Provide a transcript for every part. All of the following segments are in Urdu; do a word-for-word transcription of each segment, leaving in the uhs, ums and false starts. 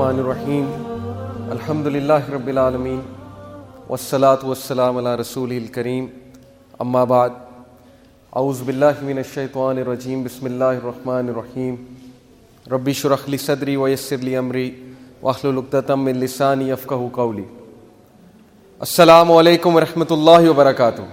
الرحمن الرحیم الحمد للہ رب العالمین والصلاة والسلام علی رسولہ الکریم اما بعد اعوذ باللہ من الشیطان الرجیم بسم اللہ الرحمن الرحیم رب اشرح لی صدری ویسر لی امری واحلل عقدۃ من لسانی یفقہوا قولی. السلام علیکم ورحمۃ اللہ وبرکاتہ.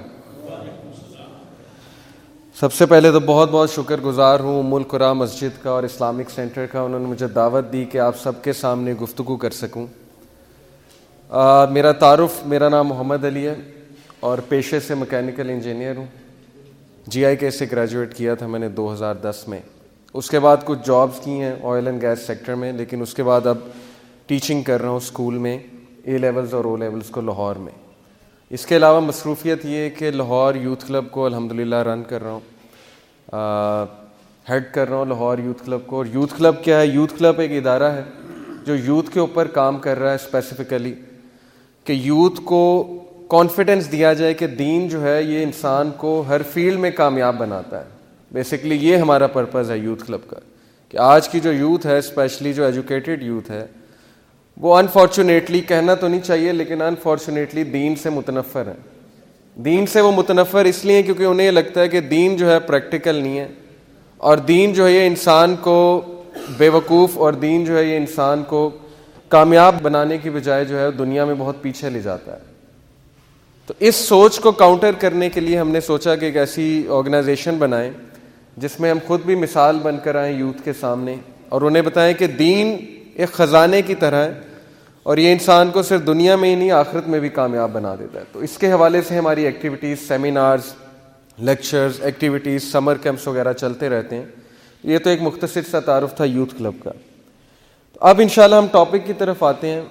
سب سے پہلے تو بہت بہت شکر گزار ہوں ام القری مسجد کا اور اسلامک سینٹر کا. انہوں نے مجھے دعوت دی کہ آپ سب کے سامنے گفتگو کر سکوں. آ, میرا تعارف میرا نام محمد علی ہے اور پیشے سے مکینیکل انجینئر ہوں. جی آئی کے سے گریجویٹ کیا تھا میں نے دو ہزار دس میں. اس کے بعد کچھ جابز کی ہیں آئل اینڈ گیس سیکٹر میں, لیکن اس کے بعد اب ٹیچنگ کر رہا ہوں اسکول میں, اے لیولز اور او لیولز کو لاہور میں. اس کے علاوہ مصروفیت یہ ہے کہ لاہور یوتھ کلب کو الحمدللہ رن کر رہا ہوں, ہیڈ کر رہا ہوں لاہور یوتھ کلب کو. اور یوتھ کلب کیا ہے؟ یوتھ کلب ایک ادارہ ہے جو یوتھ کے اوپر کام کر رہا ہے اسپیسیفکلی کہ یوتھ کو کانفیڈنس دیا جائے کہ دین جو ہے یہ انسان کو ہر فیلڈ میں کامیاب بناتا ہے. بیسکلی یہ ہمارا پرپز ہے یوتھ کلب کا, کہ آج کی جو یوتھ ہے اسپیشلی جو ایجوکیٹڈ یوتھ ہے وہ انفارچونیٹلی, کہنا تو نہیں چاہیے لیکن انفارچونیٹلی دین سے متنفر ہے. دین سے وہ متنفر اس لیے کیونکہ انہیں یہ لگتا ہے کہ دین جو ہے پریکٹیکل نہیں ہے, اور دین جو ہے یہ انسان کو بے وقوف, اور دین جو ہے یہ انسان کو کامیاب بنانے کی بجائے جو ہے دنیا میں بہت پیچھے لے جاتا ہے. تو اس سوچ کو کاؤنٹر کرنے کے لیے ہم نے سوچا کہ ایک ایسی آرگنائزیشن بنائیں جس میں ہم خود بھی مثال بن کر آئیں یوتھ کے سامنے اور انہیں بتائیں کہ دین ایک خزانے کی طرح ہے اور یہ انسان کو صرف دنیا میں ہی نہیں آخرت میں بھی کامیاب بنا دیتا ہے. تو اس کے حوالے سے ہماری activities, seminars, lectures, activities, summer camps وغیرہ چلتے رہتے ہیں. یہ تو ایک مختصر سا تعارف تھا یوتھ کلب کا. تو اب انشاءاللہ ہم ٹاپک کی طرف آتے ہیں.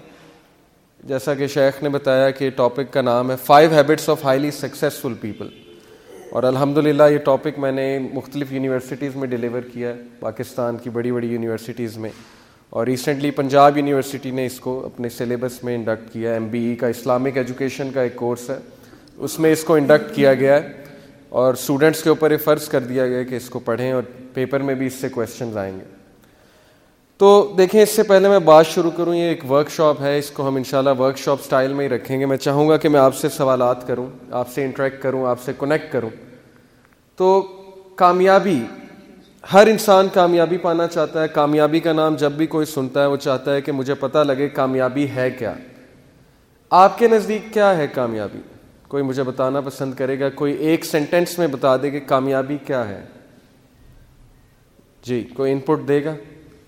جیسا کہ شیخ نے بتایا کہ ٹاپک کا نام ہے five habits of highly successful people, اور الحمدللہ یہ ٹاپک میں نے مختلف یونیورسٹیز میں ڈیلیور کیا ہے, پاکستان کی بڑی بڑی یونیورسٹیز میں, اور ریسنٹلی پنجاب یونیورسٹی نے اس کو اپنے سلیبس میں انڈکٹ کیا ہے. ایم بی ای کا اسلامک ایجوکیشن کا ایک کورس ہے, اس میں اس کو انڈکٹ کیا گیا ہے اور اسٹوڈنٹس کے اوپر یہ فرض کر دیا گیا کہ اس کو پڑھیں اور پیپر میں بھی اس سے کویسچنز آئیں گے. تو دیکھیں, اس سے پہلے میں بات شروع کروں, یہ ایک ورک شاپ ہے, اس کو ہم انشاءاللہ ورک شاپ سٹائل میں ہی رکھیں گے. میں چاہوں گا کہ میں آپ سے سوالات کروں, آپ سے انٹریکٹ کروں, آپ سے کنیکٹ کروں. تو کامیابی, ہر انسان کامیابی پانا چاہتا ہے. کامیابی کا نام جب بھی کوئی سنتا ہے وہ چاہتا ہے کہ مجھے پتہ لگے کامیابی ہے کیا. آپ کے نزدیک کیا ہے کامیابی؟ کوئی مجھے بتانا پسند کرے گا؟ کوئی ایک سینٹینس میں بتا دے کہ کامیابی کیا ہے. جی, کوئی ان پٹ دے گا؟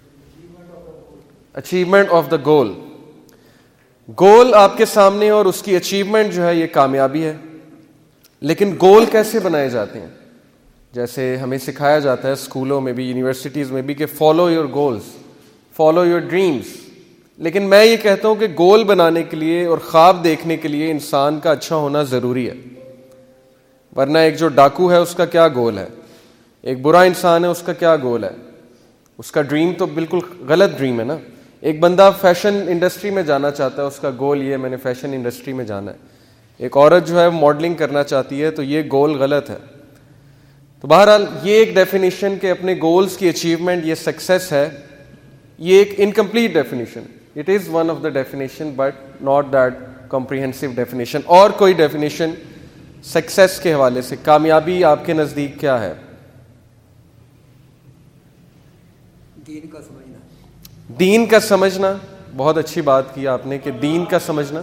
اچیومنٹ آف دا گول. گول آپ کے سامنے اور اس کی اچیومنٹ جو ہے یہ کامیابی ہے. لیکن گول کیسے بنائے جاتے ہیں؟ جیسے ہمیں سکھایا جاتا ہے اسکولوں میں بھی, یونیورسٹیز میں بھی, کہ follow your goals, follow your dreams. لیکن میں یہ کہتا ہوں کہ گول بنانے کے لیے اور خواب دیکھنے کے لیے انسان کا اچھا ہونا ضروری ہے. ورنہ ایک جو ڈاکو ہے اس کا کیا گول ہے؟ ایک برا انسان ہے اس کا کیا گول ہے؟ اس کا ڈریم تو بالکل غلط ڈریم ہے نا. ایک بندہ فیشن انڈسٹری میں جانا چاہتا ہے, اس کا گول یہ ہے میں نے فیشن انڈسٹری میں جانا ہے. ایک عورت جو ہے ماڈلنگ کرنا چاہتی ہے تو یہ گول غلط ہے. تو بہرحال یہ ایک ڈیفینیشن کہ اپنے گولز کی اچیومنٹ یہ سکسیس ہے, یہ ایک incomplete definition. It is one of the definition but not that comprehensive definition. اور کوئی ڈیفینیشن سکسیس کے حوالے سے, کامیابی آپ کے نزدیک کیا ہے؟ دین کا سمجھنا. دین کا سمجھنا, بہت اچھی بات کی آپ نے کہ دین کا سمجھنا.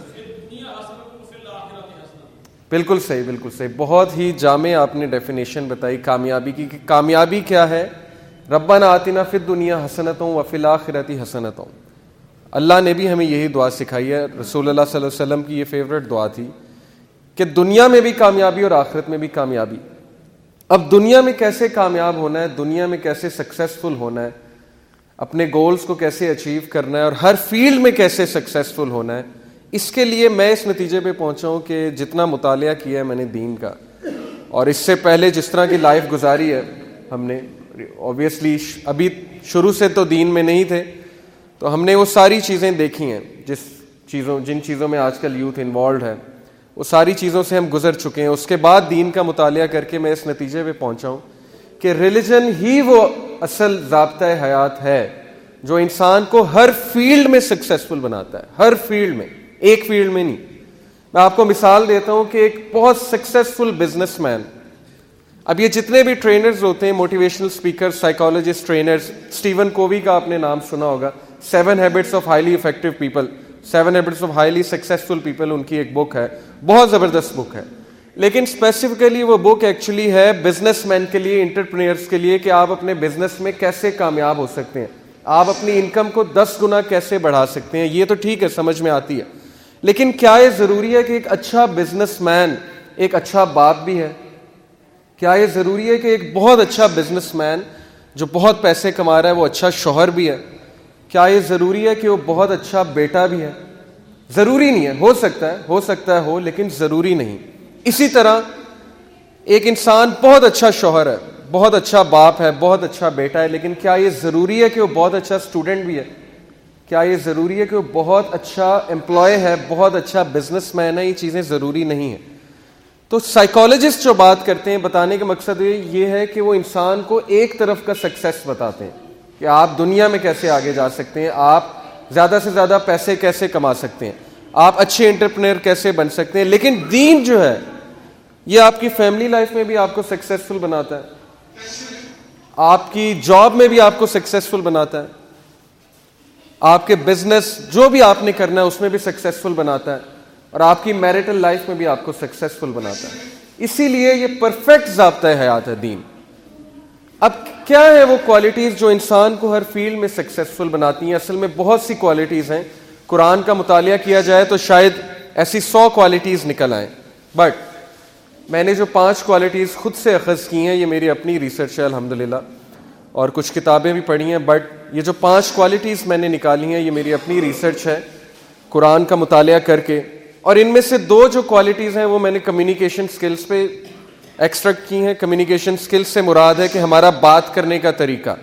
بالکل صحیح, بالکل صحیح, بہت ہی جامع آپ نے ڈیفینیشن بتائی کامیابی کی. کہ کامیابی کیا ہے؟ ربنا آتنا فی الدنیا حسنۃ وفی الآخرۃ حسنۃ. اللہ نے بھی ہمیں یہی دعا سکھائی ہے. رسول اللہ صلی اللہ علیہ وسلم کی یہ فیوریٹ دعا تھی کہ دنیا میں بھی کامیابی اور آخرت میں بھی کامیابی. اب دنیا میں کیسے کامیاب ہونا ہے, دنیا میں کیسے سکسیسفل ہونا ہے, اپنے گولز کو کیسے اچیو کرنا ہے, اور ہر فیلڈ میں کیسے سکسیسفل ہونا ہے, اس کے لیے میں اس نتیجے پہ پہنچا ہوں کہ جتنا مطالعہ کیا ہے میں نے دین کا, اور اس سے پہلے جس طرح کی لائف گزاری ہے ہم نے, اوبیسلی ابھی شروع سے تو دین میں نہیں تھے, تو ہم نے وہ ساری چیزیں دیکھی ہیں جس چیزوں جن چیزوں میں آج کل یوتھ انوالوڈ ہے, وہ ساری چیزوں سے ہم گزر چکے ہیں. اس کے بعد دین کا مطالعہ کر کے میں اس نتیجے پہ پہنچا ہوں کہ ریلیجن ہی وہ اصل ضابطۂ حیات ہے جو انسان کو ہر فیلڈ میں سکسیسفل بناتا ہے, ہر فیلڈ میں, ایک فیلڈ میں نہیں. میں آپ کو مثال دیتا ہوں کہ ایک بہت سکسیسفل بزنس مین, اب یہ جتنے بھی ٹرینرز ہوتے ہیں, motivational speaker, psychologist, trainers, Steven Covey کا آپ نے نام سنا ہوگا, seven habits of highly effective people, seven habits of highly successful people, ان کی ایک بک ہے, بہت زبردست بک ہے. لیکن اسپیسیفکلی وہ بک ایکچولی ہے بزنس مین کے لیے, انٹرپرینئرس کے لیے, کہ آپ اپنے بزنس میں کیسے کامیاب ہو سکتے ہیں, آپ اپنی انکم کو دس گنا کیسے بڑھا سکتے ہیں. یہ تو ٹھیک ہے, سمجھ میں آتی ہے, لیکن کیا یہ ضروری ہے کہ ایک اچھا بزنس مین ایک اچھا باپ بھی ہے؟ کیا یہ ضروری ہے کہ ایک بہت اچھا بزنس مین جو بہت پیسے کما رہا ہے وہ اچھا شوہر بھی ہے؟ کیا یہ ضروری ہے کہ وہ بہت اچھا بیٹا بھی ہے؟ ضروری نہیں ہے. ہو سکتا ہے ہو سکتا ہے ہو لیکن ضروری نہیں. اسی طرح ایک انسان بہت اچھا شوہر ہے, بہت اچھا باپ ہے, بہت اچھا بیٹا ہے, لیکن کیا یہ ضروری ہے کہ وہ بہت اچھا اسٹوڈنٹ بھی ہے؟ کیا یہ ضروری ہے کہ وہ بہت اچھا امپلائی ہے, بہت اچھا بزنس مین ہے؟ یہ چیزیں ضروری نہیں ہیں. تو سائیکالوجسٹ جو بات کرتے ہیں, بتانے کا مقصد یہ ہے کہ وہ انسان کو ایک طرف کا سکسیس بتاتے ہیں کہ آپ دنیا میں کیسے آگے جا سکتے ہیں, آپ زیادہ سے زیادہ پیسے کیسے کما سکتے ہیں, آپ اچھے انٹرپرینر کیسے بن سکتے ہیں. لیکن دین جو ہے یہ آپ کی فیملی لائف میں بھی آپ کو سکسیسفل بناتا ہے, آپ کی جاب میں بھی آپ کو سکسیسفل بناتا ہے, آپ کے بزنس جو بھی آپ نے کرنا ہے اس میں بھی سکسیسفل بناتا ہے, اور آپ کی میرٹل لائف میں بھی آپ کو سکسیسفل بناتا ہے. اسی لیے یہ پرفیکٹ ضابطۂ حیات ہے دین. اب کیا ہے وہ کوالٹیز جو انسان کو ہر فیلڈ میں سکسیسفل بناتی ہیں؟ اصل میں بہت سی کوالٹیز ہیں. قرآن کا مطالعہ کیا جائے تو شاید ایسی سو کوالٹیز نکل آئیں, بٹ میں نے جو پانچ کوالٹیز خود سے اخذ کی ہیں, یہ میری اپنی ریسرچ ہے الحمدللہ, اور کچھ کتابیں بھی پڑھی ہیں, بٹ یہ جو پانچ کوالٹیز میں نے نکالی ہیں یہ میری اپنی ریسرچ ہے قرآن کا مطالعہ کر کے. اور ان میں سے دو جو کوالٹیز ہیں وہ میں نے کمیونیکیشن سکلز پہ ایکسٹریکٹ کی ہیں. کمیونیکیشن سکلز سے مراد ہے کہ ہمارا بات کرنے کا طریقہ,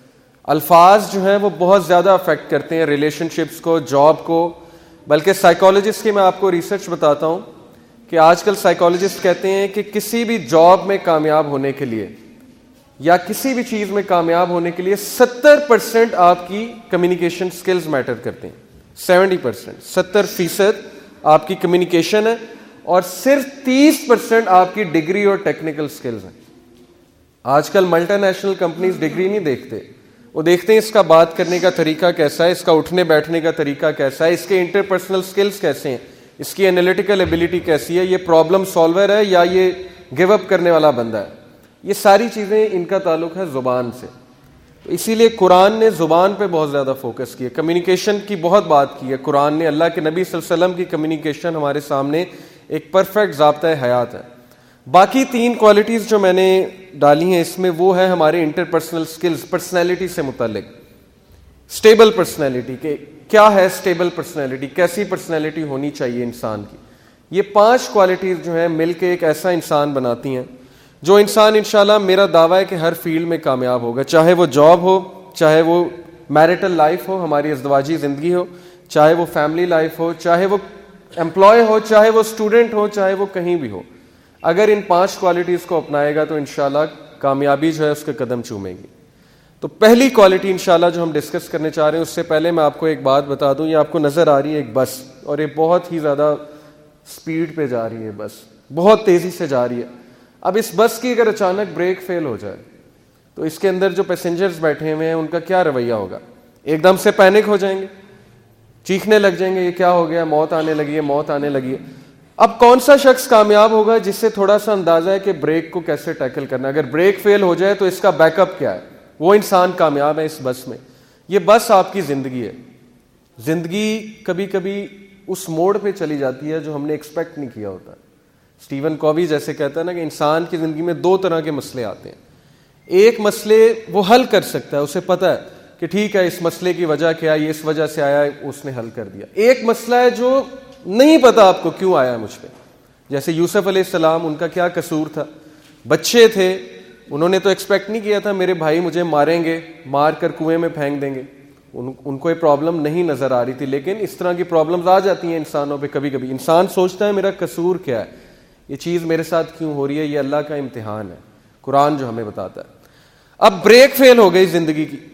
الفاظ جو ہیں وہ بہت زیادہ افیکٹ کرتے ہیں ریلیشن شپس کو, جاب کو. بلکہ سائیکالوجسٹ کی میں آپ کو ریسرچ بتاتا ہوں کہ آج کل سائیکالوجسٹ کہتے ہیں کہ کسی بھی جاب میں کامیاب ہونے کے لیے یا کسی بھی چیز میں کامیاب ہونے کے لیے ستر پرسینٹ آپ کی کمیونیکیشن سکلز میٹر کرتے ہیں. سیونٹی پرسینٹ ستر فیصد آپ کی کمیونیکیشن ہے, اور صرف تیس پرسینٹ آپ کی ڈگری اور ٹیکنیکل سکلز ہیں. آج کل ملٹی نیشنل کمپنیز ڈگری نہیں دیکھتے, وہ دیکھتے ہیں اس کا بات کرنے کا طریقہ کیسا ہے, اس کا اٹھنے بیٹھنے کا طریقہ کیسا ہے, اس کے انٹرپرسنل سکلز کیسے ہیں, اس کی انالیٹیکل ایبلٹی کیسی ہے, یہ پرابلم سالور ہے یا یہ گیو اپ کرنے والا بندہ ہے. یہ ساری چیزیں ان کا تعلق ہے زبان سے. تو اسی لیے قرآن نے زبان پہ بہت زیادہ فوکس کیا, کمیونیکیشن کی بہت بات کی ہے قرآن نے. اللہ کے نبی صلی اللہ علیہ وسلم کی کمیونیکیشن ہمارے سامنے ایک پرفیکٹ ضابطۂ حیات ہے. باقی تین کوالٹیز جو میں نے ڈالی ہیں اس میں وہ ہے ہمارے انٹرپرسنل سکلز, پرسنالٹی سے متعلق. اسٹیبل پرسنالٹی, کہ کیا ہے اسٹیبل پرسنالٹی, کیسی پرسنالٹی ہونی چاہیے انسان کی. یہ پانچ کوالٹیز جو ہیں مل کے ایک ایسا انسان بناتی ہیں جو انسان انشاءاللہ میرا دعویٰ ہے کہ ہر فیلڈ میں کامیاب ہوگا, چاہے وہ جاب ہو, چاہے وہ میرٹل لائف ہو, ہماری ازدواجی زندگی ہو, چاہے وہ فیملی لائف ہو, چاہے وہ امپلائی ہو, چاہے وہ اسٹوڈنٹ ہو, چاہے وہ کہیں بھی ہو. اگر ان پانچ کوالٹیز کو اپنائے گا تو انشاءاللہ کامیابی جو ہے اس کے قدم چومے گی. تو پہلی کوالٹی انشاءاللہ جو ہم ڈسکس کرنے چاہ رہے ہیں, اس سے پہلے میں آپ کو ایک بات بتا دوں. یہ آپ کو نظر آ رہی ہے ایک بس, اور یہ بہت ہی زیادہ سپیڈ پہ جا رہی ہے, بس بہت تیزی سے جا رہی ہے. اب اس بس کی اگر اچانک بریک فیل ہو جائے تو اس کے اندر جو پیسنجرز بیٹھے ہوئے ہیں ان کا کیا رویہ ہوگا؟ ایک دم سے پینک ہو جائیں گے, چیخنے لگ جائیں گے, یہ کیا ہو گیا, موت آنے لگی ہے, موت آنے لگی ہے. اب کون سا شخص کامیاب ہوگا جس سے تھوڑا سا اندازہ ہے کہ بریک کو کیسے ٹیکل کرنا ہے, اگر بریک فیل ہو جائے تو اس کا بیک اپ کیا ہے, وہ انسان کامیاب ہے اس بس میں. یہ بس آپ کی زندگی ہے. زندگی کبھی کبھی اس موڑ پہ چلی جاتی ہے جو ہم نے ایکسپیکٹ نہیں کیا ہوتا. اسٹیون کووی جیسے کہتا ہے نا کہ انسان کی زندگی میں دو طرح کے مسئلے آتے ہیں. ایک مسئلے وہ حل کر سکتا ہے, اسے پتہ ہے کہ ٹھیک ہے اس مسئلے کی وجہ کیا ہے, یہ اس وجہ سے آیا ہے, اس نے حل کر دیا. ایک مسئلہ ہے جو نہیں پتا آپ کو کیوں آیا ہے مجھ پہ, جیسے یوسف علیہ السلام, ان کا کیا قصور تھا, بچے تھے, انہوں نے تو ایکسپیکٹ نہیں کیا تھا میرے بھائی مجھے ماریں گے, مار کر کنویں میں پھینک دیں گے. ان, ان کو یہ پرابلم نہیں نظر آ رہی تھی, لیکن اس طرح کی پرابلمز آ جاتی ہیں انسانوں پہ. کبھی کبھی انسان سوچتا ہے میرا قصور کیا ہے, یہ چیز میرے ساتھ کیوں ہو رہی ہے, یہ اللہ کا امتحان ہے, قرآن جو ہمیں بتاتا ہے. اب بریک فیل ہو گئی زندگی کی,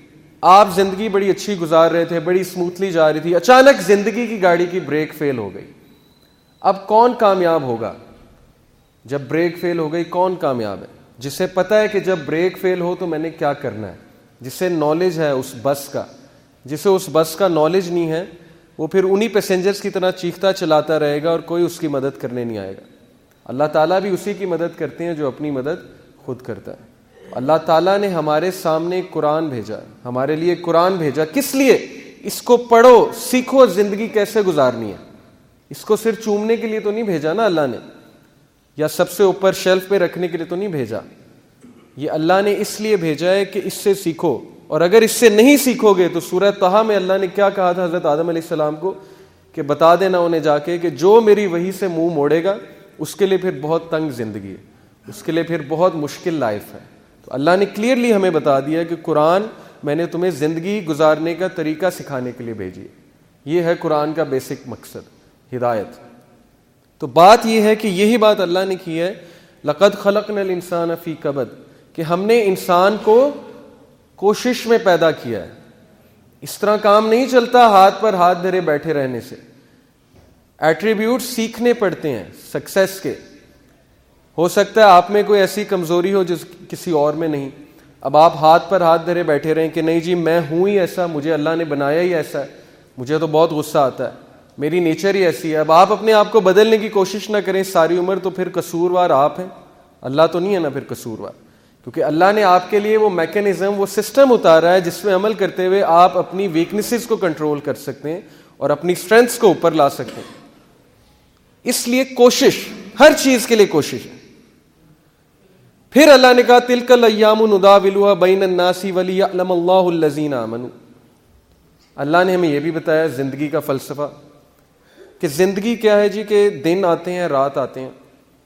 آپ زندگی بڑی اچھی گزار رہے تھے, بڑی اسموتھلی جا رہی تھی, اچانک زندگی کی گاڑی کی بریک فیل ہو گئی. اب کون کامیاب ہوگا؟ جب بریک فیل ہو گئی کون کامیاب ہے؟ جسے پتا ہے کہ جب بریک فیل ہو تو میں نے کیا کرنا ہے, جسے نالج ہے اس بس کا. جسے اس بس کا نالج نہیں ہے وہ پھر انہی پیسنجرز کی طرح چیختا چلاتا رہے گا اور کوئی اس کی مدد کرنے نہیں آئے گا. اللہ تعالیٰ بھی اسی کی مدد کرتے ہیں جو اپنی مدد خود کرتا ہے. اللہ تعالیٰ نے ہمارے سامنے قرآن بھیجا, ہمارے لیے قرآن بھیجا. کس لیے؟ اس کو پڑھو, سیکھو زندگی کیسے گزارنی ہے. اس کو صرف چومنے کے لیے تو نہیں بھیجا نا اللہ نے, یا سب سے اوپر شیلف پہ رکھنے کے لیے تو نہیں بھیجا. یہ اللہ نے اس لیے بھیجا ہے کہ اس سے سیکھو. اور اگر اس سے نہیں سیکھو گے تو سورہ طہ میں اللہ نے کیا کہا تھا حضرت آدم علیہ السلام کو کہ بتا دینا انہیں جا کے کہ جو میری وحی سے منہ موڑے گا اس کے لیے پھر بہت تنگ زندگی ہے, اس کے لیے پھر بہت مشکل لائف ہے. تو اللہ نے کلیئرلی ہمیں بتا دیا کہ قرآن میں نے تمہیں زندگی گزارنے کا طریقہ سکھانے کے لیے بھیجی ہے. یہ ہے قرآن کا بیسک مقصد, ہدایت. تو بات یہ ہے کہ یہی بات اللہ نے کی ہے, لقد خلقنا الانسان فی کبد, کہ ہم نے انسان کو کوشش میں پیدا کیا ہے. اس طرح کام نہیں چلتا ہاتھ پر ہاتھ دھرے بیٹھے رہنے سے. ایٹریبیوٹ سیکھنے پڑتے ہیں سکسیس کے. ہو سکتا ہے آپ میں کوئی ایسی کمزوری ہو جس کسی اور میں نہیں. اب آپ ہاتھ پر ہاتھ دھرے بیٹھے رہیں کہ نہیں جی میں ہوں ہی ایسا, مجھے اللہ نے بنایا ہی ایسا ہے, مجھے تو بہت غصہ آتا ہے, میری نیچر ہی ایسی ہے. اب آپ اپنے آپ کو بدلنے کی کوشش نہ کریں ساری عمر, تو پھر قصوروار آپ ہیں, اللہ تو نہیں ہے نا پھر قصوروار. کیونکہ اللہ نے آپ کے لیے وہ میکینزم, وہ سسٹم اتارا ہے جس میں عمل کرتے ہوئے آپ اپنی ویکنیسز کو کنٹرول کر سکتے ہیں اور اپنی اسٹرینتھس کو اوپر لا سکتے ہیں. اس لیے کوشش, ہر چیز کے لیے کوشش ہے. پھر اللہ نے کہا تلک الایام نداولها بین الناس ولیعلم اللہ الذین آمنوا. اللہ نے ہمیں یہ بھی بتایا زندگی کا فلسفہ کہ زندگی کیا ہے جی, کہ دن آتے ہیں رات آتے ہیں.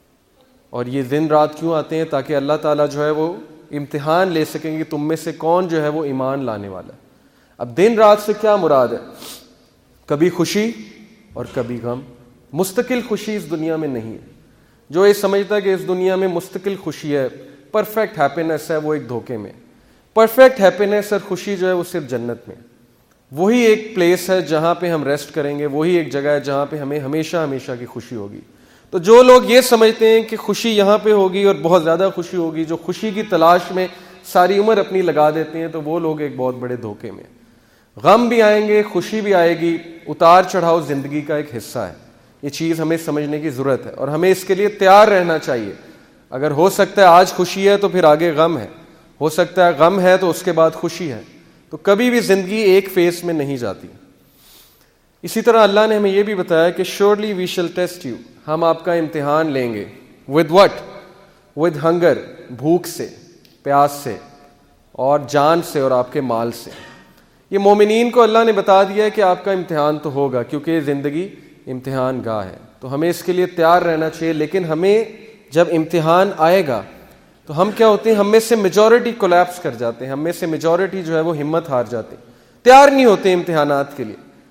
اور یہ دن رات کیوں آتے ہیں؟ تاکہ اللہ تعالیٰ جو ہے وہ امتحان لے سکیں کہ تم میں سے کون جو ہے وہ ایمان لانے والا ہے. اب دن رات سے کیا مراد ہے؟ کبھی خوشی اور کبھی غم. مستقل خوشی اس دنیا میں نہیں ہے. جو یہ سمجھتا ہے کہ اس دنیا میں مستقل خوشی ہے, پرفیکٹ ہیپینس ہے, وہ ایک دھوکے میں. پرفیکٹ ہیپینس اور خوشی جو ہے وہ صرف جنت میں. وہی ایک پلیس ہے جہاں پہ ہم ریسٹ کریں گے, وہی ایک جگہ ہے جہاں پہ ہمیں ہمیشہ ہمیشہ کی خوشی ہوگی. تو جو لوگ یہ سمجھتے ہیں کہ خوشی یہاں پہ ہوگی اور بہت زیادہ خوشی ہوگی, جو خوشی کی تلاش میں ساری عمر اپنی لگا دیتے ہیں, تو وہ لوگ ایک بہت بڑے دھوکے میں. غم بھی آئیں گے, خوشی بھی آئے گی, اتار چڑھاؤ زندگی کا ایک حصہ ہے. یہ چیز ہمیں سمجھنے کی ضرورت ہے اور ہمیں اس کے لیے تیار رہنا چاہیے. اگر ہو سکتا ہے آج خوشی ہے تو پھر آگے غم ہے, ہو سکتا ہے غم ہے تو اس کے بعد خوشی ہے. تو کبھی بھی زندگی ایک فیس میں نہیں جاتی. اسی طرح اللہ نے ہمیں یہ بھی بتایا کہ surely we shall test you, ہم آپ کا امتحان لیں گے. with what? with hunger, بھوک سے, پیاس سے, اور جان سے, اور آپ کے مال سے. یہ مومنین کو اللہ نے بتا دیا ہے کہ آپ کا امتحان تو ہوگا, کیونکہ یہ زندگی امتحان گاہ ہے. تو ہمیں اس کے لیے تیار رہنا چاہیے. لیکن ہمیں جب امتحان آئے گا تو ہم کیا ہوتے ہیں, ہم میں سے میجورٹی کولیپس کر جاتے ہیں, ہم میں سے میجورٹی جو ہے وہ ہمت ہار جاتے ہیں, تیار نہیں ہوتے امتحانات کے لیے.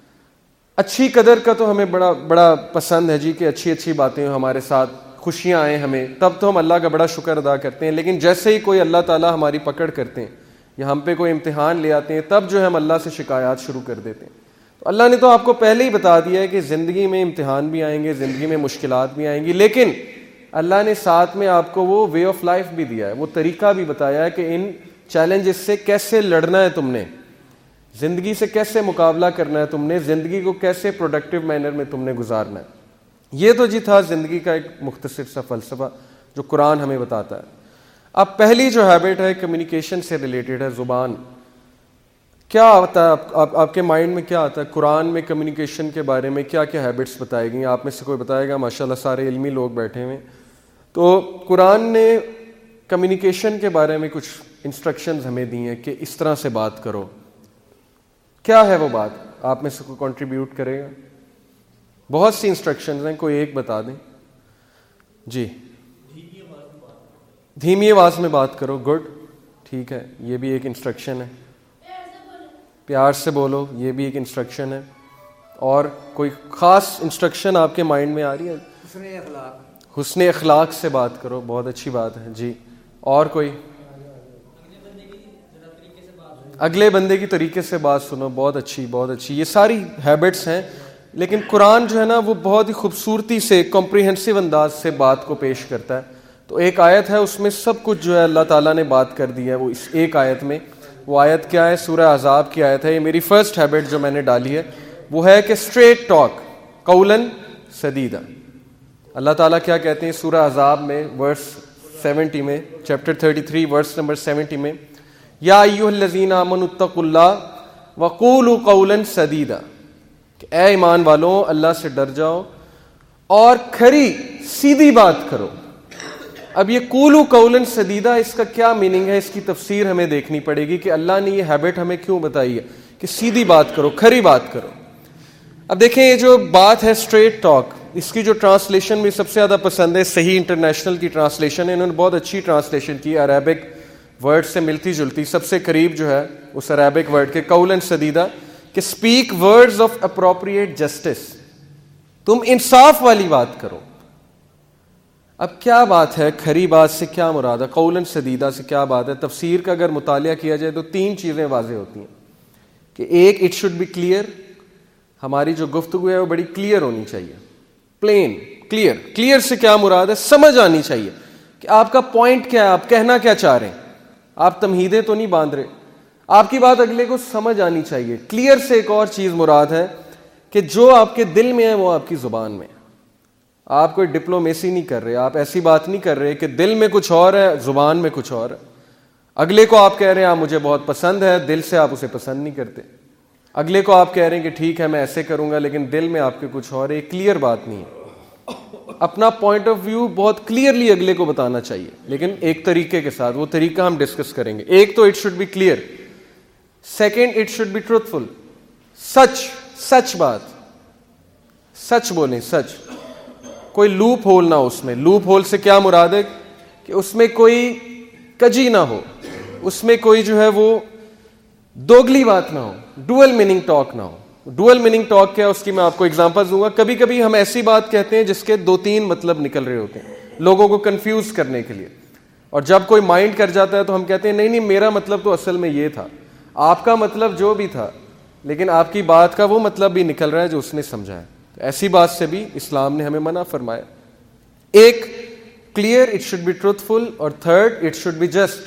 اچھی قدر کا تو ہمیں بڑا بڑا پسند ہے جی کہ اچھی اچھی باتیں ہمارے ساتھ, خوشیاں آئیں ہمیں, تب تو ہم اللہ کا بڑا شکر ادا کرتے ہیں. لیکن جیسے ہی کوئی اللہ تعالیٰ ہماری پکڑ کرتے ہیں یا ہم پہ کوئی امتحان لے آتے ہیں, تب جو ہے ہم اللہ سے شکایات شروع کر دیتے ہیں. تو اللہ نے تو آپ کو پہلے ہی بتا دیا ہے کہ زندگی میں امتحان بھی آئیں گے, زندگی میں مشکلات بھی آئیں گی, لیکن اللہ نے ساتھ میں آپ کو وہ وے آف لائف بھی دیا ہے, وہ طریقہ بھی بتایا ہے کہ ان چیلنجز سے کیسے لڑنا ہے تم نے, زندگی سے کیسے مقابلہ کرنا ہے تم نے, زندگی کو کیسے پروڈکٹیو مینر میں تم نے گزارنا ہے. یہ تو جی تھا زندگی کا ایک مختصر سا فلسفہ جو قرآن ہمیں بتاتا ہے. اب پہلی جو ہیبٹ ہے کمیونیکیشن سے ریلیٹڈ ہے, زبان. کیا آتا ہے آپ, آپ, آپ کے مائنڈ میں کیا آتا ہے قرآن میں کمیونیکیشن کے بارے میں کیا کیا ہیبٹس بتائی گئی؟ آپ میں سے کوئی بتائے گا؟ ماشاءاللہ سارے علمی لوگ بیٹھے ہوئے. تو قرآن نے کمیونیکیشن کے بارے میں کچھ انسٹرکشنز ہمیں دی ہیں کہ اس طرح سے بات کرو. کیا ہے وہ بات؟ آپ میں سے کوئی کنٹریبیوٹ کرے گا؟ بہت سی انسٹرکشنز ہیں, کوئی ایک بتا دیں. جی, دھیمی آواز میں بات کرو. گڈ, ٹھیک ہے, یہ بھی ایک انسٹرکشن ہے. پیار سے بولو, یہ بھی ایک انسٹرکشن ہے. اور کوئی خاص انسٹرکشن آپ کے مائنڈ میں آ رہی ہے؟ حسن اخلاق. حسن اخلاق سے بات کرو, بہت اچھی بات ہے. جی, اور کوئی؟ اگلے بندے کی طریقے سے بات سنو, بہت اچھی بہت اچھی. یہ ساری ہیبٹس ہیں, لیکن قرآن جو ہے نا وہ بہت ہی خوبصورتی سے کمپریہنسو انداز سے بات کو پیش کرتا ہے. تو ایک آیت ہے اس میں سب کچھ جو ہے اللہ تعالیٰ نے بات کر دی ہے, وہ اس ایک آیت میں. وہ آیت کیا ہے؟ سورہ احزاب کی آیت ہے. یہ میری فرسٹ ہیبٹ جو میں نے ڈالی ہے وہ ہے کہ اسٹریٹ ٹاک قولاً سدیدا. اللہ تعالیٰ کیا کہتے ہیں سورہ احزاب میں ورس سیونٹی میں, chapter thirty three verse number seventy میں, یا ایھا الذین آمنوا اتقوا اللہ وقولوا قولا سدیدا, کہ اے ایمان والوں اللہ سے ڈر جاؤ اور کھری سیدھی بات کرو. اب یہ قولوا قولا سدیدا اس کا کیا میننگ ہے؟ اس کی تفسیر ہمیں دیکھنی پڑے گی کہ اللہ نے یہ ہیبٹ ہمیں کیوں بتائی ہے کہ سیدھی بات کرو, کھری بات کرو. اب دیکھیں یہ جو بات ہے اسٹریٹ ٹاک, اس کی جو ٹرانسلیشن مجھے سب سے زیادہ پسند ہے صحیح انٹرنیشنل کی ٹرانسلیشن ہے. انہوں نے بہت اچھی ٹرانسلیشن کی, عربک ورڈ سے ملتی جلتی, سب سے قریب جو ہے اس عربک ورڈ کے قولاً سدیدا, کہ speak words of appropriate justice, تم انصاف والی بات کرو. اب کیا بات ہے کھری بات سے کیا مراد ہے؟ قولاً سدیدا سے کیا بات ہے؟ تفسیر کا اگر مطالعہ کیا جائے تو تین چیزیں واضح ہوتی ہیں کہ ایک, اٹ شوڈ بی کلیئر, ہماری جو گفتگو ہے وہ بڑی کلیئر ہونی چاہیے, پلین کلیئر. کلیئر سے کیا مراد ہے؟ سمجھ آنی چاہیے کہ آپ کا پوائنٹ کیا ہے, آپ کہنا کیا چاہ رہے ہیں, آپ تمہیدیں تو نہیں باندھ رہے, آپ کی بات اگلے کو سمجھ آنی چاہیے. کلیئر سے ایک اور چیز مراد ہے کہ جو آپ کے دل میں ہے وہ آپ کی زبان میں. آپ کوئی ڈپلومیسی نہیں کر رہے, آپ ایسی بات نہیں کر رہے کہ دل میں کچھ اور ہے زبان میں کچھ اور ہے. اگلے کو آپ کہہ رہے ہیں آپ مجھے بہت پسند ہے, دل سے آپ اسے پسند نہیں کرتے. اگلے کو آپ کہہ رہے ہیں کہ ٹھیک ہے میں ایسے کروں گا, لیکن دل میں آپ کے کچھ اور ہے. کلیئر بات نہیں ہے. اپنا پوائنٹ آف ویو بہت کلیئرلی اگلے کو بتانا چاہیے, لیکن ایک طریقے کے ساتھ. وہ طریقہ ہم ڈسکس کریں گے. ایک تو it should be clear, second it should be truthful, سچ, سچ بات, سچ بولیں, سچ, کوئی لوپ ہول نہ ہو اس میں. لوپ ہول سے کیا مراد ہے کہ اس میں کوئی کجی نہ ہو, اس میں کوئی جو ہے وہ دوگلی بات نہ ہو, ڈوئل میننگ ٹاک نہ ہو. ڈوئل میننگ ٹاک کیا اس کی میں آپ کو ایگزامپل دوں گا. کبھی کبھی ہم ایسی بات کہتے ہیں جس کے دو تین مطلب نکل رہے ہوتے ہیں لوگوں کو کنفیوز کرنے کے لیے, اور جب کوئی مائنڈ کر جاتا ہے تو ہم کہتے ہیں نہیں نہیں میرا مطلب تو اصل میں یہ تھا, آپ کا مطلب جو بھی تھا, لیکن آپ کی بات کا وہ مطلب بھی نکل رہا ہے جو اس نے سمجھا ہے. ایسی بات سے بھی اسلام نے ہمیں منع فرمایا. ایک clear, it should be truthful, اور third it should be just,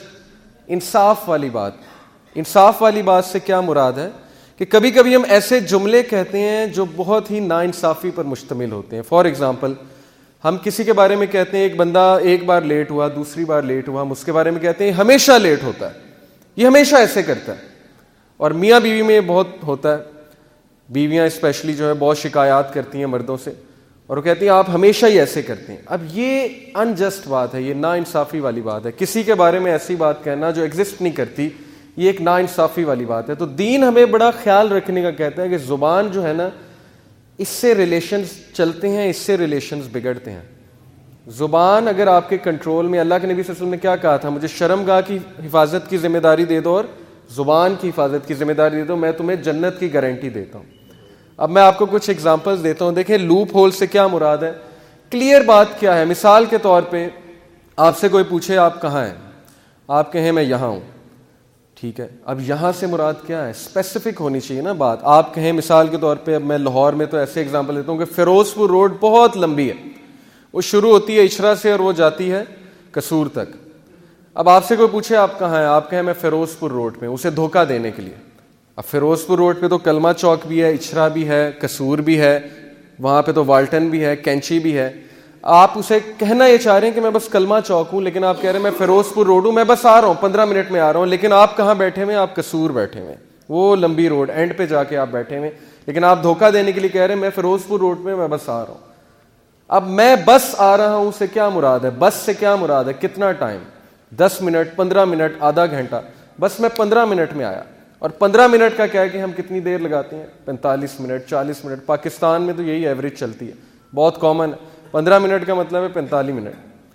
انصاف والی بات. انصاف والی بات سے کیا مراد ہے کہ کبھی کبھی ہم ایسے جملے کہتے ہیں جو بہت ہی ناانصافی پر مشتمل ہوتے ہیں. فار ایگزامپل ہم کسی کے بارے میں کہتے ہیں ایک بندہ ایک بار لیٹ ہوا, دوسری بار لیٹ ہوا, ہم اس کے بارے میں کہتے ہیں ہمیشہ لیٹ ہوتا ہے, یہ ہمیشہ ایسے کرتا ہے. اور میاں بیوی میں بہت ہوتا ہے, بیویاں اسپیشلی جو ہے بہت شکایات کرتی ہیں مردوں سے, اور وہ کہتی ہیں آپ ہمیشہ ہی ایسے کرتے ہیں. اب یہ انجسٹ بات ہے, یہ ناانصافی والی بات ہے. کسی کے بارے میں ایسی بات کہنا جو ایگزسٹ نہیں کرتی, یہ ایک ناانصافی والی بات ہے. تو دین ہمیں بڑا خیال رکھنے کا کہتا ہے کہ زبان جو ہے نا اس سے ریلیشنز چلتے ہیں, اس سے ریلیشنز بگڑتے ہیں. زبان اگر آپ کے کنٹرول میں, اللہ کے نبی صلی اللہ علیہ وسلم نے کیا کہا تھا, مجھے شرمگاہ کی حفاظت کی ذمہ داری دے دو اور زبان کی حفاظت کی ذمہ داری دے دو, میں تمہیں جنت کی گارنٹی دیتا ہوں. اب میں آپ کو کچھ ایگزامپلز دیتا ہوں. دیکھیں لوپ ہول سے کیا مراد ہے, کلیئر بات کیا ہے. مثال کے طور پہ آپ سے کوئی پوچھے آپ کہاں ہیں, آپ کہیں میں یہاں ہوں, ٹھیک ہے. اب یہاں سے مراد کیا ہے, اسپیسیفک ہونی چاہیے نا بات. آپ کہیں مثال کے طور پہ, اب میں لاہور میں تو ایسے ایگزامپل دیتا ہوں کہ فیروز پور روڈ بہت لمبی ہے, وہ شروع ہوتی ہے اچھرا سے اور وہ جاتی ہے قصور تک. اب آپ سے کوئی پوچھے آپ کہاں ہیں, آپ کہیں میں فیروز پور روڈ پہ, اسے دھوکہ دینے کے لیے. اب فیروز پور روڈ پہ تو کلمہ چوک بھی ہے, اچھرا بھی ہے, قصور بھی ہے, وہاں پہ تو والٹن بھی ہے, کینچی بھی ہے. آپ اسے کہنا یہ چاہ رہے ہیں کہ میں بس کلمہ چوک ہوں, لیکن آپ کہہ رہے ہیں میں فیروز پور روڈ ہوں, میں بس آ رہا ہوں, پندرہ منٹ میں آ رہا ہوں, لیکن آپ کہاں بیٹھے ہوئے, آپ قصور بیٹھے ہوئے, وہ لمبی روڈ اینڈ پہ جا کے آپ بیٹھے ہوئے, لیکن آپ دھوکہ دینے کے لیے کہہ رہے ہیں میں فیروز پور روڈ پہ میں بس آ رہا ہوں. اب میں بس آ رہا ہوں سے کیا مراد ہے, بس سے کیا مراد ہے, کتنا ٹائم, دس منٹ, پندرہ منٹ, آدھا گھنٹہ. بس میں پندرہ منٹ میں آیا, اور پندرہ منٹ کا کیا ہے کہ ہم کتنی دیر لگاتے ہیں, پینتالیس منٹ, چالیس منٹ. پاکستان میں تو یہی ایوریج چلتی ہے, بہت کامن ہے. پندرہ منٹ کا مطلب ہے پینتالیس منٹ.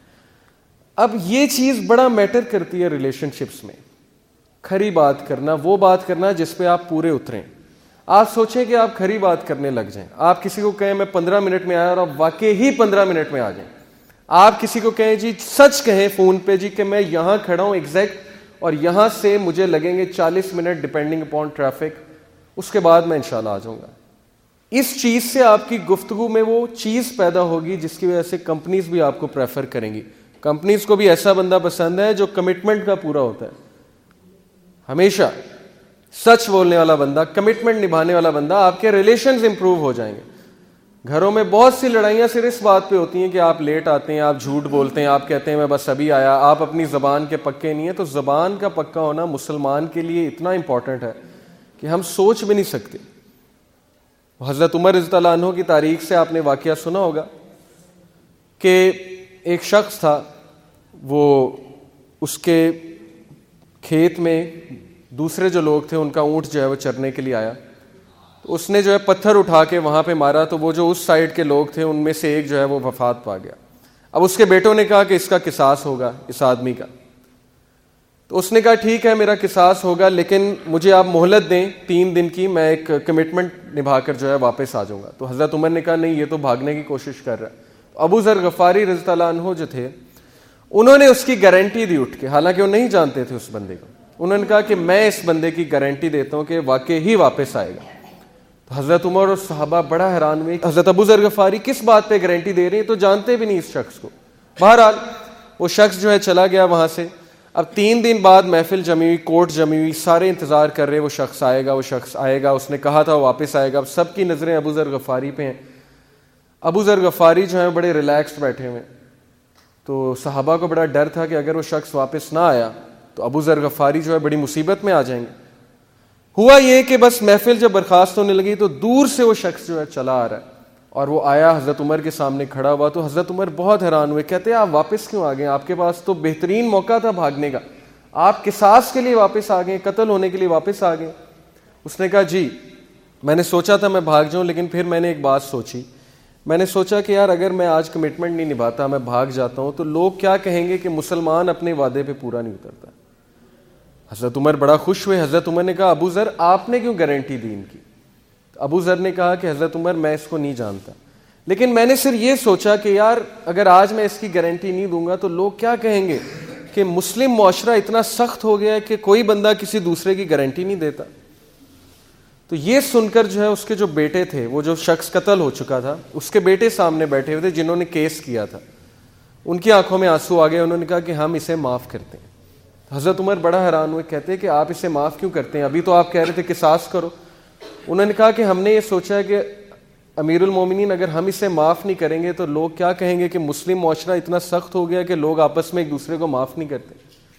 اب یہ چیز بڑا میٹر کرتی ہے ریلیشن شپس میں. کھری بات کرنا, وہ بات کرنا جس پہ آپ پورے اتریں. آپ سوچیں کہ آپ کھری بات کرنے لگ جائیں, آپ کسی کو کہیں میں پندرہ منٹ میں آیا اور آپ واقعی ہی پندرہ منٹ میں آ جائیں. آپ کسی کو کہیں جی سچ کہیں فون پہ جی کہ میں یہاں کھڑا ہوں ایگزیکٹ, اور یہاں سے مجھے لگیں گے چالیس منٹ ڈپینڈنگ اپون ٹریفک، اس کے بعد میں انشاءاللہ آ جاؤں گا. اس چیز سے آپ کی گفتگو میں وہ چیز پیدا ہوگی جس کی وجہ سے کمپنیز بھی آپ کو پریفر کریں گی. کمپنیز کو بھی ایسا بندہ پسند ہے جو کمٹمنٹ کا پورا ہوتا ہے، ہمیشہ سچ بولنے والا بندہ، کمٹمنٹ نبھانے والا بندہ. آپ کے ریلیشنز امپروو ہو جائیں گے. گھروں میں بہت سی لڑائیاں صرف اس بات پہ ہوتی ہیں کہ آپ لیٹ آتے ہیں، آپ جھوٹ بولتے ہیں، آپ کہتے ہیں میں بس ابھی آیا، آپ اپنی زبان کے پکے نہیں ہیں. تو زبان کا پکا ہونا مسلمان کے لیے اتنا امپورٹنٹ ہے کہ ہم سوچ بھی نہیں سکتے. حضرت عمر رضی اللہ عنہ کی تاریخ سے آپ نے واقعہ سنا ہوگا کہ ایک شخص تھا، وہ اس کے کھیت میں دوسرے جو لوگ تھے ان کا اونٹ جو ہے وہ چرنے کے لیے آیا. تو اس نے جو ہے پتھر اٹھا کے وہاں پہ مارا، تو وہ جو اس سائڈ کے لوگ تھے ان میں سے ایک جو ہے وہ وفات پا گیا. اب اس کے بیٹوں نے کہا کہ اس کا قصاص ہوگا اس آدمی کا. تو اس نے کہا ٹھیک ہے میرا قصاص ہوگا، لیکن مجھے آپ مہلت دیں تین دن کی، میں ایک کمٹمنٹ نبھا کر جو ہے واپس آ جاؤں گا. تو حضرت عمر نے کہا نہیں، یہ تو بھاگنے کی کوشش کر رہا ہے. ابو ذر غفاری رضی اللہ عنہ جو تھے انہوں نے اس کی گارنٹی دی اٹھ کے، حالانکہ وہ نہیں جانتے تھے اس بندے کو. انہوں نے کہا کہ میں اس بندے کی گارنٹی دیتا ہوں کہ واقعی ہی واپس آئے گا. تو حضرت عمر اور صحابہ بڑا حیران ہوئے، حضرت ابو ذر غفاری کس بات پہ گارنٹی دے رہے ہیں، تو جانتے بھی نہیں اس شخص کو. بہرحال وہ شخص جو ہے چلا گیا وہاں سے. اب تین دن بعد محفل جمی ہوئی، کوٹ جمی ہوئی، سارے انتظار کر رہے وہ شخص آئے گا، وہ شخص آئے گا، اس نے کہا تھا وہ واپس آئے گا. اب سب کی نظریں ابو ذر غفاری پہ ہیں. ابو ذر غفاری جو ہے بڑے ریلیکسڈ بیٹھے ہوئے. تو صحابہ کو بڑا ڈر تھا کہ اگر وہ شخص واپس نہ آیا تو ابو ذر غفاری جو ہے بڑی مصیبت میں آ جائیں گے. ہوا یہ کہ بس محفل جب برخاست ہونے لگی تو دور سے وہ شخص جو ہے چلا آ رہا ہے اور وہ آیا حضرت عمر کے سامنے کھڑا ہوا. تو حضرت عمر بہت حیران ہوئے، کہتے ہیں آپ واپس کیوں آ گئے؟ آپ کے پاس تو بہترین موقع تھا بھاگنے کا، آپ قصاص کے لیے واپس آ گئے، قتل ہونے کے لیے واپس آ گئے. اس نے کہا جی میں نے سوچا تھا میں بھاگ جاؤں، لیکن پھر میں نے ایک بات سوچی. میں نے سوچا کہ یار اگر میں آج کمٹمنٹ نہیں نبھاتا، میں بھاگ جاتا ہوں تو لوگ کیا کہیں گے کہ مسلمان اپنے وعدے پہ پورا نہیں اترتا. حضرت عمر بڑا خوش ہوئے. حضرت عمر نے کہا ابو ذر آپ نے کیوں گارنٹی دی ان کی؟ ابو ذر نے کہا کہ حضرت عمر میں اس کو نہیں جانتا، لیکن میں نے صرف یہ سوچا کہ یار اگر آج میں اس کی گارنٹی نہیں دوں گا تو لوگ کیا کہیں گے کہ مسلم معاشرہ اتنا سخت ہو گیا ہے کہ کوئی بندہ کسی دوسرے کی گارنٹی نہیں دیتا. تو یہ سن کر جو ہے اس کے جو بیٹے تھے، وہ جو شخص قتل ہو چکا تھا، اس کے بیٹے سامنے بیٹھے ہوئے تھے جنہوں نے کیس کیا تھا. ان کی آنکھوں میں آنسو آ گئے. انہوں نے کہا کہ ہم اسے معاف کرتے ہیں. حضرت عمر بڑا حیران ہوئے، کہتے ہیں کہ آپ اسے معاف کیوں کرتے ہیں؟ ابھی تو آپ کہہ رہے تھے قصاص کرو. انہوں نے کہا کہ ہم نے یہ سوچا ہے کہ امیر المومنین اگر ہم اسے معاف نہیں کریں گے تو لوگ کیا کہیں گے کہ مسلم معاشرہ اتنا سخت ہو گیا کہ لوگ آپس میں ایک دوسرے کو معاف نہیں کرتے.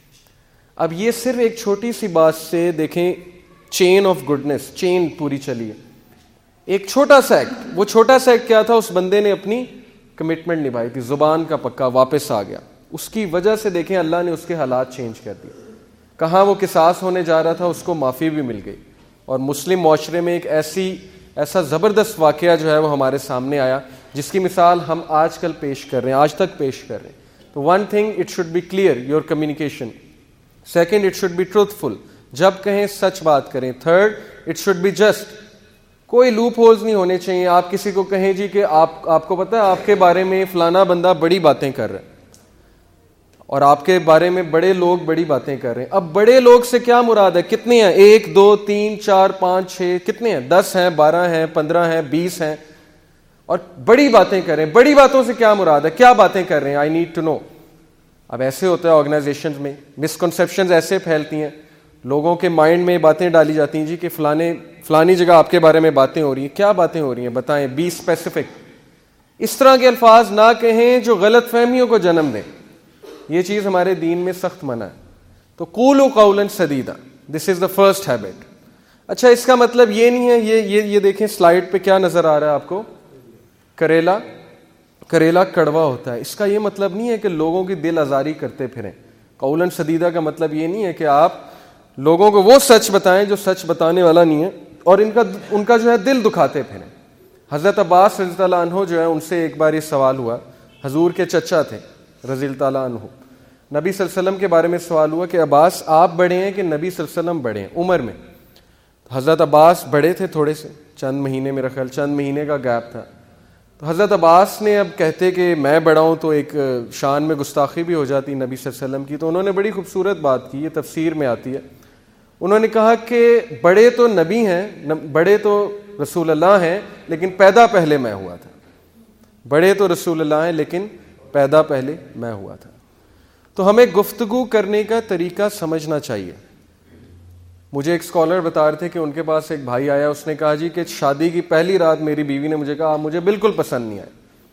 اب یہ صرف ایک چھوٹی سی بات سے دیکھیں چین آف گڈنس، چین پوری چلی ہے. ایک چھوٹا سا ایکٹ، وہ چھوٹا سا ایکٹ کیا تھا؟ اس بندے نے اپنی کمٹمنٹ نبھائی تھی، زبان کا پکا، واپس آ گیا. اس کی وجہ سے دیکھیں اللہ نے اس کے حالات چینج کر دیے. کہاں وہ قصاص ہونے جا رہا تھا اس کو معافی بھی مل گئی. اور مسلم معاشرے میں ایک ایسی ایسا زبردست واقعہ جو ہے وہ ہمارے سامنے آیا جس کی مثال ہم آج کل پیش کر رہے ہیں، آج تک پیش کر رہے ہیں. تو one thing it should be clear your communication. Second it should be truthful, جب کہیں سچ بات کریں. Third it should be just, کوئی لوپ ہولز نہیں ہونے چاہیے. آپ کسی کو کہیں جی کہ آپ آپ کو پتہ ہے آپ کے بارے میں فلانا بندہ بڑی باتیں کر رہا ہے اور آپ کے بارے میں بڑے لوگ بڑی باتیں کر رہے ہیں. اب بڑے لوگ سے کیا مراد ہے؟ کتنے ہیں؟ ایک دو تین چار پانچ چھ، کتنے ہیں؟ دس ہیں، بارہ ہیں، پندرہ ہیں، بیس ہیں، اور بڑی باتیں کر رہے ہیں. بڑی باتوں سے کیا مراد ہے؟ کیا باتیں کر رہے ہیں؟ I need to know. اب ایسے ہوتا ہے آرگنائزیشنز میں، مسکنسیپشنز ایسے پھیلتی ہیں، لوگوں کے مائنڈ میں باتیں ڈالی جاتی ہیں جی کہ فلانے فلانی جگہ آپ کے بارے میں باتیں ہو رہی ہیں. کیا باتیں ہو رہی ہیں بتائیں، بی اسپیسیفک. اس طرح کے الفاظ نہ کہیں جو غلط فہمیوں کو جنم دیں. یہ چیز ہمارے دین میں سخت منع ہے. تو قولوا قولا سدیدا، دس از دا فرسٹ ہیبٹ. اچھا اس کا مطلب یہ نہیں ہے، یہ یہ یہ دیکھیں سلائڈ پہ کیا نظر آ رہا ہے آپ کو، کریلا. کریلا کڑوا ہوتا ہے. اس کا یہ مطلب نہیں ہے کہ لوگوں کی دل آزاری کرتے پھریں. قولا سدیدا کا مطلب یہ نہیں ہے کہ آپ لوگوں کو وہ سچ بتائیں جو سچ بتانے والا نہیں ہے اور ان کا ان کا جو ہے دل دکھاتے پھریں. حضرت عباس رضی اللہ عنہ جو ہے ان سے ایک بار یہ سوال ہوا، حضور کے چچا تھے رضی اللہ عنہ. نبی صلی اللہ علیہ وسلم کے بارے میں سوال ہوا کہ عباس آپ بڑے ہیں کہ نبی صلی اللہ علیہ وسلم بڑے ہیں عمر میں؟ حضرت عباس بڑے تھے تھوڑے سے، چند مہینے، میرا خیال چند مہینے کا گیپ تھا. تو حضرت عباس نے اب کہتے کہ میں بڑا ہوں تو ایک شان میں گستاخی بھی ہو جاتی نبی صلی اللہ علیہ وسلم کی، تو انہوں نے بڑی خوبصورت بات کی، یہ تفسیر میں آتی ہے. انہوں نے کہا کہ بڑے تو نبی ہیں، بڑے تو رسول اللہ ہیں، لیکن پیدا پہلے میں ہوا تھا. بڑے تو رسول اللہ ہیں لیکن پیدا پہلے میں ہوا تھا. تو ہمیں گفتگو کرنے کا طریقہ سمجھنا چاہیے. مجھے ایک اسکالر بتا رہے تھے کہ ان کے پاس ایک بھائی آیا، اس نے کہا جی کہ شادی کی پہلی رات میری بیوی نے مجھے کہا آپ مجھے بالکل پسند نہیں آئے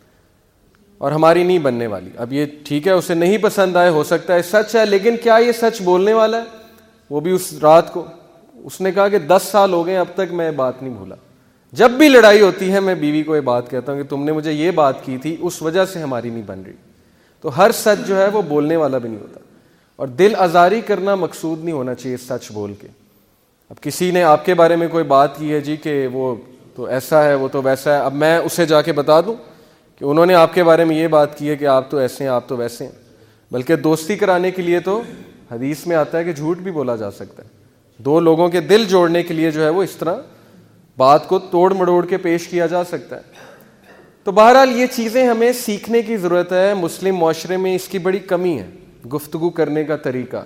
اور ہماری نہیں بننے والی. اب یہ ٹھیک ہے، اسے نہیں پسند آئے، ہو سکتا ہے سچ ہے، لیکن کیا یہ سچ بولنے والا ہے؟ وہ بھی اس رات کو اس نے کہا کہ دس سال ہو گئے اب تک میں بات نہیں بھولا. جب بھی لڑائی ہوتی ہے میں بیوی کو یہ بات کہتا ہوں کہ تم نے مجھے یہ بات کی تھی، اس وجہ سے ہماری نہیں بن رہی. تو ہر سچ جو ہے وہ بولنے والا بھی نہیں ہوتا، اور دل آزاری کرنا مقصود نہیں ہونا چاہیے سچ بول کے. اب کسی نے آپ کے بارے میں کوئی بات کی ہے جی کہ وہ تو ایسا ہے، وہ تو ویسا ہے، اب میں اسے جا کے بتا دوں کہ انہوں نے آپ کے بارے میں یہ بات کی ہے کہ آپ تو ایسے ہیں، آپ تو ویسے ہیں. بلکہ دوستی کرانے کے لیے تو حدیث میں آتا ہے کہ جھوٹ بھی بولا جا سکتا ہے. دو لوگوں کے دل جوڑنے کے لیے جو ہے وہ اس طرح بات کو توڑ مڑوڑ کے پیش کیا جا سکتا ہے. تو بہرحال یہ چیزیں ہمیں سیکھنے کی ضرورت ہے. مسلم معاشرے میں اس کی بڑی کمی ہے، گفتگو کرنے کا طریقہ.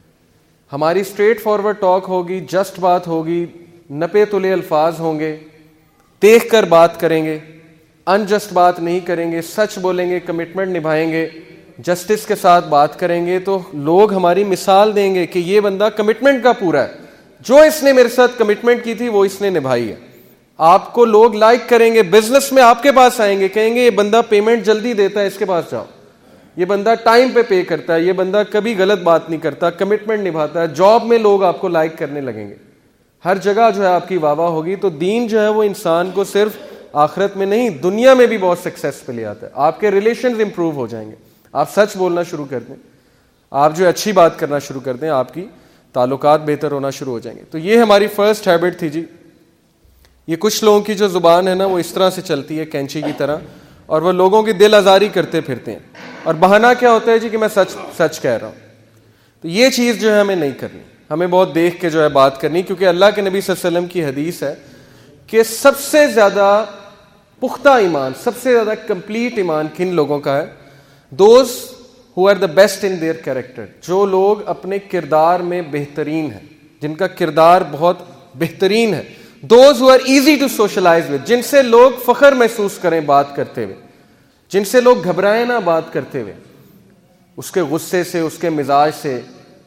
ہماری اسٹریٹ فارورڈ ٹاک ہوگی، جسٹ بات ہوگی، نپے تلے الفاظ ہوں گے، دیکھ کر بات کریں گے، انجسٹ بات نہیں کریں گے، سچ بولیں گے، کمٹمنٹ نبھائیں گے، جسٹس کے ساتھ بات کریں گے، تو لوگ ہماری مثال دیں گے کہ یہ بندہ کمٹمنٹ کا پورا ہے، جو اس نے میرے ساتھ کمٹمنٹ کی تھی وہ اس نے نبھائی ہے. آپ کو لوگ لائک کریں گے، بزنس میں آپ کے پاس آئیں گے، کہیں گے یہ بندہ پیمنٹ جلدی دیتا ہے، اس کے پاس جاؤ، یہ بندہ ٹائم پہ پے کرتا ہے، یہ بندہ کبھی غلط بات نہیں کرتا، کمٹمنٹ نبھاتا ہے. جاب میں لوگ آپ کو لائک کرنے لگیں گے، ہر جگہ جو ہے آپ کی واہ واہ ہوگی. تو دین جو ہے وہ انسان کو صرف آخرت میں نہیں دنیا میں بھی بہت سکسیس پہ لے آتا ہے. آپ کے ریلیشنز امپروو ہو جائیں گے، آپ سچ بولنا شروع کر دیں، آپ جو اچھی بات کرنا شروع کر دیں، آپ کی تعلقات بہتر ہونا شروع ہو جائیں گے. تو یہ ہماری فرسٹ ہیبٹ تھی جی. یہ کچھ لوگوں کی جو زبان ہے نا وہ اس طرح سے چلتی ہے کینچی کی طرح، اور وہ لوگوں کی دل آزاری کرتے پھرتے ہیں، اور بہانہ کیا ہوتا ہے جی کہ میں سچ سچ کہہ رہا ہوں. تو یہ چیز جو ہے ہمیں نہیں کرنی، ہمیں بہت دیکھ کے جو ہے بات کرنی، کیونکہ اللہ کے نبی صلی اللہ علیہ وسلم کی حدیث ہے کہ سب سے زیادہ پختہ ایمان، سب سے زیادہ کمپلیٹ ایمان کن لوگوں کا ہے؟ Those who are the best in their character, جو لوگ اپنے کردار میں بہترین ہیں، جن کا کردار بہت بہترین ہے. Those who are easy to socialize with, جن سے لوگ فخر محسوس کریں بات کرتے ہوئے، جن سے لوگ گھبرائیں نہ بات کرتے ہوئے، اس کے غصے سے، اس کے مزاج سے.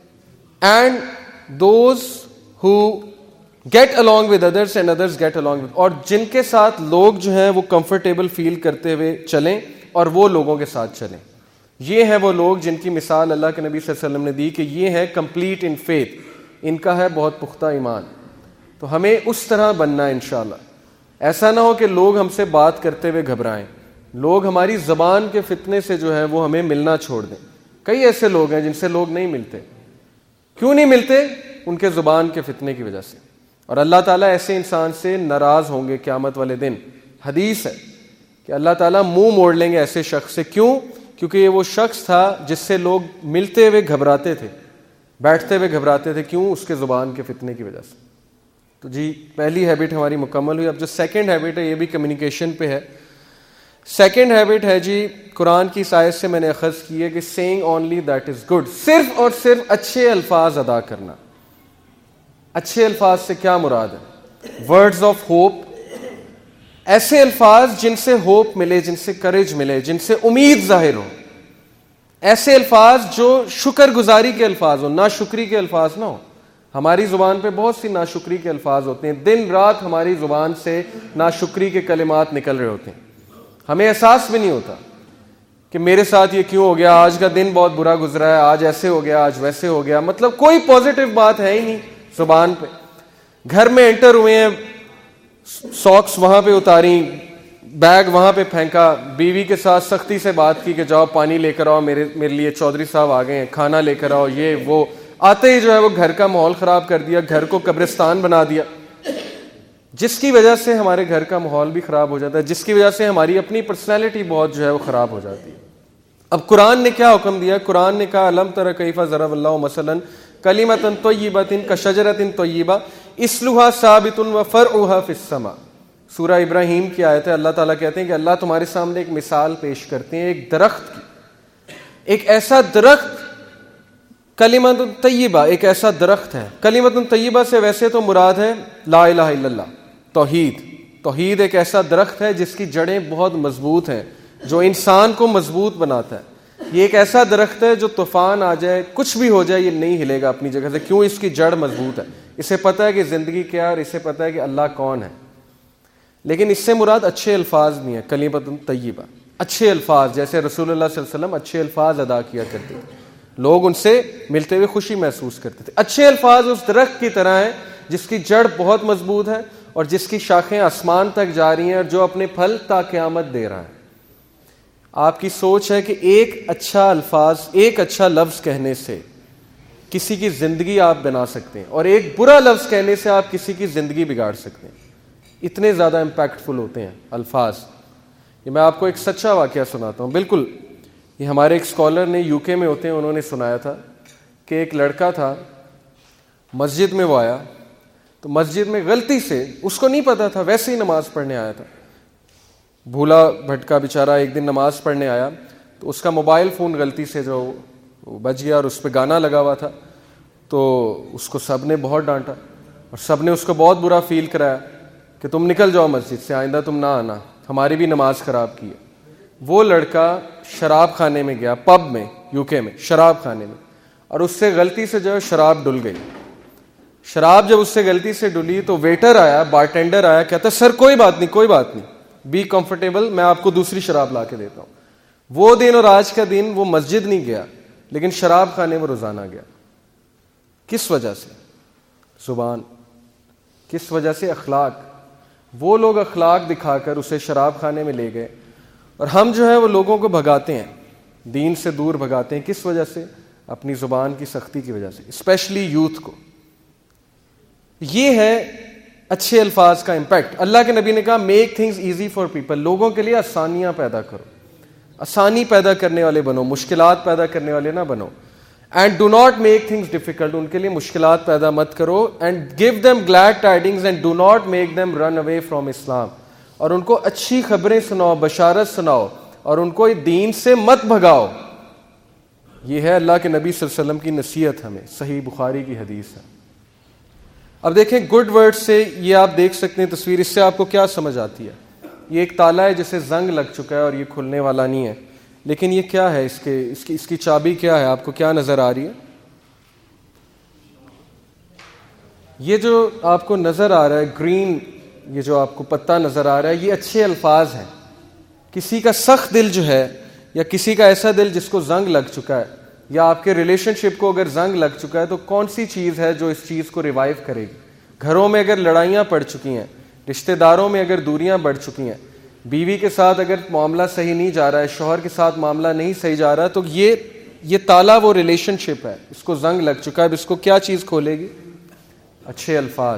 And those who get along with others and others get along with، اور جن کے ساتھ لوگ جو ہیں وہ کمفرٹیبل فیل کرتے ہوئے چلیں اور وہ لوگوں کے ساتھ چلیں. یہ ہیں وہ لوگ جن کی مثال اللہ کے نبی صلی اللہ علیہ وسلم نے دی کہ یہ ہے کمپلیٹ ان فیتھ، ان کا ہے بہت پختہ ایمان. تو ہمیں اس طرح بننا ہے انشاءاللہ. ایسا نہ ہو کہ لوگ ہم سے بات کرتے ہوئے گھبرائیں، لوگ ہماری زبان کے فتنے سے جو ہے وہ ہمیں ملنا چھوڑ دیں. کئی ایسے لوگ ہیں جن سے لوگ نہیں ملتے. کیوں نہیں ملتے؟ ان کے زبان کے فتنے کی وجہ سے. اور اللہ تعالیٰ ایسے انسان سے ناراض ہوں گے قیامت والے دن. حدیث ہے کہ اللہ تعالیٰ منہ موڑ لیں گے ایسے شخص سے. کیوں؟ کیونکہ یہ وہ شخص تھا جس سے لوگ ملتے ہوئے گھبراتے تھے، بیٹھتے ہوئے گھبراتے تھے. کیوں؟ اس کے زبان کے فتنے کی وجہ سے. تو جی پہلی ہیبٹ ہماری مکمل ہوئی. اب جو سیکنڈ ہیبٹ ہے یہ بھی کمیونیکیشن پہ ہے. سیکنڈ ہیبٹ ہے جی، قرآن کی اس آیت سے میں نے اخذ کی ہے کہ seeing only that is good, صرف اور صرف اچھے الفاظ ادا کرنا. اچھے الفاظ سے کیا مراد ہے؟ ورڈز آف ہوپ، ایسے الفاظ جن سے ہوپ ملے، جن سے کریج ملے، جن سے امید ظاہر ہو. ایسے الفاظ جو شکر گزاری کے الفاظ ہو، ناشکری کے الفاظ نہ ہو. ہماری زبان پہ بہت سی ناشکری کے الفاظ ہوتے ہیں، دن رات ہماری زبان سے ناشکری کے کلمات نکل رہے ہوتے ہیں، ہمیں احساس بھی نہیں ہوتا کہ میرے ساتھ یہ کیوں ہو گیا، آج کا دن بہت برا گزرا ہے، آج ایسے ہو گیا، آج ویسے ہو گیا. مطلب کوئی پازیٹیو بات ہے ہی نہیں زبان پہ. گھر میں انٹر ہوئے ہیں، ساکس وہاں پہ اتاری، بیگ وہاں پہ پھینکا، بیوی کے ساتھ سختی سے بات کی کہ جاؤ پانی لے کر آؤ، میرے میرے لیے چودھری صاحب آ گئے ہیں، کھانا لے کر آؤ، یہ وہ. آتے ہی جو ہے وہ گھر کا ماحول خراب کر دیا، گھر کو قبرستان بنا دیا، جس کی وجہ سے ہمارے گھر کا ماحول بھی خراب ہو جاتا ہے، جس کی وجہ سے ہماری اپنی پرسنالٹی بہت جو ہے وہ خراب ہو جاتی ہے. اب قرآن نے کیا حکم دیا؟ قرآن نے کہا الم تر کیف ضرب اللہ مثلا کلمۃ طیبۃ کشجرۃ طیبہ اصلها ثابت وفرعها فی السماء. سورہ ابراہیم کی آیت ہے, اللہ تعالیٰ کہتے ہیں کہ اللہ تمہارے سامنے ایک مثال پیش کرتے ہیں ایک درخت کی, ایک ایسا درخت, کلمۃ طیبہ, ایک ایسا درخت ہے. کلمۃ طیبہ سے ویسے تو مراد ہے لا الہ الا اللہ, توحید. توحید ایک ایسا درخت ہے جس کی جڑیں بہت مضبوط ہیں, جو انسان کو مضبوط بناتا ہے. یہ ایک ایسا درخت ہے جو طوفان آ جائے, کچھ بھی ہو جائے, یہ نہیں ہلے گا اپنی جگہ سے. کیوں؟ اس کی جڑ مضبوط ہے. اسے پتہ ہے کہ زندگی کیا ہے اور اسے پتہ ہے کہ اللہ کون ہے. لیکن اس سے مراد اچھے الفاظ نہیں ہے. کلمۃ طیبہ, اچھے الفاظ, جیسے رسول اللہ صلی اللہ علیہ وسلم اچھے الفاظ ادا کیا کرتے تھے, لوگ ان سے ملتے ہوئے خوشی محسوس کرتے تھے. اچھے الفاظ اس درخت کی طرح ہیں جس کی جڑ بہت مضبوط ہے اور جس کی شاخیں آسمان تک جا رہی ہیں اور جو اپنے پھل تا قیامت دے رہا ہے. آپ کی سوچ ہے کہ ایک اچھا الفاظ, ایک اچھا لفظ کہنے سے کسی کی زندگی آپ بنا سکتے ہیں, اور ایک برا لفظ کہنے سے آپ کسی کی زندگی بگاڑ سکتے ہیں. اتنے زیادہ امپیکٹ فل ہوتے ہیں الفاظ. یہ میں آپ کو ایک سچا واقعہ سناتا ہوں. بالکل یہ ہمارے ایک اسکالر نے, یو کے میں ہوتے ہیں, انہوں نے سنایا تھا کہ ایک لڑکا تھا, مسجد میں وہ آیا تو مسجد میں غلطی سے, اس کو نہیں پتا تھا, ویسے ہی نماز پڑھنے آیا تھا, بھولا بھٹکا بیچارہ, ایک دن نماز پڑھنے آیا تو اس کا موبائل فون غلطی سے جو بج گیا اور اس پہ گانا لگا ہوا تھا. تو اس کو سب نے بہت ڈانٹا اور سب نے اس کو بہت برا فیل کرایا کہ تم نکل جاؤ مسجد سے, آئندہ تم نہ آنا, ہماری بھی نماز خراب کی ہے. وہ لڑکا شراب خانے میں گیا, پب میں, یو کے میں شراب خانے میں, اور اس سے غلطی سے جو ہے شراب ڈل گئی. شراب جب اس سے غلطی سے ڈلی تو ویٹر آیا, بارٹینڈر آیا, کہتا سر کوئی بات نہیں, کوئی بات نہیں, بی کمفرٹیبل, میں آپ کو دوسری شراب لا کے دیتا ہوں. وہ دن اور آج کا دن وہ مسجد نہیں گیا لیکن شراب خانے میں روزانہ گیا. کس وجہ سے؟ زبان. کس وجہ سے؟ اخلاق. وہ لوگ اخلاق دکھا کر اسے شراب خانے میں لے گئے, اور ہم جو ہے وہ لوگوں کو بھگاتے ہیں, دین سے دور بھگاتے ہیں. کس وجہ سے؟ اپنی زبان کی سختی کی وجہ سے, اسپیشلی یوتھ کو. یہ ہے اچھے الفاظ کا امپیکٹ. اللہ کے نبی نے کہا make things easy for people, لوگوں کے لیے آسانیاں پیدا کرو, آسانی پیدا کرنے والے بنو, مشکلات پیدا کرنے والے نہ بنو. And do not make things difficult, ان کے لیے مشکلات پیدا مت کرو. And give them glad tidings and do not make them run away from اسلام, اور ان کو اچھی خبریں سناؤ, بشارت سناؤ, اور ان کو دین سے مت بھگاؤ. یہ ہے اللہ کے نبی صلی اللہ علیہ وسلم کی نصیحت ہمیں, صحیح بخاری کی حدیث ہے. اب دیکھیں گڈ ورڈ سے, یہ آپ دیکھ سکتے ہیں تصویر, اس سے آپ کو کیا سمجھ آتی ہے؟ یہ ایک تالا ہے جسے زنگ لگ چکا ہے اور یہ کھلنے والا نہیں ہے, لیکن یہ کیا ہے, اس کے اس کی اس کی چابی کیا ہے؟ آپ کو کیا نظر آ رہی ہے؟ یہ جو آپ کو نظر آ رہا ہے گرین, یہ جو آپ کو پتہ نظر آ رہا ہے, یہ اچھے الفاظ ہیں. کسی کا سخت دل جو ہے, یا کسی کا ایسا دل جس کو زنگ لگ چکا ہے, یا آپ کے ریلیشن شپ کو اگر زنگ لگ چکا ہے, تو کون سی چیز ہے جو اس چیز کو ریوائیو کرے گی؟ گھروں میں اگر لڑائیاں پڑ چکی ہیں, رشتہ داروں میں اگر دوریاں بڑھ چکی ہیں, بیوی کے ساتھ اگر معاملہ صحیح نہیں جا رہا ہے, شوہر کے ساتھ معاملہ نہیں صحیح جا رہا ہے, تو یہ یہ تالا وہ ریلیشن شپ ہے, اس کو زنگ لگ چکا ہے. اب اس کو کیا چیز کھولے گی؟ اچھے الفاظ.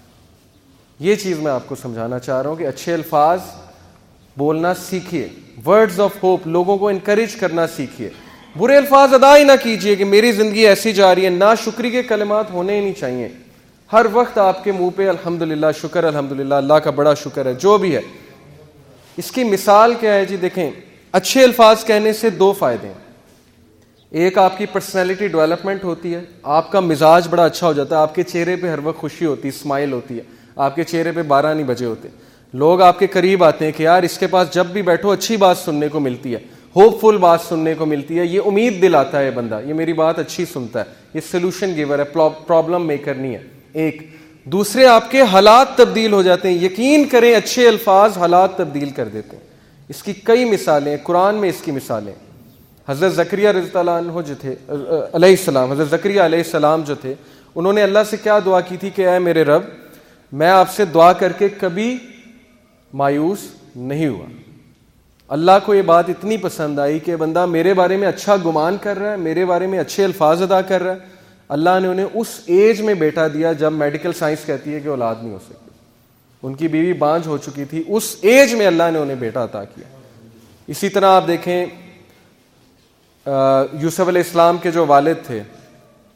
یہ چیز میں آپ کو سمجھانا چاہ رہا ہوں کہ اچھے الفاظ بولنا سیکھیے, ورڈز آف ہوپ, لوگوں کو انکریج کرنا سیکھیے. برے الفاظ ادا ہی نہ کیجیے کہ میری زندگی ایسی جا رہی ہے. نا شکری کے کلمات ہونے ہی نہیں چاہیے. ہر وقت آپ کے منہ پہ الحمدللہ, شکر, الحمدللہ, اللہ کا بڑا شکر ہے, جو بھی ہے. اس کی مثال کیا ہے جی؟ دیکھیں, اچھے الفاظ کہنے سے دو فائدے ہیں. ایک, آپ کی پرسنالٹی ڈیولپمنٹ ہوتی ہے, آپ کا مزاج بڑا اچھا ہو جاتا ہے, آپ کے چہرے پہ ہر وقت خوشی ہوتی ہے, اسمائل ہوتی ہے, آپ کے چہرے پہ بارہ نہیں بجے ہوتے. لوگ آپ کے قریب آتے ہیں کہ یار اس کے پاس جب بھی بیٹھو اچھی بات سننے کو ملتی ہے, ہوپ فل بات سننے کو ملتی ہے, یہ امید دلاتا ہے بندہ, یہ میری بات اچھی سنتا ہے, یہ سلوشن گیور ہے, پرابلم میکر نہیں ہے. ایک. دوسرے, آپ کے حالات تبدیل ہو جاتے ہیں. یقین کریں اچھے الفاظ حالات تبدیل کر دیتے ہیں. اس کی کئی مثالیں, قرآن میں اس کی مثالیں. حضرت زکریا رضی اللہ عنہ جو تھے علیہ السلام, حضرت زکریا علیہ السلام جو تھے, انہوں نے اللہ سے کیا دعا کی تھی کہ اے میرے رب, میں آپ سے دعا کر کے کبھی مایوس نہیں ہوا. اللہ کو یہ بات اتنی پسند آئی کہ بندہ میرے بارے میں اچھا گمان کر رہا ہے, میرے بارے میں اچھے الفاظ ادا کر رہا ہے. اللہ نے انہیں اس ایج میں بیٹا دیا جب میڈیکل سائنس کہتی ہے کہ اولاد نہیں ہو سکتی. ان کی بیوی بانجھ ہو چکی تھی, اس ایج میں اللہ نے انہیں بیٹا عطا کیا. اسی طرح آپ دیکھیں یوسف علیہ السلام کے جو والد تھے,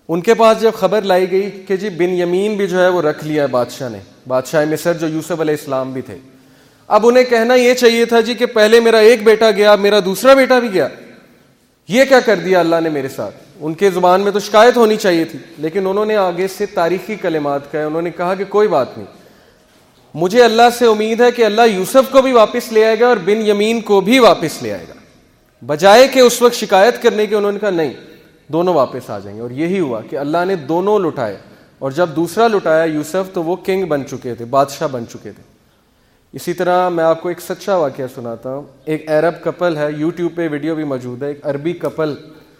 ان کے پاس جب خبر لائی گئی کہ جی بن یمین بھی جو ہے وہ رکھ لیا ہے بادشاہ نے, بادشاہ مصر جو یوسف علیہ السلام بھی تھے, اب انہیں کہنا یہ چاہیے تھا جی کہ پہلے میرا ایک بیٹا گیا, میرا دوسرا بیٹا بھی گیا, یہ کیا کر دیا اللہ نے میرے ساتھ. ان کے زبان میں تو شکایت ہونی چاہیے تھی, لیکن انہوں نے آگے سے تاریخی کلمات کہے. انہوں نے کہا کہ کوئی بات نہیں, مجھے اللہ سے امید ہے کہ اللہ یوسف کو بھی واپس لے آئے گا اور بن یمین کو بھی واپس لے آئے گا. بجائے کہ اس وقت شکایت کرنے کے, انہوں نے کہا نہیں, دونوں واپس آ جائیں گے. اور یہی ہوا کہ اللہ نے دونوں لٹائے, اور جب دوسرا لٹایا یوسف تو وہ کنگ بن چکے تھے, بادشاہ بن چکے تھے. اسی طرح میں آپ کو ایک سچا واقعہ سناتا ہوں. ایک عرب کپل ہے, یوٹیوب پہ ویڈیو بھی موجود ہے, ایک عربی کپل,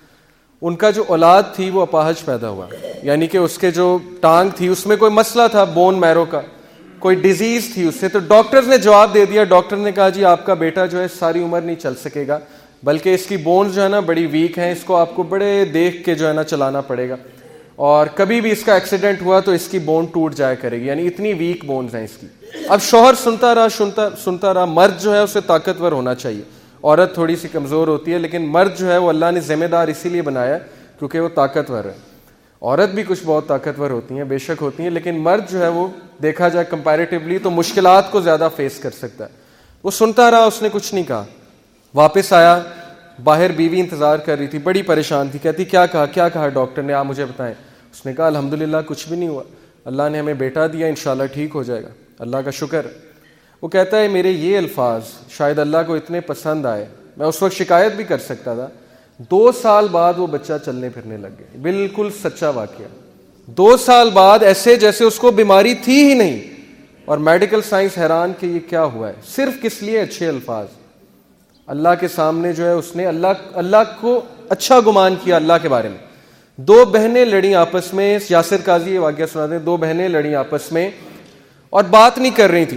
ان کا جو اولاد تھی وہ اپاہج پیدا ہوا, یعنی کہ اس کے جو ٹانگ تھی اس میں کوئی مسئلہ تھا, بون میرو کا کوئی ڈیزیز تھی اس سے. تو ڈاکٹرز نے جواب دے دیا, ڈاکٹر نے کہا جی آپ کا بیٹا جو ہے ساری عمر نہیں چل سکے گا, بلکہ اس کی بونز جو ہے نا بڑی ویک ہیں, اس کو آپ کو بڑے دیکھ کے جو ہے نا چلانا پڑے گا, اور کبھی بھی اس کا ایکسیڈنٹ ہوا تو اس کی بون ٹوٹ جایا کرے گی, یعنی اتنی ویک بونز ہیں اس کی. اب شوہر سنتا رہا سنتا سنتا رہا مرد جو ہے اسے طاقتور ہونا چاہیے, عورت تھوڑی سی کمزور ہوتی ہے, لیکن مرد جو ہے وہ اللہ نے ذمہ دار اسی لیے بنایا کیونکہ وہ طاقتور ہے. عورت بھی کچھ بہت طاقتور ہوتی ہیں, بے شک ہوتی ہیں, لیکن مرد جو ہے وہ دیکھا جائے کمپیریٹیولی تو مشکلات کو زیادہ فیس کر سکتا ہے. وہ سنتا رہا, اس نے کچھ نہیں کہا. واپس آیا, باہر بیوی انتظار کر رہی تھی, بڑی پریشان تھی, کہتی کیا کہا کیا کہا ڈاکٹر نے, آپ مجھے بتائیں. اس نے کہا الحمدللہ کچھ بھی نہیں ہوا, اللہ نے ہمیں بیٹا دیا, انشاءاللہ ٹھیک ہو جائے گا, اللہ کا شکر. وہ کہتا ہے میرے یہ الفاظ شاید اللہ کو اتنے پسند آئے, میں اس وقت شکایت بھی کر سکتا تھا. دو سال بعد وہ بچہ چلنے پھرنے لگ گیا, بالکل سچا واقعہ. دو سال بعد ایسے جیسے اس کو بیماری تھی ہی نہیں, اور میڈیکل سائنس حیران کہ یہ کیا ہوا ہے. صرف کس لیے اچھے الفاظ, اللہ کے سامنے جو ہے اس نے اللہ اللہ کو اچھا گمان کیا اللہ کے بارے میں. دو بہنیں لڑیں آپس میں, یاسر قاضی یہ واقعہ سناتے ہیں, دو بہنیں لڑیں آپس میں اور بات نہیں کر رہی تھی.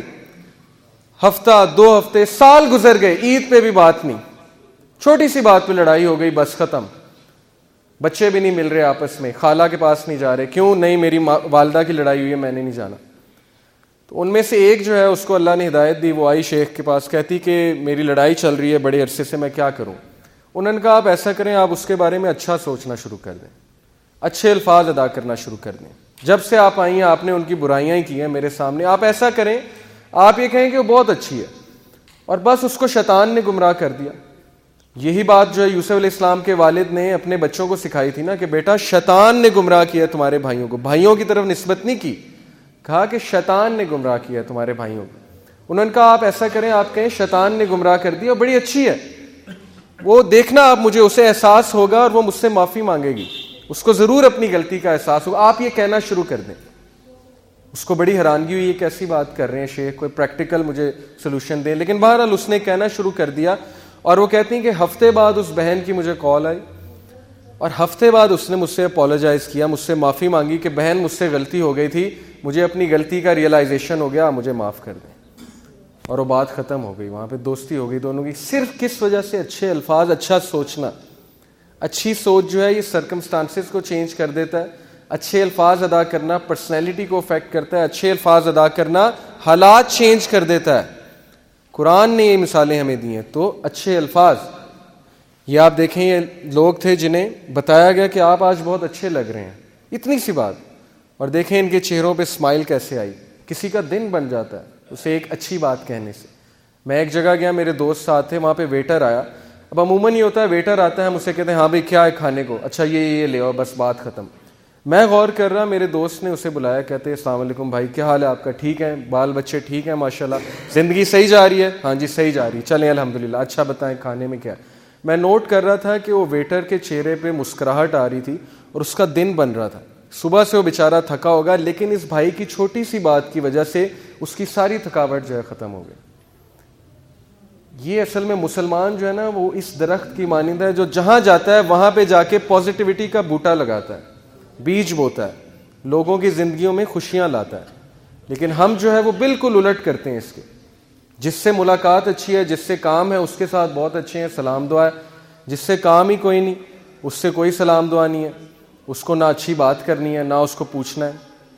ہفتہ, دو ہفتے, سال گزر گئے, عید پہ بھی بات نہیں, چھوٹی سی بات پہ لڑائی ہو گئی, بس ختم. بچے بھی نہیں مل رہے آپس میں, خالہ کے پاس نہیں جا رہے, کیوں نہیں, میری والدہ کی لڑائی ہوئی ہے, میں نے نہیں جانا. تو ان میں سے ایک جو ہے اس کو اللہ نے ہدایت دی, وہ آئی شیخ کے پاس, کہتی کہ میری لڑائی چل رہی ہے بڑے عرصے سے, میں کیا کروں. انہوں نے کہا آپ ایسا کریں, آپ اس کے بارے میں اچھا سوچنا شروع کر دیں, اچھے الفاظ ادا کرنا شروع کر دیں. جب سے آپ آئی ہیں آپ نے ان کی برائیاں ہی کی ہیں میرے سامنے, آپ ایسا کریں, آپ یہ کہیں کہ وہ بہت اچھی ہے, اور بس اس کو شیطان نے گمراہ کر دیا. یہی بات جو ہے یوسف علیہ السلام کے والد نے اپنے بچوں کو سکھائی تھی نا, کہ بیٹا شیطان نے گمراہ کیا تمہارے بھائیوں کو. بھائیوں کی طرف نسبت نہیں کی, کہا کہ شیطان نے گمراہ کیا تمہارے بھائیوں کو. انہوں نے کہا آپ ایسا کریں, آپ کہیں شیطان نے گمراہ کر دیا, اور بڑی اچھی ہے, وہ دیکھنا آپ, مجھے اسے احساس ہوگا اور وہ مجھ سے معافی مانگے گی, اس کو ضرور اپنی غلطی کا احساس ہوگا, آپ یہ کہنا شروع کر دیں. اس کو بڑی حیرانگی ہوئی, یہ کیسی بات کر رہے ہیں شیخ, کوئی پریکٹیکل مجھے سولوشن دیں. لیکن بہرحال اس نے کہنا شروع کر دیا, اور وہ کہتی ہیں کہ ہفتے بعد اس بہن کی مجھے کال آئی, اور ہفتے بعد اس نے مجھ سے اپولوجائز کیا, مجھ سے معافی مانگی کہ بہن مجھ سے غلطی ہو گئی تھی, مجھے اپنی غلطی کا ریئلائزیشن ہو گیا, مجھے معاف کر دیں. اور وہ بات ختم ہو گئی, وہاں پہ دوستی ہو گئی دونوں کی. صرف کس وجہ سے, اچھے الفاظ, اچھا سوچنا. اچھی سوچ جو ہے یہ سرکمسٹانسز کو چینج کر دیتا ہے. اچھے الفاظ ادا کرنا پرسنالٹی کو افیکٹ کرتا ہے. اچھے الفاظ ادا کرنا حالات چینج کر دیتا ہے. قرآن نے یہ مثالیں ہمیں دی ہیں. تو اچھے الفاظ, یہ آپ دیکھیں, یہ لوگ تھے جنہیں بتایا گیا کہ آپ آج بہت اچھے لگ رہے ہیں, اتنی سی بات, اور دیکھیں ان کے چہروں پہ اسمائل کیسے آئی. کسی کا دن بن جاتا ہے اسے ایک اچھی بات کہنے سے. میں ایک جگہ گیا, میرے دوست ساتھ تھے, وہاں پہ ویٹر آیا. اب عموماً یہ ہوتا ہے ویٹر آتا ہے, ہم اسے کہتے ہیں ہاں بھائی کیا ہے کھانے کو, اچھا یہ یہ لے آؤ, بس بات ختم. میں غور کر رہا, میرے دوست نے اسے بلایا, کہتے ہیں السلام علیکم بھائی, کیا حال ہے آپ کا, ٹھیک ہے, بال بچے ٹھیک ہیں ماشاءاللہ, زندگی صحیح جا رہی ہے, ہاں جی صحیح جا رہی ہے, چلیں الحمدللہ, اچھا بتائیں کھانے میں کیا. میں نوٹ کر رہا تھا کہ وہ ویٹر کے چہرے پہ مسکراہٹ آ رہی تھی, اور اس کا دن بن رہا تھا. صبح سے وہ بیچارہ تھکا ہوگا, لیکن اس بھائی کی چھوٹی سی بات کی وجہ سے اس کی ساری تھکاوٹ جو ہے ختم ہو گئی. یہ اصل میں مسلمان جو ہے نا وہ اس درخت کی مانند ہے جو جہاں جاتا ہے وہاں پہ جا کے پازیٹیوٹی کا بوٹا لگاتا ہے, بیج بوتا ہے, لوگوں کی زندگیوں میں خوشیاں لاتا ہے. لیکن ہم جو ہے وہ بالکل الٹ کرتے ہیں اس کے. جس سے ملاقات اچھی ہے, جس سے کام ہے, اس کے ساتھ بہت اچھے ہیں, سلام دعا ہے. جس سے کام ہی کوئی نہیں, اس سے کوئی سلام دعا نہیں ہے, اس کو نہ اچھی بات کرنی ہے نہ اس کو پوچھنا ہے.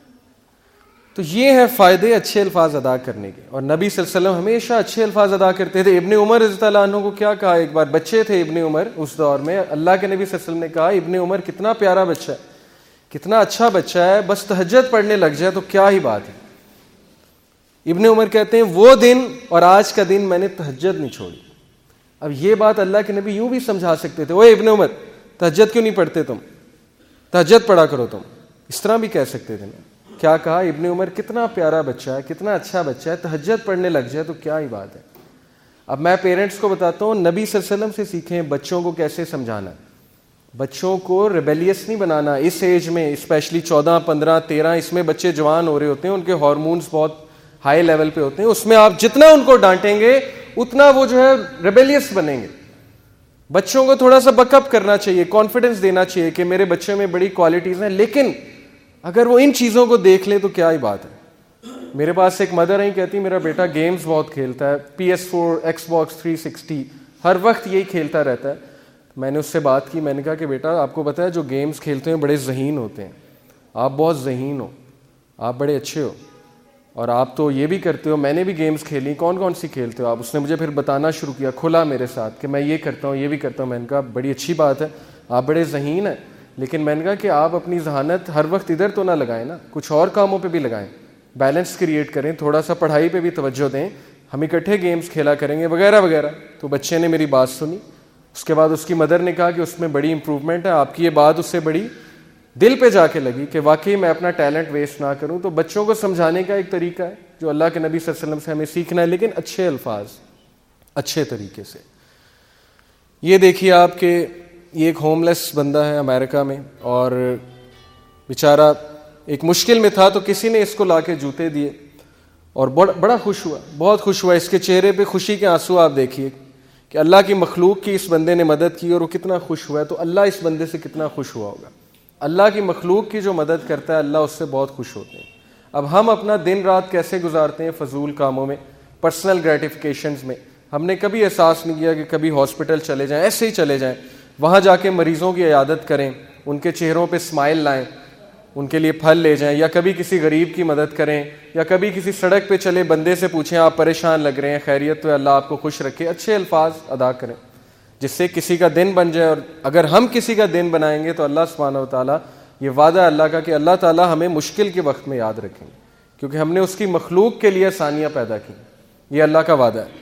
تو یہ ہے فائدے اچھے الفاظ ادا کرنے کے. اور نبی صلی اللہ علیہ وسلم ہمیشہ اچھے الفاظ ادا کرتے تھے. ابن عمر رضی اللہ عنہ کو کیا کہا, ایک بار بچے تھے ابن عمر اس دور میں, اللہ کے نبی صلی اللہ علیہ وسلم نے کہا ابن عمر کتنا پیارا بچہ ہے, کتنا اچھا بچہ ہے, بس تہجد پڑھنے لگ جائے تو کیا ہی بات ہے. ابن عمر کہتے ہیں وہ دن اور آج کا دن میں نے تہجد نہیں چھوڑی. اب یہ بات اللہ کے نبی یوں بھی سمجھا سکتے تھے, اوے ابن عمر تہجد کیوں نہیں پڑھتے تم, تہجد پڑھا کرو تم, اس طرح بھی کہہ سکتے تھے نا. کیا کہا ابن عمر کتنا پیارا بچہ ہے, کتنا اچھا بچہ ہے, تہجد پڑھنے لگ جائے تو کیا ہی بات ہے. اب میں پیرنٹس کو بتاتا ہوں, نبی صلی اللہ علیہ وسلم سے سیکھیں بچوں کو کیسے سمجھانا ہے. بچوں کو ریبیلیس نہیں بنانا. اس ایج میں اسپیشلی چودہ پندرہ تیرہ اس میں بچے جوان ہو رہے ہوتے ہیں, ان کے ہارمونز بہت ہائی لیول پہ ہوتے ہیں. اس میں آپ جتنا ان کو ڈانٹیں گے اتنا وہ جو ہے ریبیلیس بنیں گے. بچوں کو تھوڑا سا بک اپ کرنا چاہیے, کانفیڈنس دینا چاہیے کہ میرے بچے میں بڑی کوالٹیز ہیں, لیکن اگر وہ ان چیزوں کو دیکھ لے تو کیا ہی بات ہے. میرے پاس ایک مدر ہیں, کہتی میرا بیٹا گیمز بہت کھیلتا ہے, P S four Xbox three sixty ہر وقت یہی کھیلتا رہتا ہے. میں نے اس سے بات کی, میں نے کہا کہ بیٹا آپ کو پتا ہے جو گیمز کھیلتے ہیں بڑے ذہین ہوتے ہیں, آپ بہت ذہین ہو, آپ بڑے اچھے ہو, اور آپ تو یہ بھی کرتے ہو, میں نے بھی گیمز کھیلی, کون کون سی کھیلتے ہو آپ. اس نے مجھے پھر بتانا شروع کیا کھلا میرے ساتھ کہ میں یہ کرتا ہوں یہ بھی کرتا ہوں. میں نے کہا بڑی اچھی بات ہے, آپ بڑے ذہین ہیں, لیکن میں نے کہا کہ آپ اپنی ذہانت ہر وقت ادھر تو نہ لگائیں نا, کچھ اور کاموں پہ بھی لگائیں, بیلنس کریٹ کریں, تھوڑا سا پڑھائی پہ بھی توجہ دیں, ہم اکٹھے گیمز کھیلا کریں گے وغیرہ وغیرہ. تو بچے نے میری بات سنی. اس کے بعد اس کی مدر نے کہا کہ اس میں بڑی امپروومنٹ ہے, آپ کی یہ بات اس سے بڑی دل پہ جا کے لگی کہ واقعی میں اپنا ٹیلنٹ ویسٹ نہ کروں. تو بچوں کو سمجھانے کا ایک طریقہ ہے جو اللہ کے نبی صلی اللہ علیہ وسلم سے ہمیں سیکھنا ہے, لیکن اچھے الفاظ, اچھے طریقے سے. یہ دیکھیے آپ کہ یہ ایک ہوم لیس بندہ ہے امریکہ میں, اور بیچارہ ایک مشکل میں تھا, تو کسی نے اس کو لا کے جوتے دیے اور بڑا خوش ہوا, بہت خوش ہوا. اس کے چہرے پہ خوشی کے آنسو آپ دیکھیے کہ اللہ کی مخلوق کی اس بندے نے مدد کی اور وہ کتنا خوش ہوا ہے. تو اللہ اس بندے سے کتنا خوش ہوا ہوگا. اللہ کی مخلوق کی جو مدد کرتا ہے اللہ اس سے بہت خوش ہوتے ہیں. اب ہم اپنا دن رات کیسے گزارتے ہیں فضول کاموں میں, پرسنل گریٹیفیکیشنز میں. ہم نے کبھی احساس نہیں کیا کہ کبھی ہاسپٹل چلے جائیں, ایسے ہی چلے جائیں, وہاں جا کے مریضوں کی عیادت کریں, ان کے چہروں پہ اسمائل لائیں, ان کے لیے پھل لے جائیں, یا کبھی کسی غریب کی مدد کریں, یا کبھی کسی سڑک پہ چلے بندے سے پوچھیں آپ پریشان لگ رہے ہیں, خیریت تو اللہ آپ کو خوش رکھے. اچھے الفاظ ادا کریں جس سے کسی کا دن بن جائے. اور اگر ہم کسی کا دن بنائیں گے تو اللہ سبحانہ و تعالیٰ, یہ وعدہ ہے اللہ کا کہ اللہ تعالیٰ ہمیں مشکل کے وقت میں یاد رکھیں گے, کیونکہ ہم نے اس کی مخلوق کے لیے آسانیاں پیدا کی. یہ اللہ کا وعدہ ہے.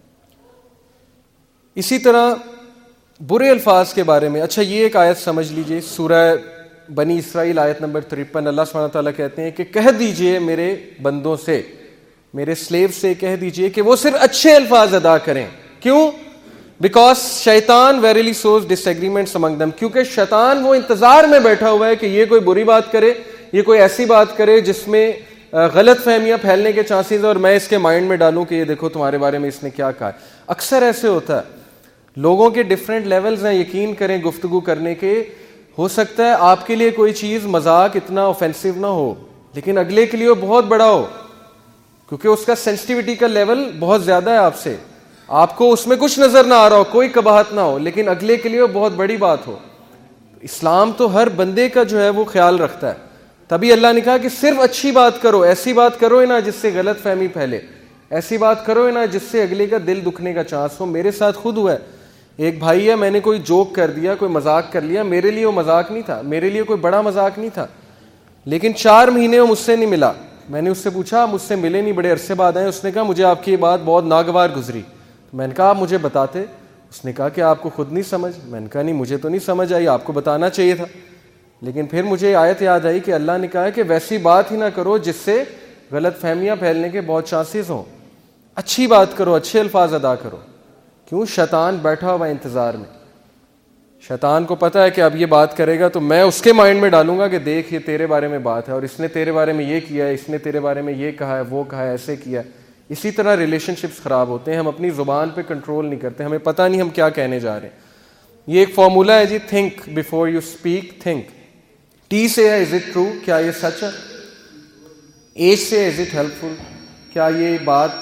اسی طرح برے الفاظ کے بارے میں, اچھا یہ ایک آیت سمجھ لیجئے, سورہ بنی اسرائیل آیت نمبر ترپن. اللہ سبحانہ تعالیٰ کہتے ہیں کہ کہہ دیجئے میرے بندوں سے, میرے سلیو سے کہہ دیجئے کہ وہ صرف اچھے الفاظ ادا کریں. کیوں؟ بیکاز شیطان ویریلی سوز ڈس ایگریمنٹس امنگ دم, کیونکہ شیطان وہ انتظار میں بیٹھا ہوا ہے کہ یہ کوئی بری بات کرے, یہ کوئی ایسی بات کرے جس میں غلط فہمیاں پھیلنے کے چانسز, اور میں اس کے مائنڈ میں ڈالوں کہ یہ دیکھو تمہارے بارے میں اس نے کیا کہا ہے. اکثر ایسے ہوتا ہے, لوگوں کے ڈفرینٹ لیولز ہیں, یقین کریں گفتگو کرنے کے. ہو سکتا ہے آپ کے لیے کوئی چیز مذاق اتنا اوفینسو نہ ہو, لیکن اگلے کے لیے وہ بہت بڑا ہو, کیونکہ اس کا سینسٹیوٹی کا لیول بہت زیادہ ہے آپ سے. آپ کو اس میں کچھ نظر نہ آ رہا ہو, کوئی قباحت نہ ہو, لیکن اگلے کے لیے وہ بہت بڑی بات ہو. اسلام تو ہر بندے کا جو ہے وہ خیال رکھتا ہے. تبھی اللہ نے کہا کہ صرف اچھی بات کرو, ایسی بات کرو ہی نہ جس سے غلط فہمی پھیلے, ایسی بات کرو ہی نہ جس سے اگلے کا دل دکھنے کا چانس ہو. میرے ساتھ خود ہوا ہے, ایک بھائی ہے, میں نے کوئی جوک کر دیا, کوئی مذاق کر لیا, میرے لیے وہ مذاق نہیں تھا, میرے لیے کوئی بڑا مذاق نہیں تھا, لیکن چار مہینے وہ مجھ سے نہیں ملا. میں نے اس سے پوچھا مجھ سے ملے نہیں, بڑے عرصے بعد آئے. اس نے کہا مجھے آپ کی یہ بات بہت ناگوار گزری. میں نے کہا آپ مجھے بتاتے. اس نے کہا کہ آپ کو خود نہیں سمجھ. میں نے کہا نہیں مجھے تو نہیں سمجھ آئی, آپ کو بتانا چاہیے تھا. لیکن پھر مجھے آیت یاد آئی کہ اللہ نے کہا ہے کہ ویسی بات ہی نہ کرو جس سے غلط فہمیاں پھیلنے کے بہت چانسز ہوں. اچھی بات کرو, اچھے الفاظ ادا کرو. کیوں؟ شیطان بیٹھا ہوا انتظار میں. شیطان کو پتا ہے کہ اب یہ بات کرے گا تو میں اس کے مائنڈ میں ڈالوں گا کہ دیکھ یہ تیرے بارے میں بات ہے, اور اس نے تیرے بارے میں یہ کیا ہے, اس نے تیرے بارے میں یہ کہا ہے, وہ کہا ہے, ایسے کیا ہے. اسی طرح ریلیشن شپس خراب ہوتے ہیں, ہم اپنی زبان پہ کنٹرول نہیں کرتے, ہمیں پتہ نہیں ہم کیا کہنے جا رہے ہیں. یہ ایک فارمولا ہے جی, think before you speak. Think, T سے ہے از اٹ ٹرو, کیا یہ سچ ہے. ایچ سے از اٹ ہیلپ فل, کیا یہ بات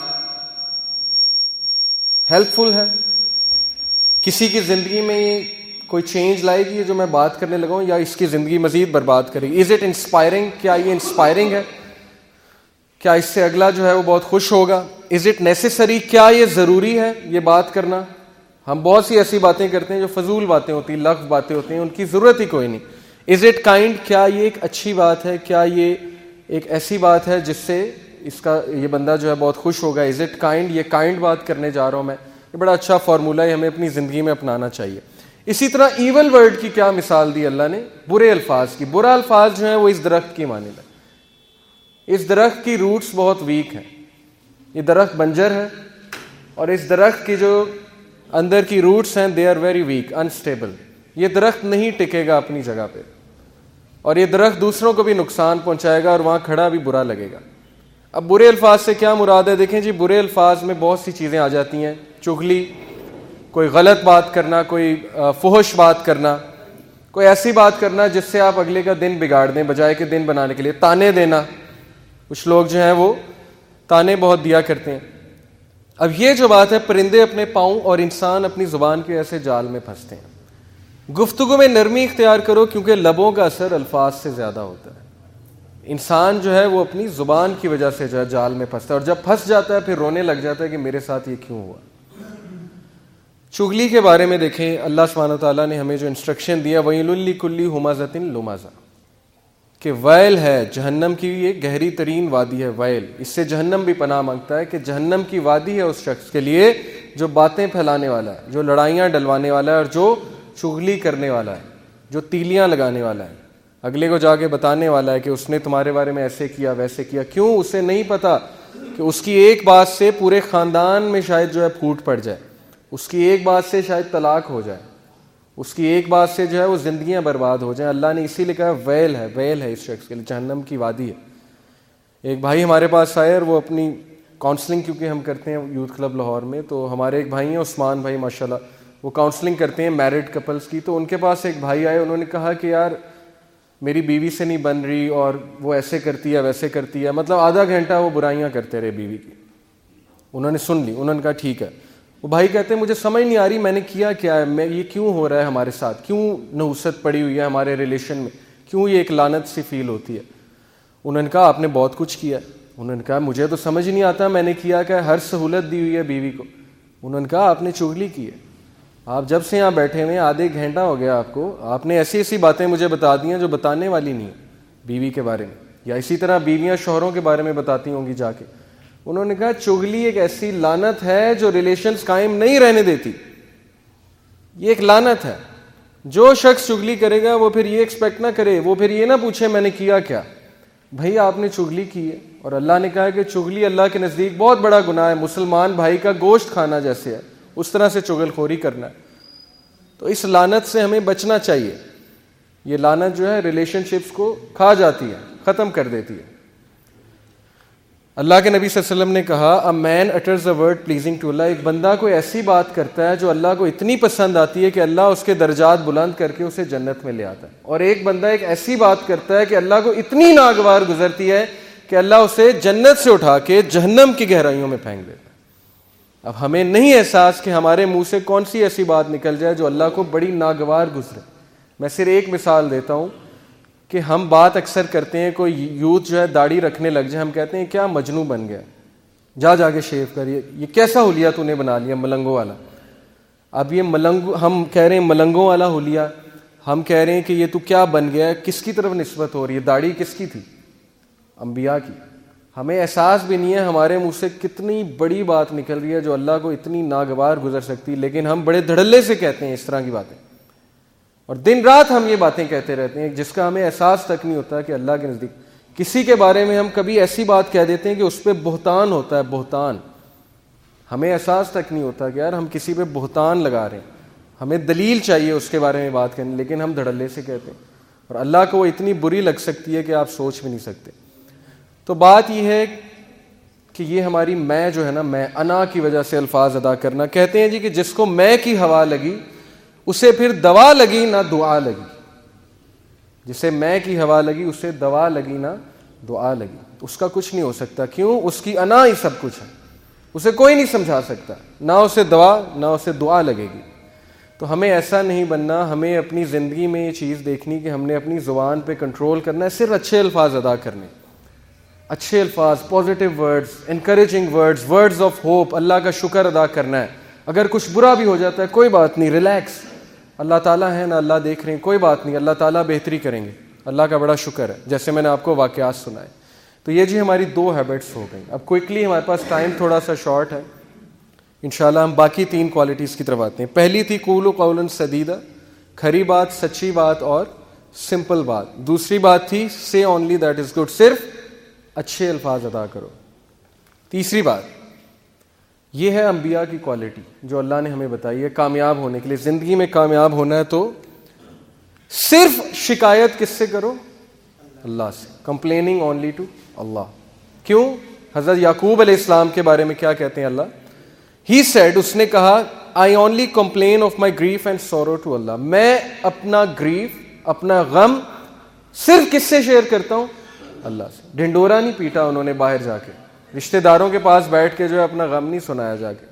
ہیلپ فل ہے, کسی کی زندگی میں یہ کوئی چینج لائے گی جو میں بات کرنے لگا ہوں, یا اس کی زندگی مزید برباد کرے گی. از اٹ انسپائرنگ, کیا یہ انسپائرنگ ہے, کیا اس سے اگلا جو ہے وہ بہت خوش ہوگا. از اٹ نیسیسری, کیا یہ ضروری ہے یہ بات کرنا. ہم بہت سی ایسی باتیں کرتے ہیں جو فضول باتیں ہوتی ہیں, لغو باتیں ہوتی ہیں, ان کی ضرورت ہی کوئی نہیں. از اٹ کائنڈ، کیا یہ ایک اچھی بات ہے، کیا یہ ایک ایسی بات ہے جس سے اس کا یہ بندہ جو ہے بہت خوش ہوگا. از اٹ کائنڈ، یہ کائنڈ بات کرنے جا رہا ہوں میں، یہ بڑا اچھا فارمولہ ہے، ہمیں اپنی زندگی میں اپنانا چاہیے. اسی طرح ایول ورڈ کی کیا مثال دی اللہ نے، برے الفاظ کی. برا الفاظ جو ہیں وہ اس درخت کی مانند ہے. اس درخت کی روٹس بہت ویک ہیں، یہ درخت بنجر ہے، اور اس درخت کی جو اندر کی روٹس ہیں they are very weak, unstable. یہ درخت نہیں ٹکے گا اپنی جگہ پہ، اور یہ درخت دوسروں کو بھی نقصان پہنچائے گا اور وہاں کھڑا بھی برا لگے گا. اب برے الفاظ سے کیا مراد ہے؟ دیکھیں جی، برے الفاظ میں بہت سی چیزیں آ جاتی ہیں. چغلی، کوئی غلط بات کرنا، کوئی فحش بات کرنا، کوئی ایسی بات کرنا جس سے آپ اگلے کا دن بگاڑ دیں بجائے کہ دن بنانے کے لیے. تانے دینا، کچھ لوگ جو ہیں وہ تانے بہت دیا کرتے ہیں. اب یہ جو بات ہے، پرندے اپنے پاؤں اور انسان اپنی زبان کے ایسے جال میں پھنستے ہیں. گفتگو میں نرمی اختیار کرو، کیونکہ لبوں کا اثر الفاظ سے زیادہ ہوتا ہے. انسان جو ہے وہ اپنی زبان کی وجہ سے جو ہے جال میں پھنستا ہے، اور جب پھنس جاتا ہے پھر رونے لگ جاتا ہے کہ میرے ساتھ یہ کیوں ہوا. چغلی کے بارے میں دیکھیں، اللہ سبحانہ وتعالیٰ نے ہمیں جو انسٹرکشن دیا، وَيْلٌ لِكُلِّ ہُمَزَةٍ لُمَزَةٍ، کہ ویل ہے جہنم کی، یہ گہری ترین وادی ہے. ویل، اس سے جہنم بھی پناہ مانگتا ہے کہ جہنم کی وادی ہے اس شخص کے لیے جو باتیں پھیلانے والا ہے، جو لڑائیاں ڈلوانے والا ہے، اور جو چغلی کرنے والا ہے، جو تیلیاں لگانے والا ہے، اگلے کو جا کے بتانے والا ہے کہ اس نے تمہارے بارے میں ایسے کیا ویسے کیا. کیوں؟ اسے نہیں پتا کہ اس کی ایک بات سے پورے خاندان میں شاید جو ہے پھوٹ پڑ جائے، اس کی ایک بات سے شاید طلاق ہو جائے، اس کی ایک بات سے جو ہے وہ زندگیاں برباد ہو جائیں. اللہ نے اسی لیے کہا ویل ہے، ویل ہے اس شخص کے لیے، جہنم کی وادی ہے. ایک بھائی ہمارے پاس آئے، اور وہ اپنی کاؤنسلنگ کیونکہ ہم کرتے ہیں یوتھ کلب لاہور میں، تو ہمارے ایک بھائی ہیں عثمان بھائی ماشاءاللہ، وہ کاؤنسلنگ کرتے ہیں میرڈ کپلز کی. تو ان کے پاس ایک بھائی آئے، انہوں نے کہا کہ یار میری بیوی سے نہیں بن رہی، اور وہ ایسے کرتی ہے ویسے کرتی ہے. مطلب آدھا گھنٹہ وہ برائیاں کرتے رہے بیوی کی. انہوں نے سن لی، انہوں نے کہا ٹھیک ہے. وہ بھائی کہتے ہیں مجھے سمجھ نہیں آ رہی میں نے کیا کیا ہے، میں یہ کیوں ہو رہا ہے ہمارے ساتھ، کیوں نحوست پڑی ہوئی ہے ہمارے ریلیشن میں، کیوں یہ ایک لعنت سی فیل ہوتی ہے. انہوں نے کہا آپ نے بہت کچھ کیا. انہوں نے کہا مجھے تو سمجھ نہیں آتا میں نے کیا کہ ہر سہولت دی ہوئی ہے بیوی کو. انہوں نے کہا آپ نے چغلی کی ہے، آپ جب سے یہاں بیٹھے ہوئے آدھے گھنٹہ ہو گیا آپ کو، آپ نے ایسی ایسی باتیں مجھے بتا دی ہیں جو بتانے والی نہیں ہیں بیوی کے بارے میں، یا اسی طرح بیویاں شوہروں کے بارے میں بتاتی ہوں گی جا کے. انہوں نے کہا چغلی ایک ایسی لعنت ہے جو ریلیشنز قائم نہیں رہنے دیتی. یہ ایک لعنت ہے. جو شخص چغلی کرے گا وہ پھر یہ ایکسپیکٹ نہ کرے، وہ پھر یہ نہ پوچھے میں نے کیا کیا. بھائی آپ نے چغلی کی ہے، اور اللہ نے کہا کہ چغلی اللہ کے نزدیک بہت بڑا گناہ ہے، مسلمان بھائی کا گوشت کھانا جیسے ہے، اس طرح سے چغل خوری کرنا ہے. تو اس لعنت سے ہمیں بچنا چاہیے. یہ لعنت جو ہے ریلیشن شپس کو کھا جاتی ہے، ختم کر دیتی ہے. اللہ کے نبی صلی اللہ علیہ وسلم نے کہا a man utters a word pleasing to Allah، ایک بندہ کوئی ایسی بات کرتا ہے جو اللہ کو اتنی پسند آتی ہے کہ اللہ اس کے درجات بلند کر کے اسے جنت میں لے آتا ہے. اور ایک بندہ ایک ایسی بات کرتا ہے کہ اللہ کو اتنی ناگوار گزرتی ہے کہ اللہ اسے جنت سے اٹھا کے جہنم کی گہرائیوں میں پھینک دیتا ہے. اب ہمیں نہیں احساس کہ ہمارے منہ سے کون سی ایسی بات نکل جائے جو اللہ کو بڑی ناگوار گزرے. میں صرف ایک مثال دیتا ہوں کہ ہم بات اکثر کرتے ہیں، کوئی یوتھ جو ہے داڑھی رکھنے لگ جائے، ہم کہتے ہیں کیا مجنوں بن گیا، جا جا کے شیو کریے، یہ کیسا حلیہ تو نے بنا لیا ملنگوں والا. اب یہ ملنگ ہم کہہ رہے ہیں ملنگوں والا حلیہ، ہم کہہ رہے ہیں کہ یہ تو کیا بن گیا، کس کی طرف نسبت ہو رہی ہے؟ داڑھی کس کی تھی؟ انبیاء کی. ہمیں احساس بھی نہیں ہے ہمارے منہ سے کتنی بڑی بات نکل رہی ہے جو اللہ کو اتنی ناگوار گزر سکتی، لیکن ہم بڑے دھڑلے سے کہتے ہیں اس طرح کی باتیں، اور دن رات ہم یہ باتیں کہتے رہتے ہیں جس کا ہمیں احساس تک نہیں ہوتا کہ اللہ کے نزدیک کسی کے بارے میں ہم کبھی ایسی بات کہہ دیتے ہیں کہ اس پہ بہتان ہوتا ہے. بہتان ہمیں احساس تک نہیں ہوتا کہ یار ہم کسی پہ بہتان لگا رہے ہیں، ہمیں دلیل چاہیے اس کے بارے میں بات کرنے، لیکن ہم دھڑلے سے کہتے ہیں، اور اللہ کو وہ اتنی بری لگ سکتی ہے کہ آپ سوچ بھی نہیں سکتے. تو بات یہ ہے کہ یہ ہماری میں جو ہے نا، میں انا کی وجہ سے الفاظ ادا کرنا. کہتے ہیں جی کہ جس کو میں کی ہوا لگی اسے پھر دوا لگی نہ دعا لگی. جسے میں کی ہوا لگی اسے دوا لگی نہ دعا لگی. اس کا کچھ نہیں ہو سکتا. کیوں؟ اس کی انا ہی سب کچھ ہے، اسے کوئی نہیں سمجھا سکتا، نہ اسے دوا نہ اسے دعا لگے گی. تو ہمیں ایسا نہیں بننا، ہمیں اپنی زندگی میں یہ چیز دیکھنی کہ ہم نے اپنی زبان پہ کنٹرول کرنا ہے، صرف اچھے الفاظ ادا کرنے، اچھے الفاظ، positive words, encouraging words, words of hope, اللہ کا شکر ادا کرنا ہے. اگر کچھ برا بھی ہو جاتا ہے کوئی بات نہیں، ریلیکس، اللہ تعالیٰ ہیں نہ اللہ دیکھ رہے ہیں، کوئی بات نہیں، اللہ تعالیٰ بہتری کریں گے، اللہ کا بڑا شکر ہے، جیسے میں نے آپ کو واقعات سنائے. تو یہ جی ہماری دو ہیبٹس ہو گئیں. اب کوئکلی ہمارے پاس ٹائم تھوڑا سا شارٹ ہے، انشاءاللہ ہم باقی تین کوالٹیز کی طرف آتے ہیں. پہلی تھی قولوا قولا سدیدا، کھری بات، سچی بات اور سمپل بات. دوسری بات تھی سے اونلی دیٹ از گڈ، صرف اچھے الفاظ ادا کرو. تیسری بات یہ ہے انبیاء کی کوالٹی جو اللہ نے ہمیں بتائی ہے کامیاب ہونے کے لیے. زندگی میں کامیاب ہونا ہے تو صرف شکایت کس سے کرو؟ اللہ سے. کمپلیننگ اونلی ٹو اللہ. کیوں؟ حضرت یعقوب علیہ السلام کے بارے میں کیا کہتے ہیں اللہ؟ ہی سیڈ، اس نے کہا I only complain of my grief and sorrow to اللہ. میں اپنا گریف، اپنا غم صرف کس سے شیئر کرتا ہوں؟ اللہ سے. ڈھنڈورا نہیں پیٹا انہوں نے باہر جا کے، رشتہ داروں کے پاس بیٹھ کے جو ہے اپنا غم نہیں سنایا جا کے.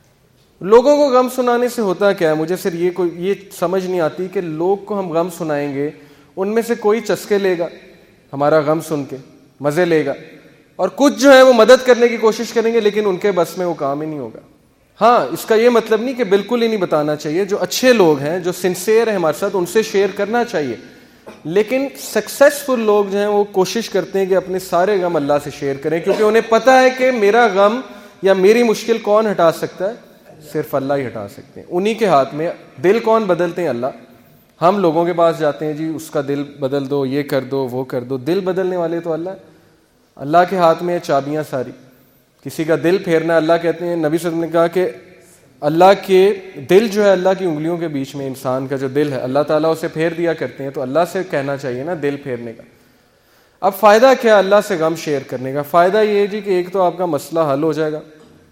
لوگوں کو غم سنانے سے ہوتا کیا ہے؟ مجھے صرف یہ کوئی یہ سمجھ نہیں آتی کہ لوگ کو ہم غم سنائیں گے، ان میں سے کوئی چسکے لے گا ہمارا غم سن کے، مزے لے گا، اور کچھ جو ہے وہ مدد کرنے کی کوشش کریں گے لیکن ان کے بس میں وہ کام ہی نہیں ہوگا. ہاں، اس کا یہ مطلب نہیں کہ بالکل ہی نہیں بتانا چاہیے. جو اچھے لوگ ہیں، جو سنسیئر ہیں ہمارے ساتھ، ان سے شیئر کرنا چاہیے. لیکن سکسیسفل لوگ جو ہیں وہ کوشش کرتے ہیں کہ اپنے سارے غم اللہ سے شیئر کریں، کیونکہ انہیں پتہ ہے کہ میرا غم یا میری مشکل کون ہٹا سکتا ہے؟ صرف اللہ ہی ہٹا سکتے ہیں. انہی کے ہاتھ میں. دل کون بدلتے ہیں؟ اللہ. ہم لوگوں کے پاس جاتے ہیں، جی اس کا دل بدل دو، یہ کر دو، وہ کر دو. دل بدلنے والے تو اللہ ہے. اللہ کے ہاتھ میں چابیاں ساری. کسی کا دل پھیرنا، اللہ کہتے ہیں، نبی صلی اللہ علیہ وسلم نے کہا کہ اللہ کے دل جو ہے اللہ کی انگلیوں کے بیچ میں، انسان کا جو دل ہے اللہ تعالیٰ اسے پھیر دیا کرتے ہیں. تو اللہ سے کہنا چاہیے نا دل پھیرنے کا. اب فائدہ کیا اللہ سے غم شیئر کرنے کا؟ فائدہ یہ ہے جی کہ ایک تو آپ کا مسئلہ حل ہو جائے گا.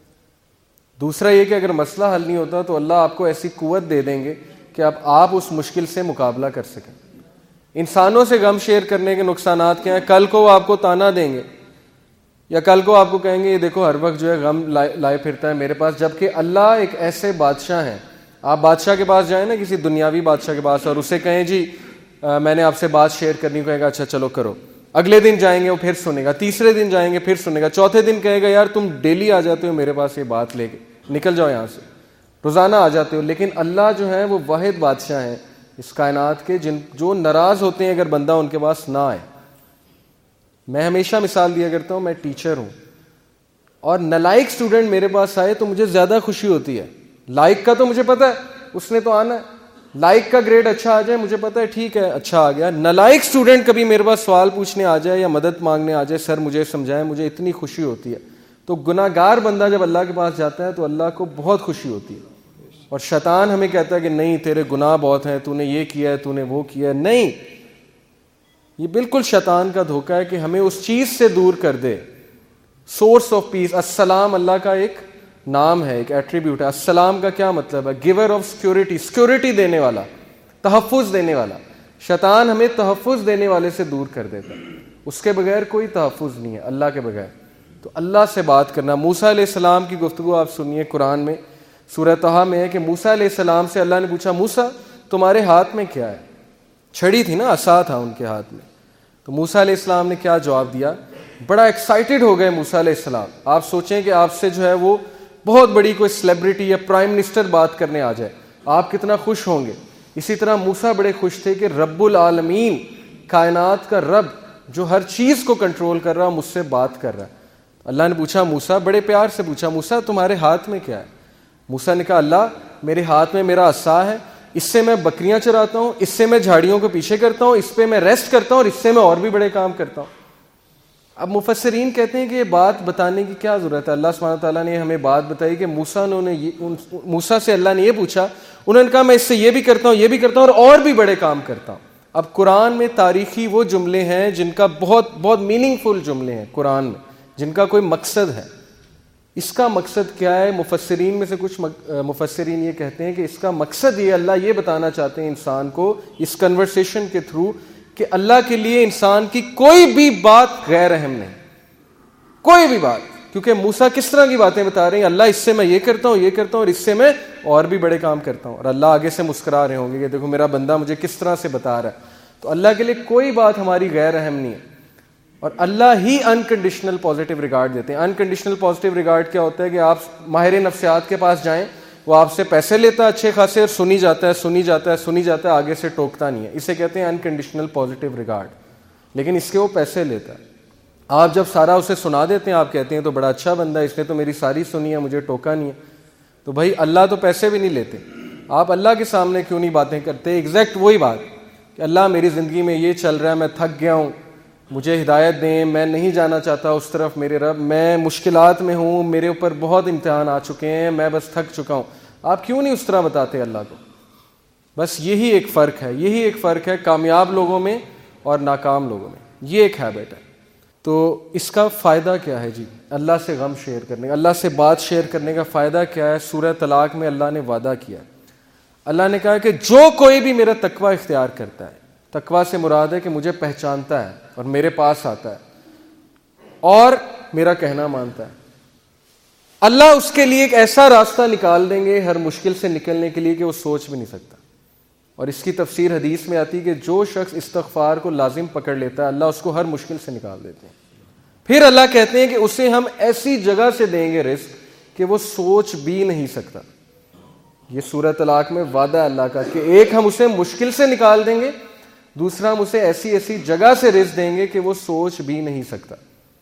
دوسرا یہ کہ اگر مسئلہ حل نہیں ہوتا تو اللہ آپ کو ایسی قوت دے دیں گے کہ اب آپ اس مشکل سے مقابلہ کر سکیں. انسانوں سے غم شیئر کرنے کے نقصانات کیا ہیں؟ کل کو وہ آپ کو تانا دیں گے، یا کل کو آپ کو کہیں گے یہ دیکھو ہر وقت جو ہے غم لائے پھرتا ہے میرے پاس. جبکہ اللہ ایک ایسے بادشاہ ہیں. آپ بادشاہ کے پاس جائیں نا، کسی دنیاوی بادشاہ کے پاس، اور اسے کہیں جی میں نے آپ سے بات شیئر کرنی، کہے گا اچھا چلو کرو. اگلے دن جائیں گے وہ پھر سنے گا، تیسرے دن جائیں گے پھر سنے گا، چوتھے دن کہے گا یار تم ڈیلی آ جاتے ہو میرے پاس یہ بات لے کے، نکل جاؤ یہاں سے، روزانہ آ جاتے ہو. لیکن اللہ جو ہے وہ واحد بادشاہ ہیں اس کائنات کے، جن جو ناراض ہوتے ہیں اگر بندہ ان کے پاس نہ آئے. میں ہمیشہ مثال دیا کرتا ہوں، میں ٹیچر ہوں اور نالائق اسٹوڈنٹ میرے پاس آئے تو مجھے زیادہ خوشی ہوتی ہے. لائق کا تو مجھے پتا ہے اس نے تو آنا ہے، لائق کا گریڈ اچھا آ جائے مجھے پتا ہے ٹھیک ہے اچھا آ گیا. نالائق اسٹوڈنٹ کبھی میرے پاس سوال پوچھنے آ جائے یا مدد مانگنے آ جائے، سر مجھے سمجھائیں، مجھے اتنی خوشی ہوتی ہے. تو گناہگار بندہ جب اللہ کے پاس جاتا ہے تو اللہ کو بہت خوشی ہوتی ہے. اور شیطان ہمیں کہتا ہے کہ نہیں تیرے گناہ بہت ہیں، تو نے یہ کیا ہے، تو نے وہ کیا ہے. نہیں، یہ بالکل شیطان کا دھوکہ ہے کہ ہمیں اس چیز سے دور کر دے. سورس آف پیس، السلام اللہ کا ایک نام ہے، ایک ایٹریبیوٹ ہے. السلام کا کیا مطلب ہے؟ گیور آف سیکورٹی، سیکورٹی دینے والا، تحفظ دینے والا. شیطان ہمیں تحفظ دینے والے سے دور کر دیتا ہے. اس کے بغیر کوئی تحفظ نہیں ہے، اللہ کے بغیر. تو اللہ سے بات کرنا. موسیٰ علیہ السلام کی گفتگو آپ سنیے، قرآن میں سورہ طہ میں ہے کہ موسیٰ علیہ السلام سے اللہ نے پوچھا موسیٰ تمہارے ہاتھ میں کیا ہے؟ چھڑی تھی نا، عصا تھا ان کے ہاتھ میں. تو موسیٰ علیہ السلام نے کیا جواب دیا؟ بڑا ایکسائٹڈ ہو گئے موسیٰ علیہ السلام. آپ سوچیں کہ آپ سے جو ہے وہ بہت بڑی کوئی سیلیبریٹی یا پرائم منسٹر بات کرنے آ جائے، آپ کتنا خوش ہوں گے. اسی طرح موسیٰ بڑے خوش تھے کہ رب العالمین، کائنات کا رب جو ہر چیز کو کنٹرول کر رہا، مجھ سے بات کر رہا ہے. اللہ نے پوچھا موسیٰ، بڑے پیار سے پوچھا موسیٰ تمہارے ہاتھ میں کیا ہے؟ موسیٰ نے کہا اللہ میرے ہاتھ میں میرا عصا ہے، اس سے میں بکریاں چراتا ہوں، اس سے میں جھاڑیوں کو پیچھے کرتا ہوں، اس پہ میں ریسٹ کرتا ہوں، اور اس سے میں اور بھی بڑے کام کرتا ہوں. اب مفسرین کہتے ہیں کہ یہ بات بتانے کی کیا ضرورت ہے؟ اللہ سبحانہ تعالیٰ نے ہمیں بات بتائی کہ موسیٰ نے موسیٰ سے اللہ نے یہ پوچھا، انہوں نے کہا میں اس سے یہ بھی کرتا ہوں، یہ بھی کرتا ہوں، اور اور بھی بڑے کام کرتا ہوں. اب قرآن میں تاریخی وہ جملے ہیں جن کا بہت بہت میننگ فل جملے ہیں قرآن میں، جن کا کوئی مقصد ہے. اس کا مقصد کیا ہے؟ مفسرین میں سے کچھ مفسرین یہ کہتے ہیں کہ اس کا مقصد یہ اللہ یہ بتانا چاہتے ہیں انسان کو اس کنورسیشن کے تھرو کہ اللہ کے لیے انسان کی کوئی بھی بات غیر اہم نہیں، کوئی بھی بات. کیونکہ موسیٰ کس طرح کی باتیں بتا رہے ہیں، اللہ اس سے میں یہ کرتا ہوں، یہ کرتا ہوں، اور اس سے میں اور بھی بڑے کام کرتا ہوں. اور اللہ آگے سے مسکرا رہے ہوں گے کہ دیکھو میرا بندہ مجھے کس طرح سے بتا رہا ہے. تو اللہ کے لیے کوئی بات ہماری غیر اہم نہیں ہے. اور اللہ ہی انکنڈیشنل پازیٹیو ریگارڈ دیتے ہیں. انکنڈیشنل پازیٹیو ریگارڈ کیا ہوتا ہے کہ آپ ماہر نفسیات کے پاس جائیں وہ آپ سے پیسے لیتا ہے اچھے خاصے اور سنی جاتا ہے سنی جاتا ہے سنی جاتا ہے آگے سے ٹوکتا نہیں ہے. اسے کہتے ہیں انکنڈیشنل پازیٹیو ریگارڈ. لیکن اس کے وہ پیسے لیتا ہے. آپ جب سارا اسے سنا دیتے ہیں آپ کہتے ہیں تو بڑا اچھا بندہ ہے, اس نے تو میری ساری سنی ہے, مجھے ٹوکا نہیں ہے. تو بھائی اللہ تو پیسے بھی نہیں لیتے, آپ اللہ کے سامنے کیوں نہیں باتیں کرتے؟ ایگزیکٹ وہی بات کہ اللہ میری زندگی میں یہ چل رہا ہے, میں تھک گیا ہوں, مجھے ہدایت دیں, میں نہیں جانا چاہتا اس طرف میرے رب, میں مشکلات میں ہوں, میرے اوپر بہت امتحان آ چکے ہیں, میں بس تھک چکا ہوں. آپ کیوں نہیں اس طرح بتاتے اللہ کو؟ بس یہی ایک فرق ہے, یہی ایک فرق ہے کامیاب لوگوں میں اور ناکام لوگوں میں. یہ ایک ہیبٹ ہے. تو اس کا فائدہ کیا ہے جی؟ اللہ سے غم شیئر کرنے کا, اللہ سے بات شیئر کرنے کا فائدہ کیا ہے؟ سورہ طلاق میں اللہ نے وعدہ کیا ہے. اللہ نے کہا کہ جو کوئی بھی میرا تقوی اختیار کرتا ہے, تقوی سے مراد ہے کہ مجھے پہچانتا ہے اور میرے پاس آتا ہے اور میرا کہنا مانتا ہے, اللہ اس کے لیے ایک ایسا راستہ نکال دیں گے ہر مشکل سے نکلنے کے لیے کہ وہ سوچ بھی نہیں سکتا. اور اس کی تفسیر حدیث میں آتی ہے کہ جو شخص استغفار کو لازم پکڑ لیتا ہے اللہ اس کو ہر مشکل سے نکال دیتے ہیں. پھر اللہ کہتے ہیں کہ اسے ہم ایسی جگہ سے دیں گے رزق کہ وہ سوچ بھی نہیں سکتا. یہ سورہ طلاق میں وعدہ ہے اللہ کا کہ ایک ہم اسے مشکل سے نکال دیں گے, دوسرا ہم اسے ایسی ایسی جگہ سے رزق دیں گے کہ وہ سوچ بھی نہیں سکتا.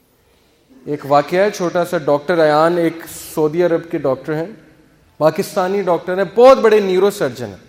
ایک واقعہ ہے چھوٹا سا. ڈاکٹر ایان ایک سعودی عرب کے ڈاکٹر ہیں, پاکستانی ڈاکٹر ہیں, بہت بڑے نیورو سرجن ہیں.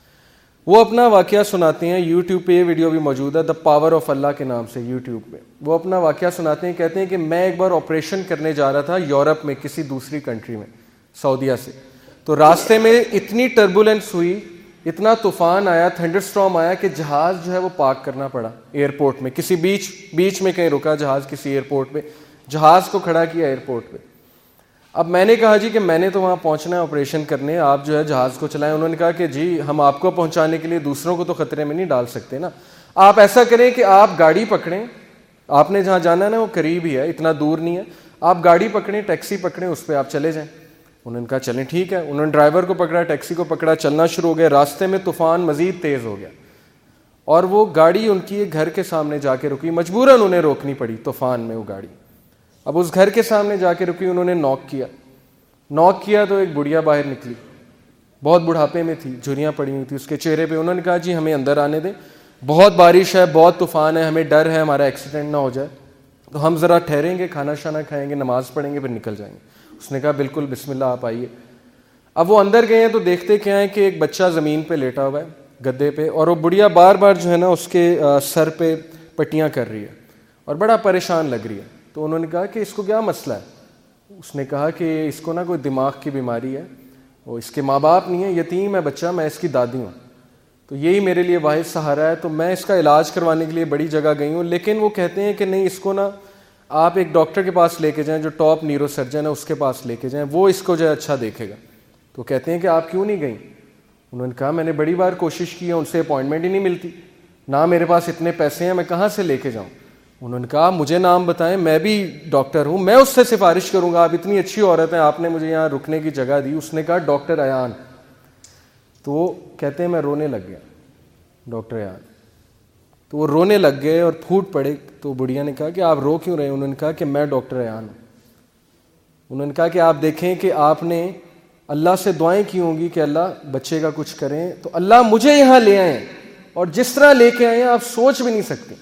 وہ اپنا واقعہ سناتے ہیں, یوٹیوب پہ یہ ویڈیو بھی موجود ہے, دا پاور آف اللہ کے نام سے یوٹیوب پہ. وہ اپنا واقعہ سناتے ہیں, کہتے ہیں کہ میں ایک بار آپریشن کرنے جا رہا تھا یورپ میں کسی دوسری کنٹری میں, سعودیہ سے. تو راستے میں اتنی ٹربولنس ہوئی, اتنا طوفان آیا, تھنڈر اسٹارم آیا کہ جہاز جو ہے وہ پارک کرنا پڑا ایئرپورٹ میں. کسی بیچ بیچ میں کہیں رکا جہاز, کسی ایئرپورٹ پہ جہاز کو کھڑا کیا ایئرپورٹ پہ. اب میں نے کہا جی کہ میں نے تو وہاں پہنچنا ہے آپریشن کرنے, آپ جو ہے جہاز کو چلائیں. انہوں نے کہا کہ جی ہم آپ کو پہنچانے کے لیے دوسروں کو تو خطرے میں نہیں ڈال سکتے نا, آپ ایسا کریں کہ آپ گاڑی پکڑیں, آپ نے جہاں جانا ہے نا وہ قریب ہی ہے, اتنا دور نہیں ہے, آپ گاڑی پکڑیں, ٹیکسی پکڑیں, اس پہ آپ چلے جائیں. انہوں نے کہا چلیں ٹھیک ہے. انہوں نے ڈرائیور کو پکڑا, ٹیکسی کو پکڑا, چلنا شروع ہو گیا. راستے میں طوفان مزید تیز ہو گیا اور وہ گاڑی ان کی ایک گھر کے سامنے جا کے رکی, مجبوراً انہیں روکنی پڑی طوفان میں وہ گاڑی. اب اس گھر کے سامنے جا کے رکی, انہوں نے نوک کیا, نوک کیا تو ایک بڑھیا باہر نکلی, بہت بڑھاپے میں تھی, جھریاں پڑی ہوئی تھی اس کے چہرے پہ. انہوں نے کہا جی ہمیں اندر آنے دیں, بہت بارش ہے, بہت طوفان ہے, ہمیں ڈر ہے ہمارا ایکسیڈنٹ نہ ہو جائے, تو ہم ذرا ٹھہریں گے, کھانا شانا کھائیں گے, نماز پڑھیں گے, پھر نکل جائیں گے. اس نے کہا بالکل بسم اللہ آپ آئیے. اب وہ اندر گئے ہیں تو دیکھتے کیا ہے کہ ایک بچہ زمین پہ لیٹا ہوا ہے گدے پہ, اور وہ بڑھیا بار بار جو ہے نا اس کے سر پہ پٹیاں کر رہی ہے اور بڑا پریشان لگ رہی ہے. تو انہوں نے کہا کہ اس کو کیا مسئلہ ہے؟ اس نے کہا کہ اس کو نا کوئی دماغ کی بیماری ہے, وہ اس کے ماں باپ نہیں ہے, یتیم ہے بچہ, میں اس کی دادی ہوں, تو یہی میرے لیے واحد سہارا ہے, تو میں اس کا علاج کروانے کے لیے بڑی جگہ گئی ہوں. لیکن وہ کہتے ہیں کہ نہیں, اس کو نا آپ ایک ڈاکٹر کے پاس لے کے جائیں جو ٹاپ نیورو سرجن ہے, اس کے پاس لے کے جائیں, وہ اس کو جو ہے اچھا دیکھے گا. تو کہتے ہیں کہ آپ کیوں نہیں گئیں؟ انہوں نے کہا میں نے بڑی بار کوشش کی ہے, ان سے اپوائنٹمنٹ ہی نہیں ملتی, نہ میرے پاس اتنے پیسے ہیں, میں کہاں سے لے کے جاؤں. انہوں نے کہا مجھے نام بتائیں, میں بھی ڈاکٹر ہوں, میں اس سے سفارش کروں گا, آپ اتنی اچھی عورت ہیں, آپ نے مجھے یہاں رکنے کی جگہ دی. اس نے کہا ڈاکٹر ایان. تو وہ کہتے ہیں میں رونے لگ گیا, ڈاکٹر ایان. تو وہ رونے لگ گئے اور پھوٹ پڑے. تو بڑھیا نے کہا کہ آپ رو کیوں رہے؟ انہوں نے کہا کہ میں ڈاکٹر ایان ہوں. انہوں نے کہا کہ آپ دیکھیں کہ آپ نے اللہ سے دعائیں کی ہوں گی کہ اللہ بچے کا کچھ کریں, تو اللہ مجھے یہاں لے آئے, اور جس طرح لے کے آئے ہیں آپ سوچ بھی نہیں سکتے.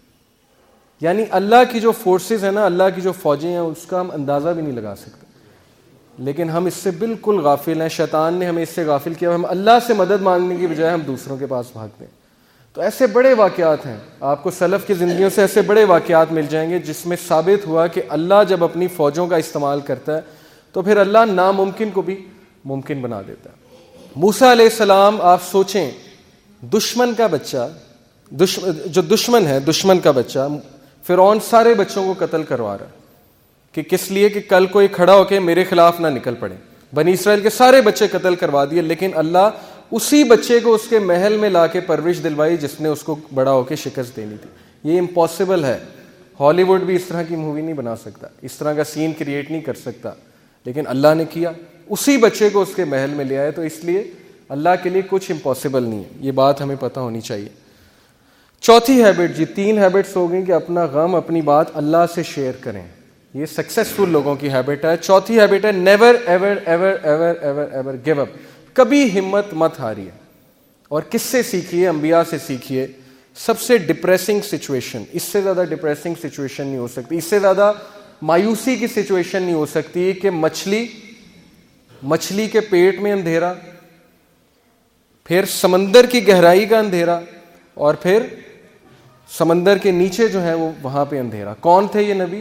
یعنی اللہ کی جو فورسز ہیں نا, اللہ کی جو فوجیں ہیں, اس کا ہم اندازہ بھی نہیں لگا سکتے. لیکن ہم اس سے بالکل غافل ہیں, شیطان نے ہمیں اس سے غافل کیا. ہم اللہ سے مدد مانگنے کی بجائے ہم دوسروں کے پاس بھاگتے ہیں. تو ایسے بڑے واقعات ہیں, آپ کو سلف کی زندگیوں سے ایسے بڑے واقعات مل جائیں گے جس میں ثابت ہوا کہ اللہ جب اپنی فوجوں کا استعمال کرتا ہے تو پھر اللہ ناممکن کو بھی ممکن بنا دیتا ہے. موسیٰ علیہ السلام, آپ سوچیں, دشمن کا بچہ, دشمن جو دشمن ہے, دشمن کا بچہ, فرعون سارے بچوں کو قتل کروا رہا ہے کہ کس لیے کہ کل کوئی کھڑا ہو کے میرے خلاف نہ نکل پڑے. بنی اسرائیل کے سارے بچے قتل کروا دیے, لیکن اللہ اسی بچے کو اس کے محل میں لا کے پرورش دلوائی جس نے اس کو بڑا ہو کے شکست دینی تھی. یہ امپاسبل ہے, ہالی ووڈ بھی اس طرح کی مووی نہیں بنا سکتا, اس طرح کا سین کریٹ نہیں کر سکتا, لیکن اللہ نے کیا, اسی بچے کو اس کے محل میں لے آئے. تو اس لیے اللہ کے لیے کچھ امپاسبل نہیں ہے, یہ بات ہمیں پتہ ہونی چاہیے. چوتھی ہیبٹ جی, تین ہیبٹس ہو گئی کہ اپنا غم, اپنی بات اللہ سے شیئر کریں. یہ سکسیسفل لوگوں کی ہیبٹ ہے. چوتھی ہیبٹ ہے never ever ever ever ever ever give up. کبھی ہمت مت ہاریے. اور کس سے سیکھیے؟ انبیاء سے سیکھیے. سب سے ڈپریسنگ سچویشن، اس سے زیادہ ڈپریسنگ سچویشن نہیں ہو سکتی، اس سے زیادہ مایوسی کی سچویشن نہیں ہو سکتی کہ مچھلی مچھلی کے پیٹ میں اندھیرا، پھر سمندر کی گہرائی کا اندھیرا، اور پھر سمندر کے نیچے جو ہے وہ وہاں پہ اندھیرا. کون تھے یہ نبی؟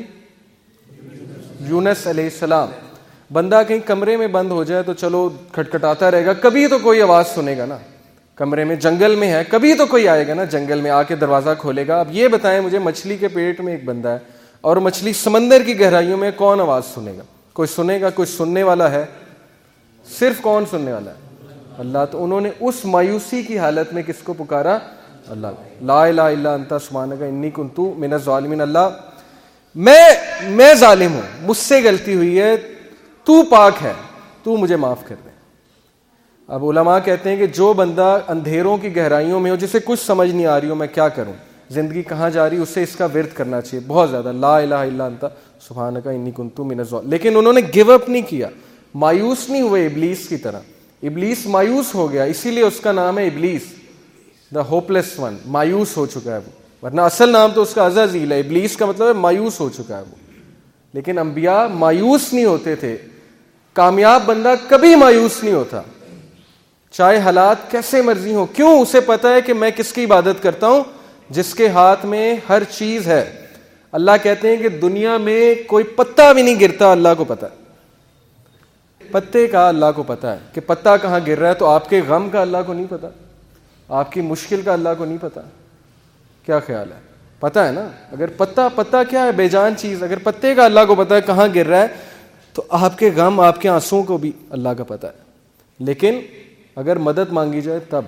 یونس علیہ السلام. بندہ کہیں کمرے میں بند ہو جائے تو چلو کھٹکھٹاتا رہے گا، کبھی تو کوئی آواز سنے گا نا. کمرے میں، جنگل میں ہے، کبھی تو کوئی آئے گا نا جنگل میں، آ کے دروازہ کھولے گا. اب یہ بتائیں مجھے، مچھلی کے پیٹ میں ایک بندہ ہے اور مچھلی سمندر کی گہرائیوں میں، کون آواز سنے گا؟ کوئی سنے گا؟ کوئی سننے والا ہے؟ صرف کون سننے والا ہے؟ اللہ. تو انہوں نے اس مایوسی کی حالت میں کس کو پکارا؟ اللہ. لا الہ الا انت سبحانک انی کنت من الظالمین. اللہ میں میں ظالم ہوں، مجھ سے غلطی ہوئی ہے، تو پاک ہے، تو مجھے معاف کر دے. اب علماء کہتے ہیں کہ جو بندہ اندھیروں کی گہرائیوں میں ہو، جسے کچھ سمجھ نہیں آ رہی ہو میں کیا کروں، زندگی کہاں جا رہی، اسے اس کا ورد کرنا چاہیے بہت زیادہ، لا الہ الا انت سبحانک انی کنت من الظالمین. لیکن انہوں نے گیو اپ نہیں کیا، مایوس نہیں ہوئے ابلیس کی طرح. ابلیس مایوس ہو گیا، اسی لیے اس کا نام ہے ابلیس، دا ہوپلیس ون. مایوس ہو چکا ہے وہ، ورنہ اصل نام تو اس کا عزازیل ہے. ابلیس کا مطلب ہے مایوس ہو چکا ہے وہ. لیکن انبیاء مایوس نہیں ہوتے تھے. کامیاب بندہ کبھی مایوس نہیں ہوتا، چاہے حالات کیسے مرضی ہوں. کیوں؟ اسے پتا ہے کہ میں کس کی عبادت کرتا ہوں؟ جس کے ہاتھ میں ہر چیز ہے. اللہ کہتے ہیں کہ دنیا میں کوئی پتا بھی نہیں گرتا، اللہ کو پتا ہے. پتے کا اللہ کو پتا ہے کہ پتا کہاں گر رہا ہے. تو آپ کے غم کا اللہ کو نہیں پتا؟ آپ کی مشکل کا اللہ کو نہیں پتا؟ کیا خیال ہے؟ پتا ہے نا. اگر پتا پتا کیا ہے؟ بے جان چیز. اگر پتے کا اللہ کو پتا ہے کہاں گر رہا ہے، تو آپ کے غم، آپ کے آنسوؤں کو بھی اللہ کا پتا ہے. لیکن اگر مدد مانگی جائے تب.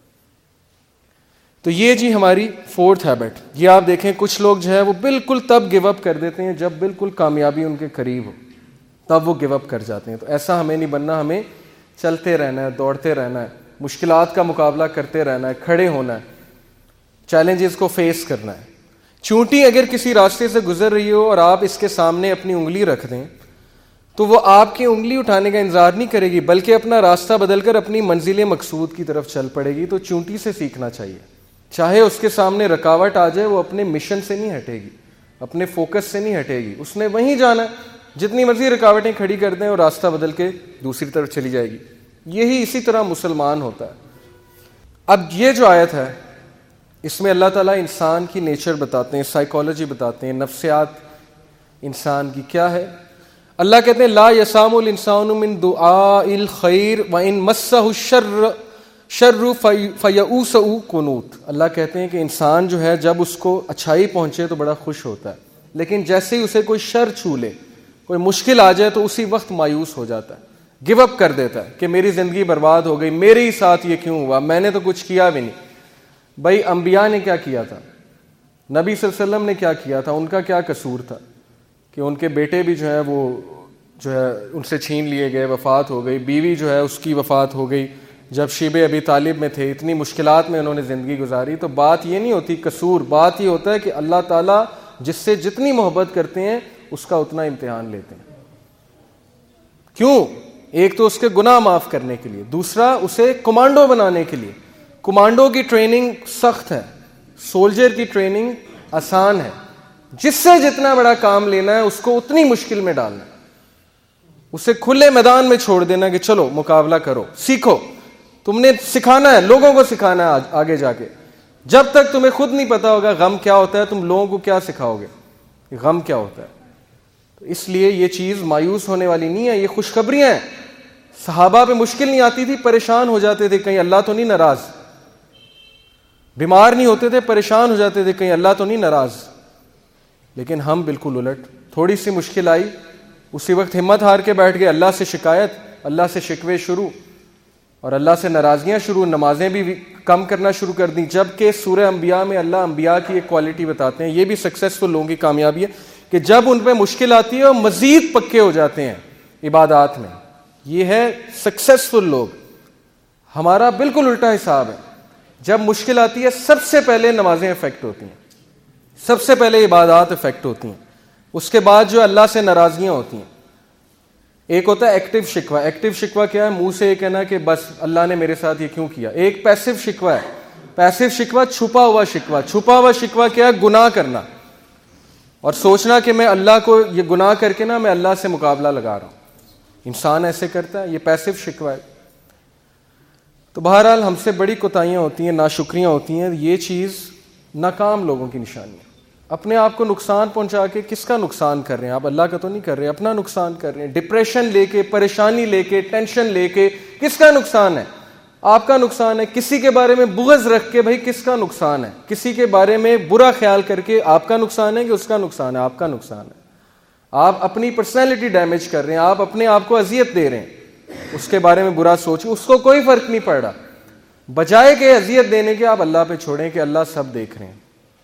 تو یہ جی ہماری فورتھ ہیبٹ. یہ آپ دیکھیں کچھ لوگ جو ہے وہ بالکل تب گیو اپ کر دیتے ہیں جب بالکل کامیابی ان کے قریب ہو، تب وہ گیو اپ کر جاتے ہیں. تو ایسا ہمیں نہیں بننا. ہمیں چلتے رہنا ہے، دوڑتے رہنا ہے، مشکلات کا مقابلہ کرتے رہنا ہے، کھڑے ہونا ہے، چیلنجز کو فیس کرنا ہے. چونٹی اگر کسی راستے سے گزر رہی ہو اور آپ اس کے سامنے اپنی انگلی رکھ دیں تو وہ آپ کی انگلی اٹھانے کا انتظار نہیں کرے گی، بلکہ اپنا راستہ بدل کر اپنی منزل مقصود کی طرف چل پڑے گی. تو چونٹی سے سیکھنا چاہیے. چاہے اس کے سامنے رکاوٹ آ جائے، وہ اپنے مشن سے نہیں ہٹے گی، اپنے فوکس سے نہیں ہٹے گی. اس نے وہیں جانا ہے. جتنی مرضی رکاوٹیں کھڑی کر دیں اور راستہ بدل کے دوسری طرف چلی جائے گی. یہی اسی طرح مسلمان ہوتا ہے. اب یہ جو آیت ہے اس میں اللہ تعالیٰ انسان کی نیچر بتاتے ہیں، سائیکالوجی بتاتے ہیں، نفسیات انسان کی کیا ہے. اللہ کہتے ہیں لا یسام الانسان من دعاء الخیر وان مسہ الشر شر فیئوس قنوط. اللہ کہتے ہیں کہ انسان جو ہے جب اس کو اچھائی پہنچے تو بڑا خوش ہوتا ہے، لیکن جیسے ہی اسے کوئی شر چھو لے، کوئی مشکل آ جائے تو اسی وقت مایوس ہو جاتا ہے، گیو اپ کر دیتا ہے کہ میری زندگی برباد ہو گئی، میرے ہی ساتھ یہ کیوں ہوا، میں نے تو کچھ کیا بھی نہیں. بھائی انبیاء نے کیا کیا تھا؟ نبی صلی اللہ علیہ وسلم نے کیا کیا تھا؟ ان کا کیا قصور تھا کہ ان کے بیٹے بھی جو ہے وہ جو ہے ان سے چھین لیے گئے، وفات ہو گئی. بیوی جو ہے اس کی وفات ہو گئی جب شیب ابی طالب میں تھے. اتنی مشکلات میں انہوں نے زندگی گزاری. تو بات یہ نہیں ہوتی قصور، بات یہ ہوتا ہے کہ اللہ تعالیٰ جس سے جتنی محبت کرتے ہیں اس کا اتنا امتحان لیتے ہیں. کیوں؟ ایک تو اس کے گناہ معاف کرنے کے لیے، دوسرا اسے کمانڈو بنانے کے لیے. کمانڈو کی ٹریننگ سخت ہے، سولجر کی ٹریننگ آسان ہے. جس سے جتنا بڑا کام لینا ہے اس کو اتنی مشکل میں ڈالنا ہے، اسے کھلے میدان میں چھوڑ دینا کہ چلو مقابلہ کرو، سیکھو. تم نے سکھانا ہے، لوگوں کو سکھانا ہے آگے جا کے. جب تک تمہیں خود نہیں پتا ہوگا غم کیا ہوتا ہے، تم لوگوں کو کیا سکھاؤ گے غم کیا ہوتا ہے. تو اس لیے یہ چیز مایوس ہونے والی نہیں ہے، یہ خوشخبریاں ہیں. صحابہ پہ مشکل نہیں آتی تھی، پریشان ہو جاتے تھے کہیں اللہ تو نہیں ناراض. بیمار نہیں ہوتے تھے، پریشان ہو جاتے تھے کہیں اللہ تو نہیں ناراض. لیکن ہم بالکل الٹ. تھوڑی سی مشکل آئی، اسی وقت ہمت ہار کے بیٹھ گئے، اللہ سے شکایت، اللہ سے شکوے شروع، اور اللہ سے ناراضگیاں شروع. نمازیں بھی کم کرنا شروع کر دیں. جبکہ سورہ انبیاء میں اللہ انبیاء کی ایک کوالٹی بتاتے ہیں، یہ بھی سکسیسفل لوگوں کی کامیابی ہے کہ جب ان پہ مشکل آتی ہے وہ مزید پکے ہو جاتے ہیں عبادات میں. یہ ہے سکسیسفل لوگ. ہمارا بالکل الٹا حساب ہے. جب مشکل آتی ہے سب سے پہلے نمازیں افیکٹ ہوتی ہیں، سب سے پہلے عبادات افیکٹ ہوتی ہیں، اس کے بعد جو اللہ سے ناراضگیاں ہوتی ہیں. ایک ہوتا ہے ایکٹیو شکوہ. ایکٹیو شکوہ کیا ہے؟ منہ سے یہ کہنا کہ بس اللہ نے میرے ساتھ یہ کیوں کیا. ایک پیسو شکوہ ہے. پیسو شکوہ چھپا ہوا شکوہ. چھپا ہوا شکوہ کیا ہے؟ گناہ کرنا اور سوچنا کہ میں اللہ کو یہ گناہ کر کے نا میں اللہ سے مقابلہ لگا رہا ہوں. انسان ایسے کرتا ہے, یہ پیسو شکوہ ہے. تو بہرحال ہم سے بڑی کوتاہیاں ہوتی ہیں, ناشکریاں ہوتی ہیں. یہ چیز ناکام لوگوں کی نشانی ہے. اپنے آپ کو نقصان پہنچا کے کس کا نقصان کر رہے ہیں آپ؟ اللہ کا تو نہیں کر رہے, اپنا نقصان کر رہے ہیں. ڈپریشن لے کے, پریشانی لے کے, ٹینشن لے کے کس کا نقصان ہے؟ آپ کا نقصان ہے. کسی کے بارے میں بغض رکھ کے بھائی کس کا نقصان ہے؟ کسی کے بارے میں برا خیال کر کے آپ کا نقصان ہے کہ اس کا نقصان ہے؟ آپ کا نقصان ہے. آپ اپنی پرسنالٹی ڈیمیج کر رہے ہیں, آپ اپنے آپ کو اذیت دے رہے ہیں. اس کے بارے میں برا سوچیں, اس کو کوئی فرق نہیں پڑ رہا. بجائے کہ اذیت دینے کے آپ اللہ پہ چھوڑیں کہ اللہ سب دیکھ رہے ہیں.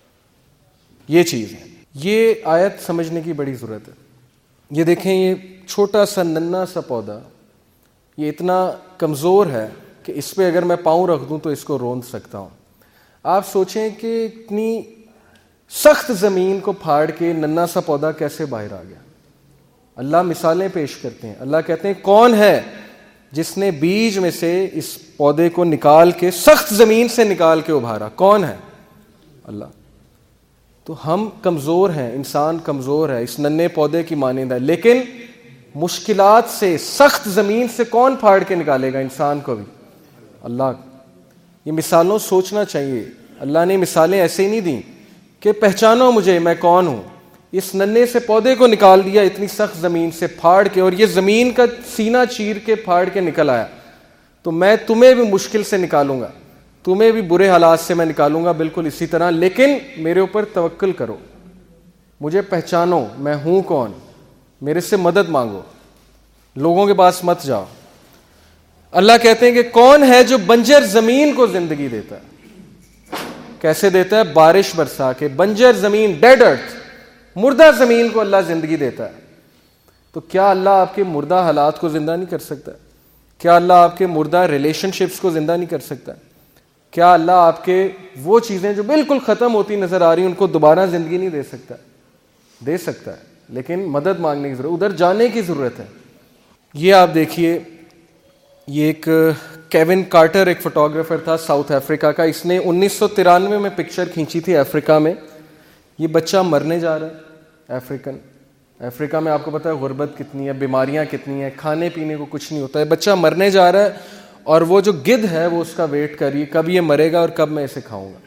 یہ چیز ہے. یہ آیت سمجھنے کی بڑی ضرورت ہے. یہ دیکھیں, یہ چھوٹا سا ننھا سا پودا یہ اتنا کمزور ہے کہ اس پہ اگر میں پاؤں رکھ دوں تو اس کو روند سکتا ہوں. آپ سوچیں کہ اتنی سخت زمین کو پھاڑ کے ننھا سا پودا کیسے باہر آ گیا. اللہ مثالیں پیش کرتے ہیں. اللہ کہتے ہیں کون ہے جس نے بیج میں سے اس پودے کو نکال کے سخت زمین سے نکال کے ابھارا؟ کون ہے؟ اللہ. تو ہم کمزور ہیں, انسان کمزور ہے, اس ننھے پودے کی مانند ہے. لیکن مشکلات سے, سخت زمین سے کون پھاڑ کے نکالے گا انسان کو بھی؟ اللہ. یہ مثالوں سوچنا چاہیے. اللہ نے مثالیں ایسے ہی نہیں دیں کہ پہچانو مجھے میں کون ہوں. اس ننھے سے پودے کو نکال دیا اتنی سخت زمین سے پھاڑ کے, اور یہ زمین کا سینہ چیر کے پھاڑ کے نکل آیا. تو میں تمہیں بھی مشکل سے نکالوں گا, تمہیں بھی برے حالات سے میں نکالوں گا بالکل اسی طرح. لیکن میرے اوپر توکل کرو, مجھے پہچانو میں ہوں کون, میرے سے مدد مانگو, لوگوں کے پاس مت جاؤ. اللہ کہتے ہیں کہ کون ہے جو بنجر زمین کو زندگی دیتا ہے؟ کیسے دیتا ہے؟ بارش برسا کے. بنجر زمین, ڈیڈ ارتھ, مردہ زمین کو اللہ زندگی دیتا ہے. تو کیا اللہ آپ کے مردہ حالات کو زندہ نہیں کر سکتا؟ کیا اللہ آپ کے مردہ ریلیشن شپس کو زندہ نہیں کر سکتا؟ کیا اللہ آپ کے وہ چیزیں جو بالکل ختم ہوتی نظر آ رہی ہیں ان کو دوبارہ زندگی نہیں دے سکتا؟ دے سکتا ہے, لیکن مدد مانگنے کی ضرورت, ادھر جانے کی ضرورت ہے. یہ آپ دیکھیے, یہ ایک کیون کارٹر ایک فوٹوگرافر تھا ساؤتھ افریقہ کا. اس نے انیس سو ترانوے میں پکچر کھینچی تھی افریقہ میں. یہ بچہ مرنے جا رہا ہے افریقن. افریقہ میں آپ کو پتہ ہے غربت کتنی ہے, بیماریاں کتنی ہیں, کھانے پینے کو کچھ نہیں ہوتا ہے. بچہ مرنے جا رہا ہے اور وہ جو گدھ ہے وہ اس کا ویٹ کر رہی ہے, کب یہ مرے گا اور کب میں اسے کھاؤں گا.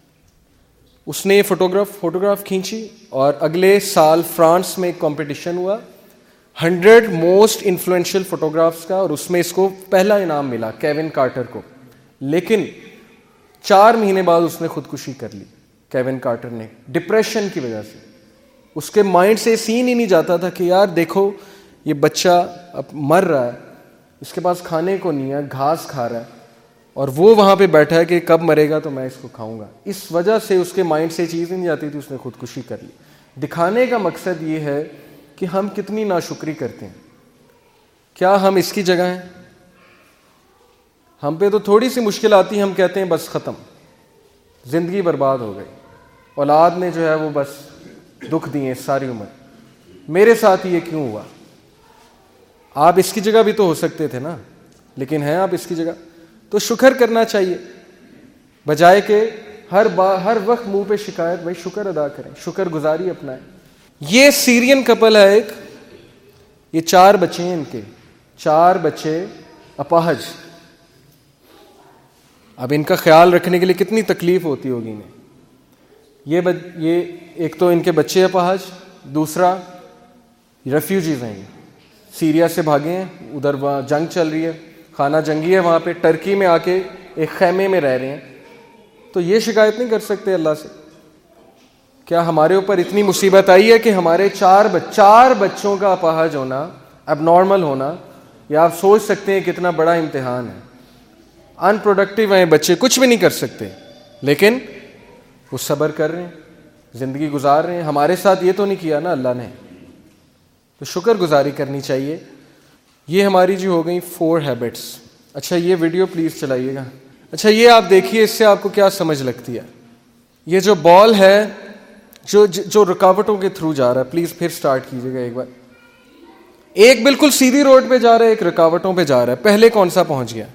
اس نے یہ فوٹوگراف فوٹوگراف کھینچی اور اگلے سال فرانس میں ایک کمپٹیشن ہوا ہنڈریڈ موسٹ انفلوئنشل فوٹوگرافس کا, اور اس میں اس کو پہلا انعام ملا کیون کارٹر کو. لیکن چار مہینے بعد اس نے خودکشی کر لی کیون کارٹر نے, ڈپریشن کی وجہ سے. اس کے مائنڈ سے سین ہی نہیں جاتا تھا کہ یار دیکھو یہ بچہ اب مر رہا ہے, اس کے پاس کھانے کو نہیں ہے, گھاس کھا رہا ہے, اور وہ وہاں پہ بیٹھا ہے کہ کب مرے گا تو میں اس کو کھاؤں گا. اس وجہ سے اس کے مائنڈ سے چیز نہیں جاتی تھی, اس نے خودکشی کر لی. دکھانے کا مقصد یہ ہے کہ ہم کتنی ناشکری کرتے ہیں. کیا ہم اس کی جگہ ہیں؟ ہم پہ تو تھوڑی سی مشکل آتی ہے, ہم کہتے ہیں بس ختم, زندگی برباد ہو گئی, اولاد نے جو ہے وہ بس دکھ دیے ساری عمر, میرے ساتھ یہ کیوں ہوا. آپ اس کی جگہ بھی تو ہو سکتے تھے نا, لیکن ہیں آپ اس کی جگہ. تو شکر کرنا چاہیے بجائے کہ ہر با ہر وقت منہ پہ شکایت. بھائی شکر ادا کریں, شکر گزاری اپنائیں. یہ سیرین کپل ہے ایک, یہ چار بچے ہیں ان کے, چار بچے اپاہج. اب ان کا خیال رکھنے کے لیے کتنی تکلیف ہوتی ہوگی انہیں. یہ بج, یہ ایک تو ان کے بچے اپاہج, دوسرا ریفیوجیز ہیں, سیریا سے بھاگے ہیں, ادھر وہاں جنگ چل رہی ہے, خانہ جنگی ہے وہاں پہ, ٹرکی میں آ کے ایک خیمے میں رہ رہے ہیں. تو یہ شکایت نہیں کر سکتے اللہ سے. کیا ہمارے اوپر اتنی مصیبت آئی ہے کہ ہمارے چار چار بچوں کا اپاہج ہونا, اب نارمل ہونا, یا آپ سوچ سکتے ہیں کتنا بڑا امتحان ہے. ان پروڈکٹیو ہیں بچے, کچھ بھی نہیں کر سکتے, لیکن وہ صبر کر رہے ہیں, زندگی گزار رہے ہیں. ہمارے ساتھ یہ تو نہیں کیا نا اللہ نے, تو شکر گزاری کرنی چاہیے. یہ ہماری جو ہو گئی فور ہیبٹس. اچھا یہ ویڈیو پلیز چلائیے گا. اچھا یہ آپ دیکھیے, اس سے آپ کو کیا سمجھ لگتی ہے. یہ جو بال ہے جو جو رکاوٹوں کے تھرو جا رہا ہے. پلیز پھر سٹارٹ کیجیے گا ایک بار. ایک بالکل سیدھی روڈ پہ جا رہا ہے, ایک رکاوٹوں پہ جا رہا ہے. پہلے کون سا پہنچ گیا؟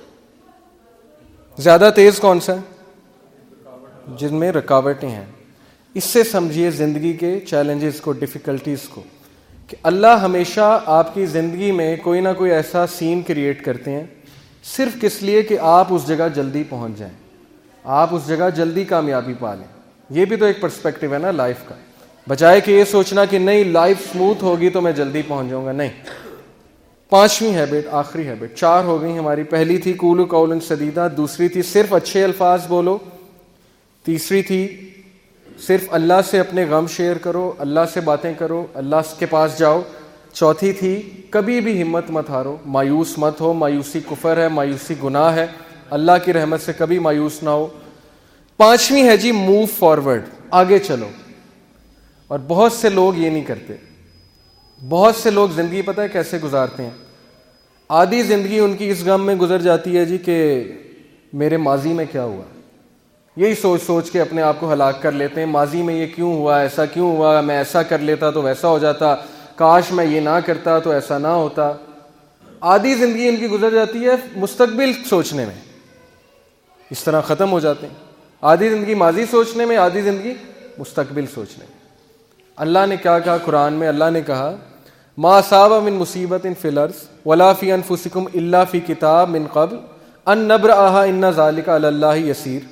زیادہ تیز کون سا ہے؟ جن میں رکاوٹیں ہیں. اس سے سمجھیے زندگی کے چیلنجز کو, ڈیفیکلٹیز کو, کہ اللہ ہمیشہ آپ کی زندگی میں کوئی نہ کوئی ایسا سین کریٹ کرتے ہیں صرف کس لیے کہ آپ اس جگہ جلدی پہنچ جائیں, آپ اس جگہ جلدی کامیابی پا لیں. یہ بھی تو ایک پرسپیکٹیو ہے نا لائف کا, بجائے کہ یہ سوچنا کہ نہیں لائف سموتھ ہوگی تو میں جلدی پہنچ جاؤں گا. نہیں. پانچویں ہیبٹ, آخری ہیبٹ, چار ہو گئی ہماری. پہلی تھی قولوا قولا سدیدا, دوسری تھی صرف اچھے الفاظ بولو, تیسری تھی صرف اللہ سے اپنے غم شیئر کرو, اللہ سے باتیں کرو, اللہ کے پاس جاؤ, چوتھی تھی کبھی بھی ہمت مت ہارو, مایوس مت ہو, مایوسی کفر ہے, مایوسی گناہ ہے, اللہ کی رحمت سے کبھی مایوس نہ ہو. پانچویں ہے جی موو فارورڈ, آگے چلو. اور بہت سے لوگ یہ نہیں کرتے. بہت سے لوگ زندگی پتہ ہے کیسے گزارتے ہیں؟ آدھی زندگی ان کی اس غم میں گزر جاتی ہے جی کہ میرے ماضی میں کیا ہوا, یہی سوچ سوچ کے اپنے آپ کو ہلاک کر لیتے ہیں. ماضی میں یہ کیوں ہوا, ایسا کیوں ہوا, میں ایسا کر لیتا تو ویسا ہو جاتا, کاش میں یہ نہ کرتا تو ایسا نہ ہوتا. آدھی زندگی ان کی گزر جاتی ہے مستقبل سوچنے میں, اس طرح ختم ہو جاتے ہیں. آدھی زندگی ماضی سوچنے میں, آدھی زندگی مستقبل سوچنے میں. اللہ نے کیا کہا قرآن میں؟ اللہ نے کہا ما اصاب من مصیبت فی الارض ولا فی انفسکم الا فی کتاب من قبل ان نبرأها ان ذلک علی اللہ یسیر.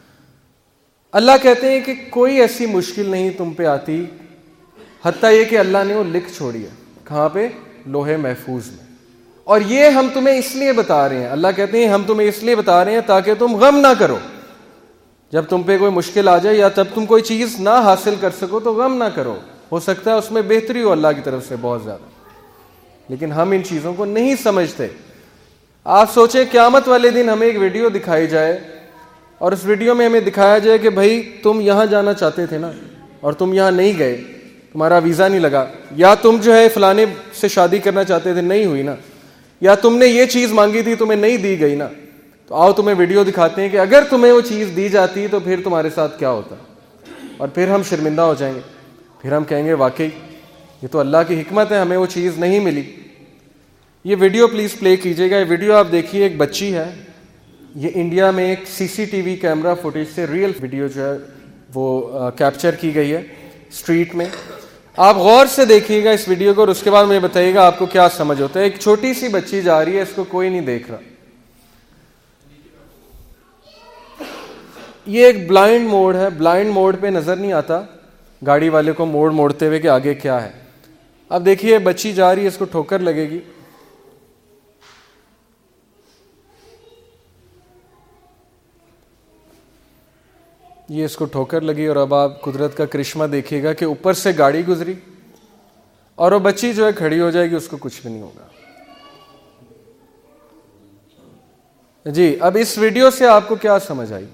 اللہ کہتے ہیں کہ کوئی ایسی مشکل نہیں تم پہ آتی حتیٰ یہ کہ اللہ نے وہ لکھ چھوڑی ہے. کہاں پہ؟ لوح محفوظ میں. اور یہ ہم تمہیں اس لیے بتا رہے ہیں, اللہ کہتے ہیں ہم تمہیں اس لیے بتا رہے ہیں تاکہ تم غم نہ کرو. جب تم پہ کوئی مشکل آ جائے یا جب تم کوئی چیز نہ حاصل کر سکو تو غم نہ کرو, ہو سکتا ہے اس میں بہتری ہو اللہ کی طرف سے بہت زیادہ. لیکن ہم ان چیزوں کو نہیں سمجھتے. آپ سوچیں قیامت والے دن ہمیں ایک ویڈیو دکھائی جائے اور اس ویڈیو میں ہمیں دکھایا جائے کہ بھائی تم یہاں جانا چاہتے تھے نا اور تم یہاں نہیں گئے, تمہارا ویزا نہیں لگا, یا تم جو ہے فلانے سے شادی کرنا چاہتے تھے نہیں ہوئی نا, یا تم نے یہ چیز مانگی تھی تمہیں نہیں دی گئی نا, تو آؤ تمہیں ویڈیو دکھاتے ہیں کہ اگر تمہیں وہ چیز دی جاتی تو پھر تمہارے ساتھ کیا ہوتا. اور پھر ہم شرمندہ ہو جائیں گے, پھر ہم کہیں گے واقعی یہ تو اللہ کی حکمت ہے, ہمیں وہ چیز نہیں ملی. یہ ویڈیو پلیز پلے کیجیے گا. یہ ویڈیو آپ دیکھیے, ایک بچی ہے, یہ انڈیا میں ایک C C T V camera footage سے ریئل ویڈیو جو ہے وہ کیپچر کی گئی ہے اسٹریٹ میں. آپ غور سے دیکھیے گا اس ویڈیو کو اور اس کے بعد مجھے بتائیے گا آپ کو کیا سمجھ ہوتا ہے. ایک چھوٹی سی بچی جا رہی ہے, اس کو کوئی نہیں دیکھ رہا. یہ ایک بلائنڈ موڈ ہے, بلائنڈ موڈ پہ نظر نہیں آتا گاڑی والے کو موڑ موڑتے ہوئے کہ آگے کیا ہے. اب دیکھیے بچی جا رہی ہے, اس کو ٹھوکر لگے گی, یہ اس کو ٹھوکر لگی, اور اب آپ قدرت کا کرشمہ دیکھیے گا کہ اوپر سے گاڑی گزری اور وہ بچی جو ہے کھڑی ہو جائے گی, اس کو کچھ بھی نہیں ہوگا. جی اب اس ویڈیو سے آپ کو کیا سمجھ آئی؟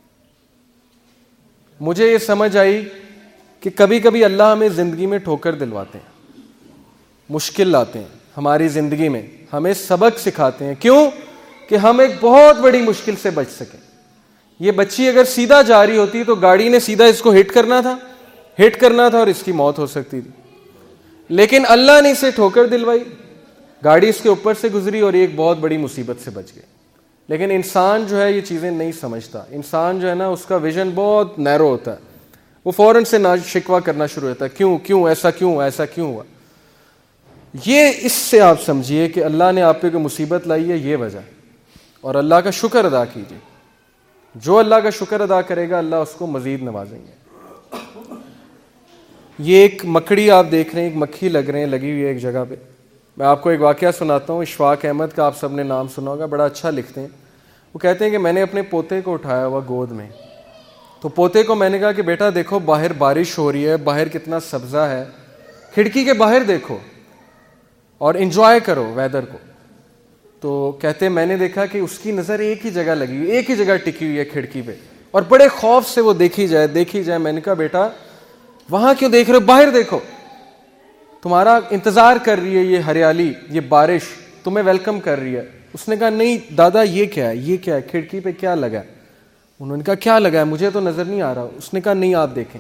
مجھے یہ سمجھ آئی کہ کبھی کبھی اللہ ہمیں زندگی میں ٹھوکر دلواتے ہیں, مشکل لاتے ہیں ہماری زندگی میں, ہمیں سبق سکھاتے ہیں. کیوں؟ کہ ہم ایک بہت بڑی مشکل سے بچ سکیں. یہ بچی اگر سیدھا جا رہی ہوتی تو گاڑی نے سیدھا اس کو ہٹ کرنا تھا ہٹ کرنا تھا اور اس کی موت ہو سکتی تھی. لیکن اللہ نے اسے ٹھوکر دلوائی, گاڑی اس کے اوپر سے گزری اور ایک بہت بڑی مصیبت سے بچ گئی. لیکن انسان جو ہے یہ چیزیں نہیں سمجھتا. انسان جو ہے نا اس کا ویژن بہت نیرو ہوتا ہے, وہ فوراً سے ناز شکوہ کرنا شروع ہوتا ہے, کیوں کیوں ایسا کیوں ایسا کیوں ہوا. یہ اس سے آپ سمجھیے کہ اللہ نے آپ پہ کوئی مصیبت لائی ہے, یہ وجہ, اور اللہ کا شکر ادا کیجیے. جو اللہ کا شکر ادا کرے گا اللہ اس کو مزید نوازیں گے. یہ ایک مکڑی آپ دیکھ رہے ہیں, ایک مکھی لگ رہے ہیں, لگی ہوئی ہے ایک جگہ پہ. میں آپ کو ایک واقعہ سناتا ہوں. اشفاق احمد کا آپ سب نے نام سنا ہوگا, بڑا اچھا لکھتے ہیں. وہ کہتے ہیں کہ میں نے اپنے پوتے کو اٹھایا ہوا گود میں, تو پوتے کو میں نے کہا کہ بیٹا دیکھو باہر بارش ہو رہی ہے, باہر کتنا سبزہ ہے, کھڑکی کے باہر دیکھو اور انجوائے کرو ویدر کو. تو کہتے ہیں میں نے دیکھا کہ اس کی نظر ایک ہی جگہ لگی ہوئی, ایک ہی جگہ ٹکی ہوئی ہے کھڑکی پہ, اور بڑے خوف سے وہ دیکھی جائے دیکھی جائے. میں نے کہا بیٹا وہاں کیوں دیکھ رہے ہو, باہر دیکھو, تمہارا انتظار کر رہی ہے یہ ہریالی, یہ بارش تمہیں ویلکم کر رہی ہے. اس نے کہا نہیں دادا یہ کیا ہے, یہ کیا ہے, کھڑکی پہ کیا لگا ہے. انہوں نے کہا کیا لگا ہے, مجھے تو نظر نہیں آ رہا. اس نے کہا نہیں آپ دیکھیں,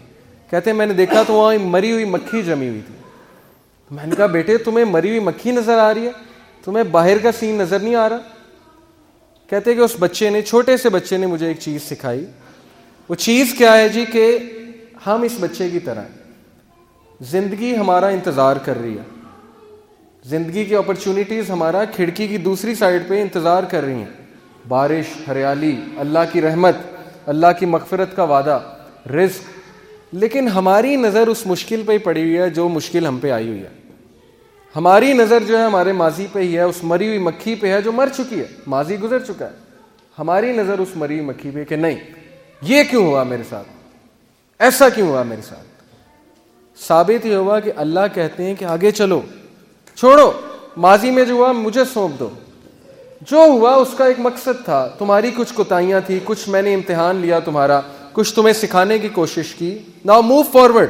کہتے ہیں میں نے دیکھا تو وہاں مری ہوئی مکھی جمی ہوئی تھی. میں نے کہا بیٹے تمہیں مری ہوئی مکھی نظر آ رہی ہے, تمہیں باہر کا سین نظر نہیں آ رہا؟ کہتے کہ اس بچے نے, چھوٹے سے بچے نے مجھے ایک چیز سکھائی. وہ چیز کیا ہے جی کہ ہم اس بچے کی طرح ہیں, زندگی ہمارا انتظار کر رہی ہے, زندگی کی اپرچونٹیز ہمارا کھڑکی کی دوسری سائڈ پہ انتظار کر رہی ہیں. بارش, ہریالی, اللہ کی رحمت, اللہ کی مغفرت کا وعدہ, رزق. لیکن ہماری نظر اس مشکل پہ ہی پڑی ہوئی ہے جو مشکل ہم پہ آئی ہوئی ہے. ہماری نظر جو ہے ہمارے ماضی پہ ہی ہے, اس مری ہوئی مکھی پہ ہے جو مر چکی ہے, ماضی گزر چکا ہے. ہماری نظر اس مری ہوئی مکھی پہ کہ نہیں یہ کیوں ہوا میرے ساتھ, ایسا کیوں ہوا میرے ساتھ. ثابت یہ ہوا کہ اللہ کہتے ہیں کہ آگے چلو, چھوڑو ماضی میں جو ہوا مجھے سونپ دو. جو ہوا اس کا ایک مقصد تھا, تمہاری کچھ کوتاہیاں تھی, کچھ میں نے امتحان لیا تمہارا, کچھ تمہیں سکھانے کی کوشش کی. ناؤ موو فارورڈ,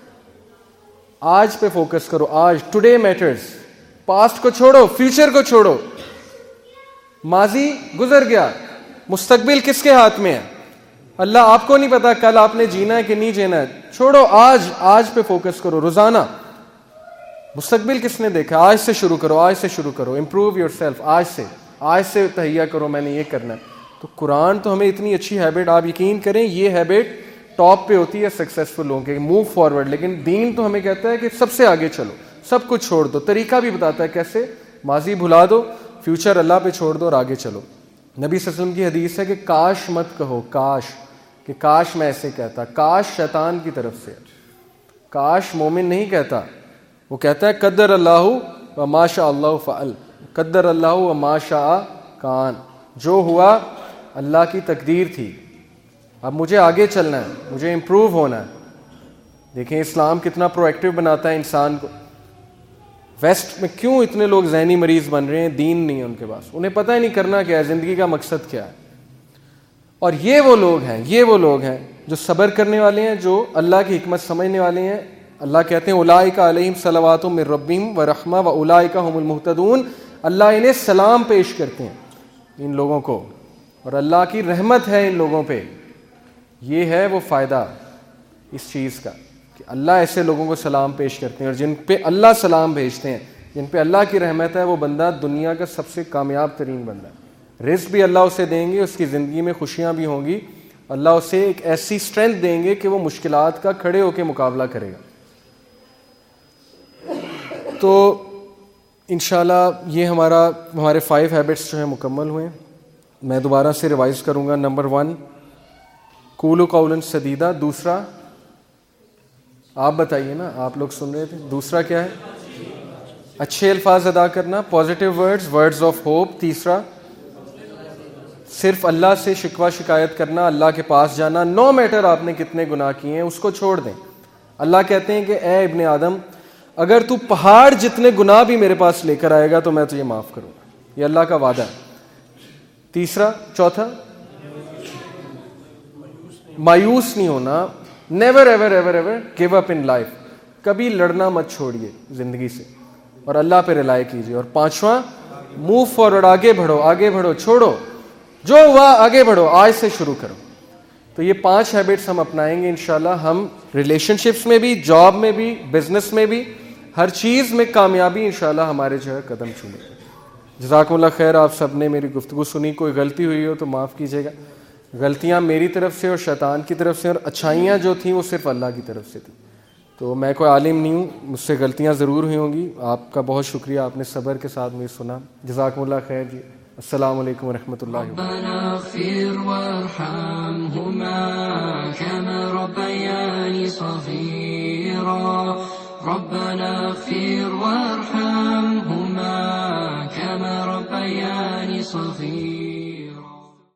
آج پہ فوکس کرو, آج, ٹوڈے میٹرز. پاسٹ کو چھوڑو, فیوچر کو چھوڑو. ماضی گزر گیا, مستقبل کس کے ہاتھ میں ہے؟ اللہ. آپ کو نہیں پتا کل آپ نے جینا ہے کہ نہیں جینا ہے, چھوڑو آج, آج پہ فوکس کرو روزانہ. مستقبل کس نے دیکھا؟ آج سے شروع کرو, آج سے شروع کرو. امپروو یور سیلف, آج سے, آج سے تہیا کرو میں نے یہ کرنا ہے. تو قرآن تو ہمیں اتنی اچھی ہیبٹ, آپ یقین کریں یہ ہیبٹ ٹاپ پہ ہوتی ہے سکسیسفل لوگوں کے, موو فارورڈ. لیکن دین تو ہمیں کہتا ہے کہ سب سے آگے چلو, سب کچھ چھوڑ دو. طریقہ بھی بتاتا ہے کیسے, ماضی بھلا دو, فیوچر اللہ پہ چھوڑ دو اور آگے چلو. نبی صلی اللہ علیہ وسلم کی حدیث ہے کہ کاش مت کہو, کاش, کہ کاش میں ایسے کہتا. کاش شیطان کی طرف سے, کاش مومن نہیں کہتا, وہ کہتا ہے قدر اللہ و ما شاء اللہ فعل, قدر اللہ و ما شاء کان. جو ہوا اللہ کی تقدیر تھی, اب مجھے آگے چلنا ہے, مجھے امپروو ہونا ہے. دیکھیں اسلام کتنا پرو ایکٹیو بناتا ہے انسان کو. ویسٹ میں کیوں اتنے لوگ ذہنی مریض بن رہے ہیں؟ دین نہیں ہے ان کے پاس, انہیں پتہ ہی نہیں کرنا کیا ہے, زندگی کا مقصد کیا ہے. اور یہ وہ لوگ ہیں, یہ وہ لوگ ہیں جو صبر کرنے والے ہیں, جو اللہ کی حکمت سمجھنے والے ہیں. اللہ کہتے ہیں اولئک علیہم صلوات من ربہم ورحمہ واولئک هم المہتدون. اللہ انہیں سلام پیش کرتے ہیں ان لوگوں کو, اور اللہ کی رحمت ہے ان لوگوں پہ. یہ ہے وہ فائدہ اس چیز کا کہ اللہ ایسے لوگوں کو سلام پیش کرتے ہیں, اور جن پہ اللہ سلام بھیجتے ہیں, جن پہ اللہ کی رحمت ہے, وہ بندہ دنیا کا سب سے کامیاب ترین بندہ ہے. رزق بھی اللہ اسے دیں گے, اس کی زندگی میں خوشیاں بھی ہوں گی. اللہ اسے ایک ایسی اسٹرینتھ دیں گے کہ وہ مشکلات کا کھڑے ہو کے مقابلہ کرے گا. تو انشاءاللہ یہ ہمارا ہمارے فائیو ہیبٹس جو ہیں مکمل ہوئے. میں دوبارہ سے ریوائز کروں گا. نمبر ون قولوا قولا سدیدا. دوسرا آپ بتائیے نا, آپ لوگ سن رہے تھے. دوسرا کیا ہے؟ اچھے الفاظ ادا کرنا, positive words, words of hope. تیسرا صرف اللہ سے شکوہ شکایت کرنا, اللہ کے پاس جانا, نو میٹر آپ نے کتنے گناہ کیے ہیں اس کو چھوڑ دیں. اللہ کہتے ہیں کہ اے ابن آدم اگر تو پہاڑ جتنے گناہ بھی میرے پاس لے کر آئے گا تو میں تجھے معاف کروں گا. یہ اللہ کا وعدہ ہے. تیسرا, چوتھا مایوس نہیں ہونا. Never ever ever ever give up in life. کبھی لڑنا مت چھوڑیے زندگی سے, اور اللہ پہ ریلائی کیجیے. اور پانچواں موو فارورڈ, آگے بڑھو, آگے بڑھو, چھوڑو جو ہوا, آگے بڑھو, آج سے شروع کرو. تو یہ پانچ ہیبٹس ہم اپنائیں گے انشاءاللہ. ہم ریلیشن شپس میں بھی, جاب میں بھی, بزنس میں بھی, ہر چیز میں کامیابی انشاءاللہ ہمارے جو ہے قدم چومے گا. جزاکم اللہ خیر. آپ سب نے میری گفتگو سنی. کوئی غلطی ہوئی ہو تو معاف کیجیے گا. غلطیاں میری طرف سے اور شیطان کی طرف سے, اور اچھائیاں جو تھیں وہ صرف اللہ کی طرف سے تھیں. تو میں کوئی عالم نہیں ہوں, مجھ سے غلطیاں ضرور ہوئی ہوں گی. آپ کا بہت شکریہ, آپ نے صبر کے ساتھ مجھے سنا. جزاکم اللہ خیر جی. السلام علیکم ورحمۃ اللہ وبرکاتہ. ربنا اغفر وارحمهما كما ربياني صغيرا.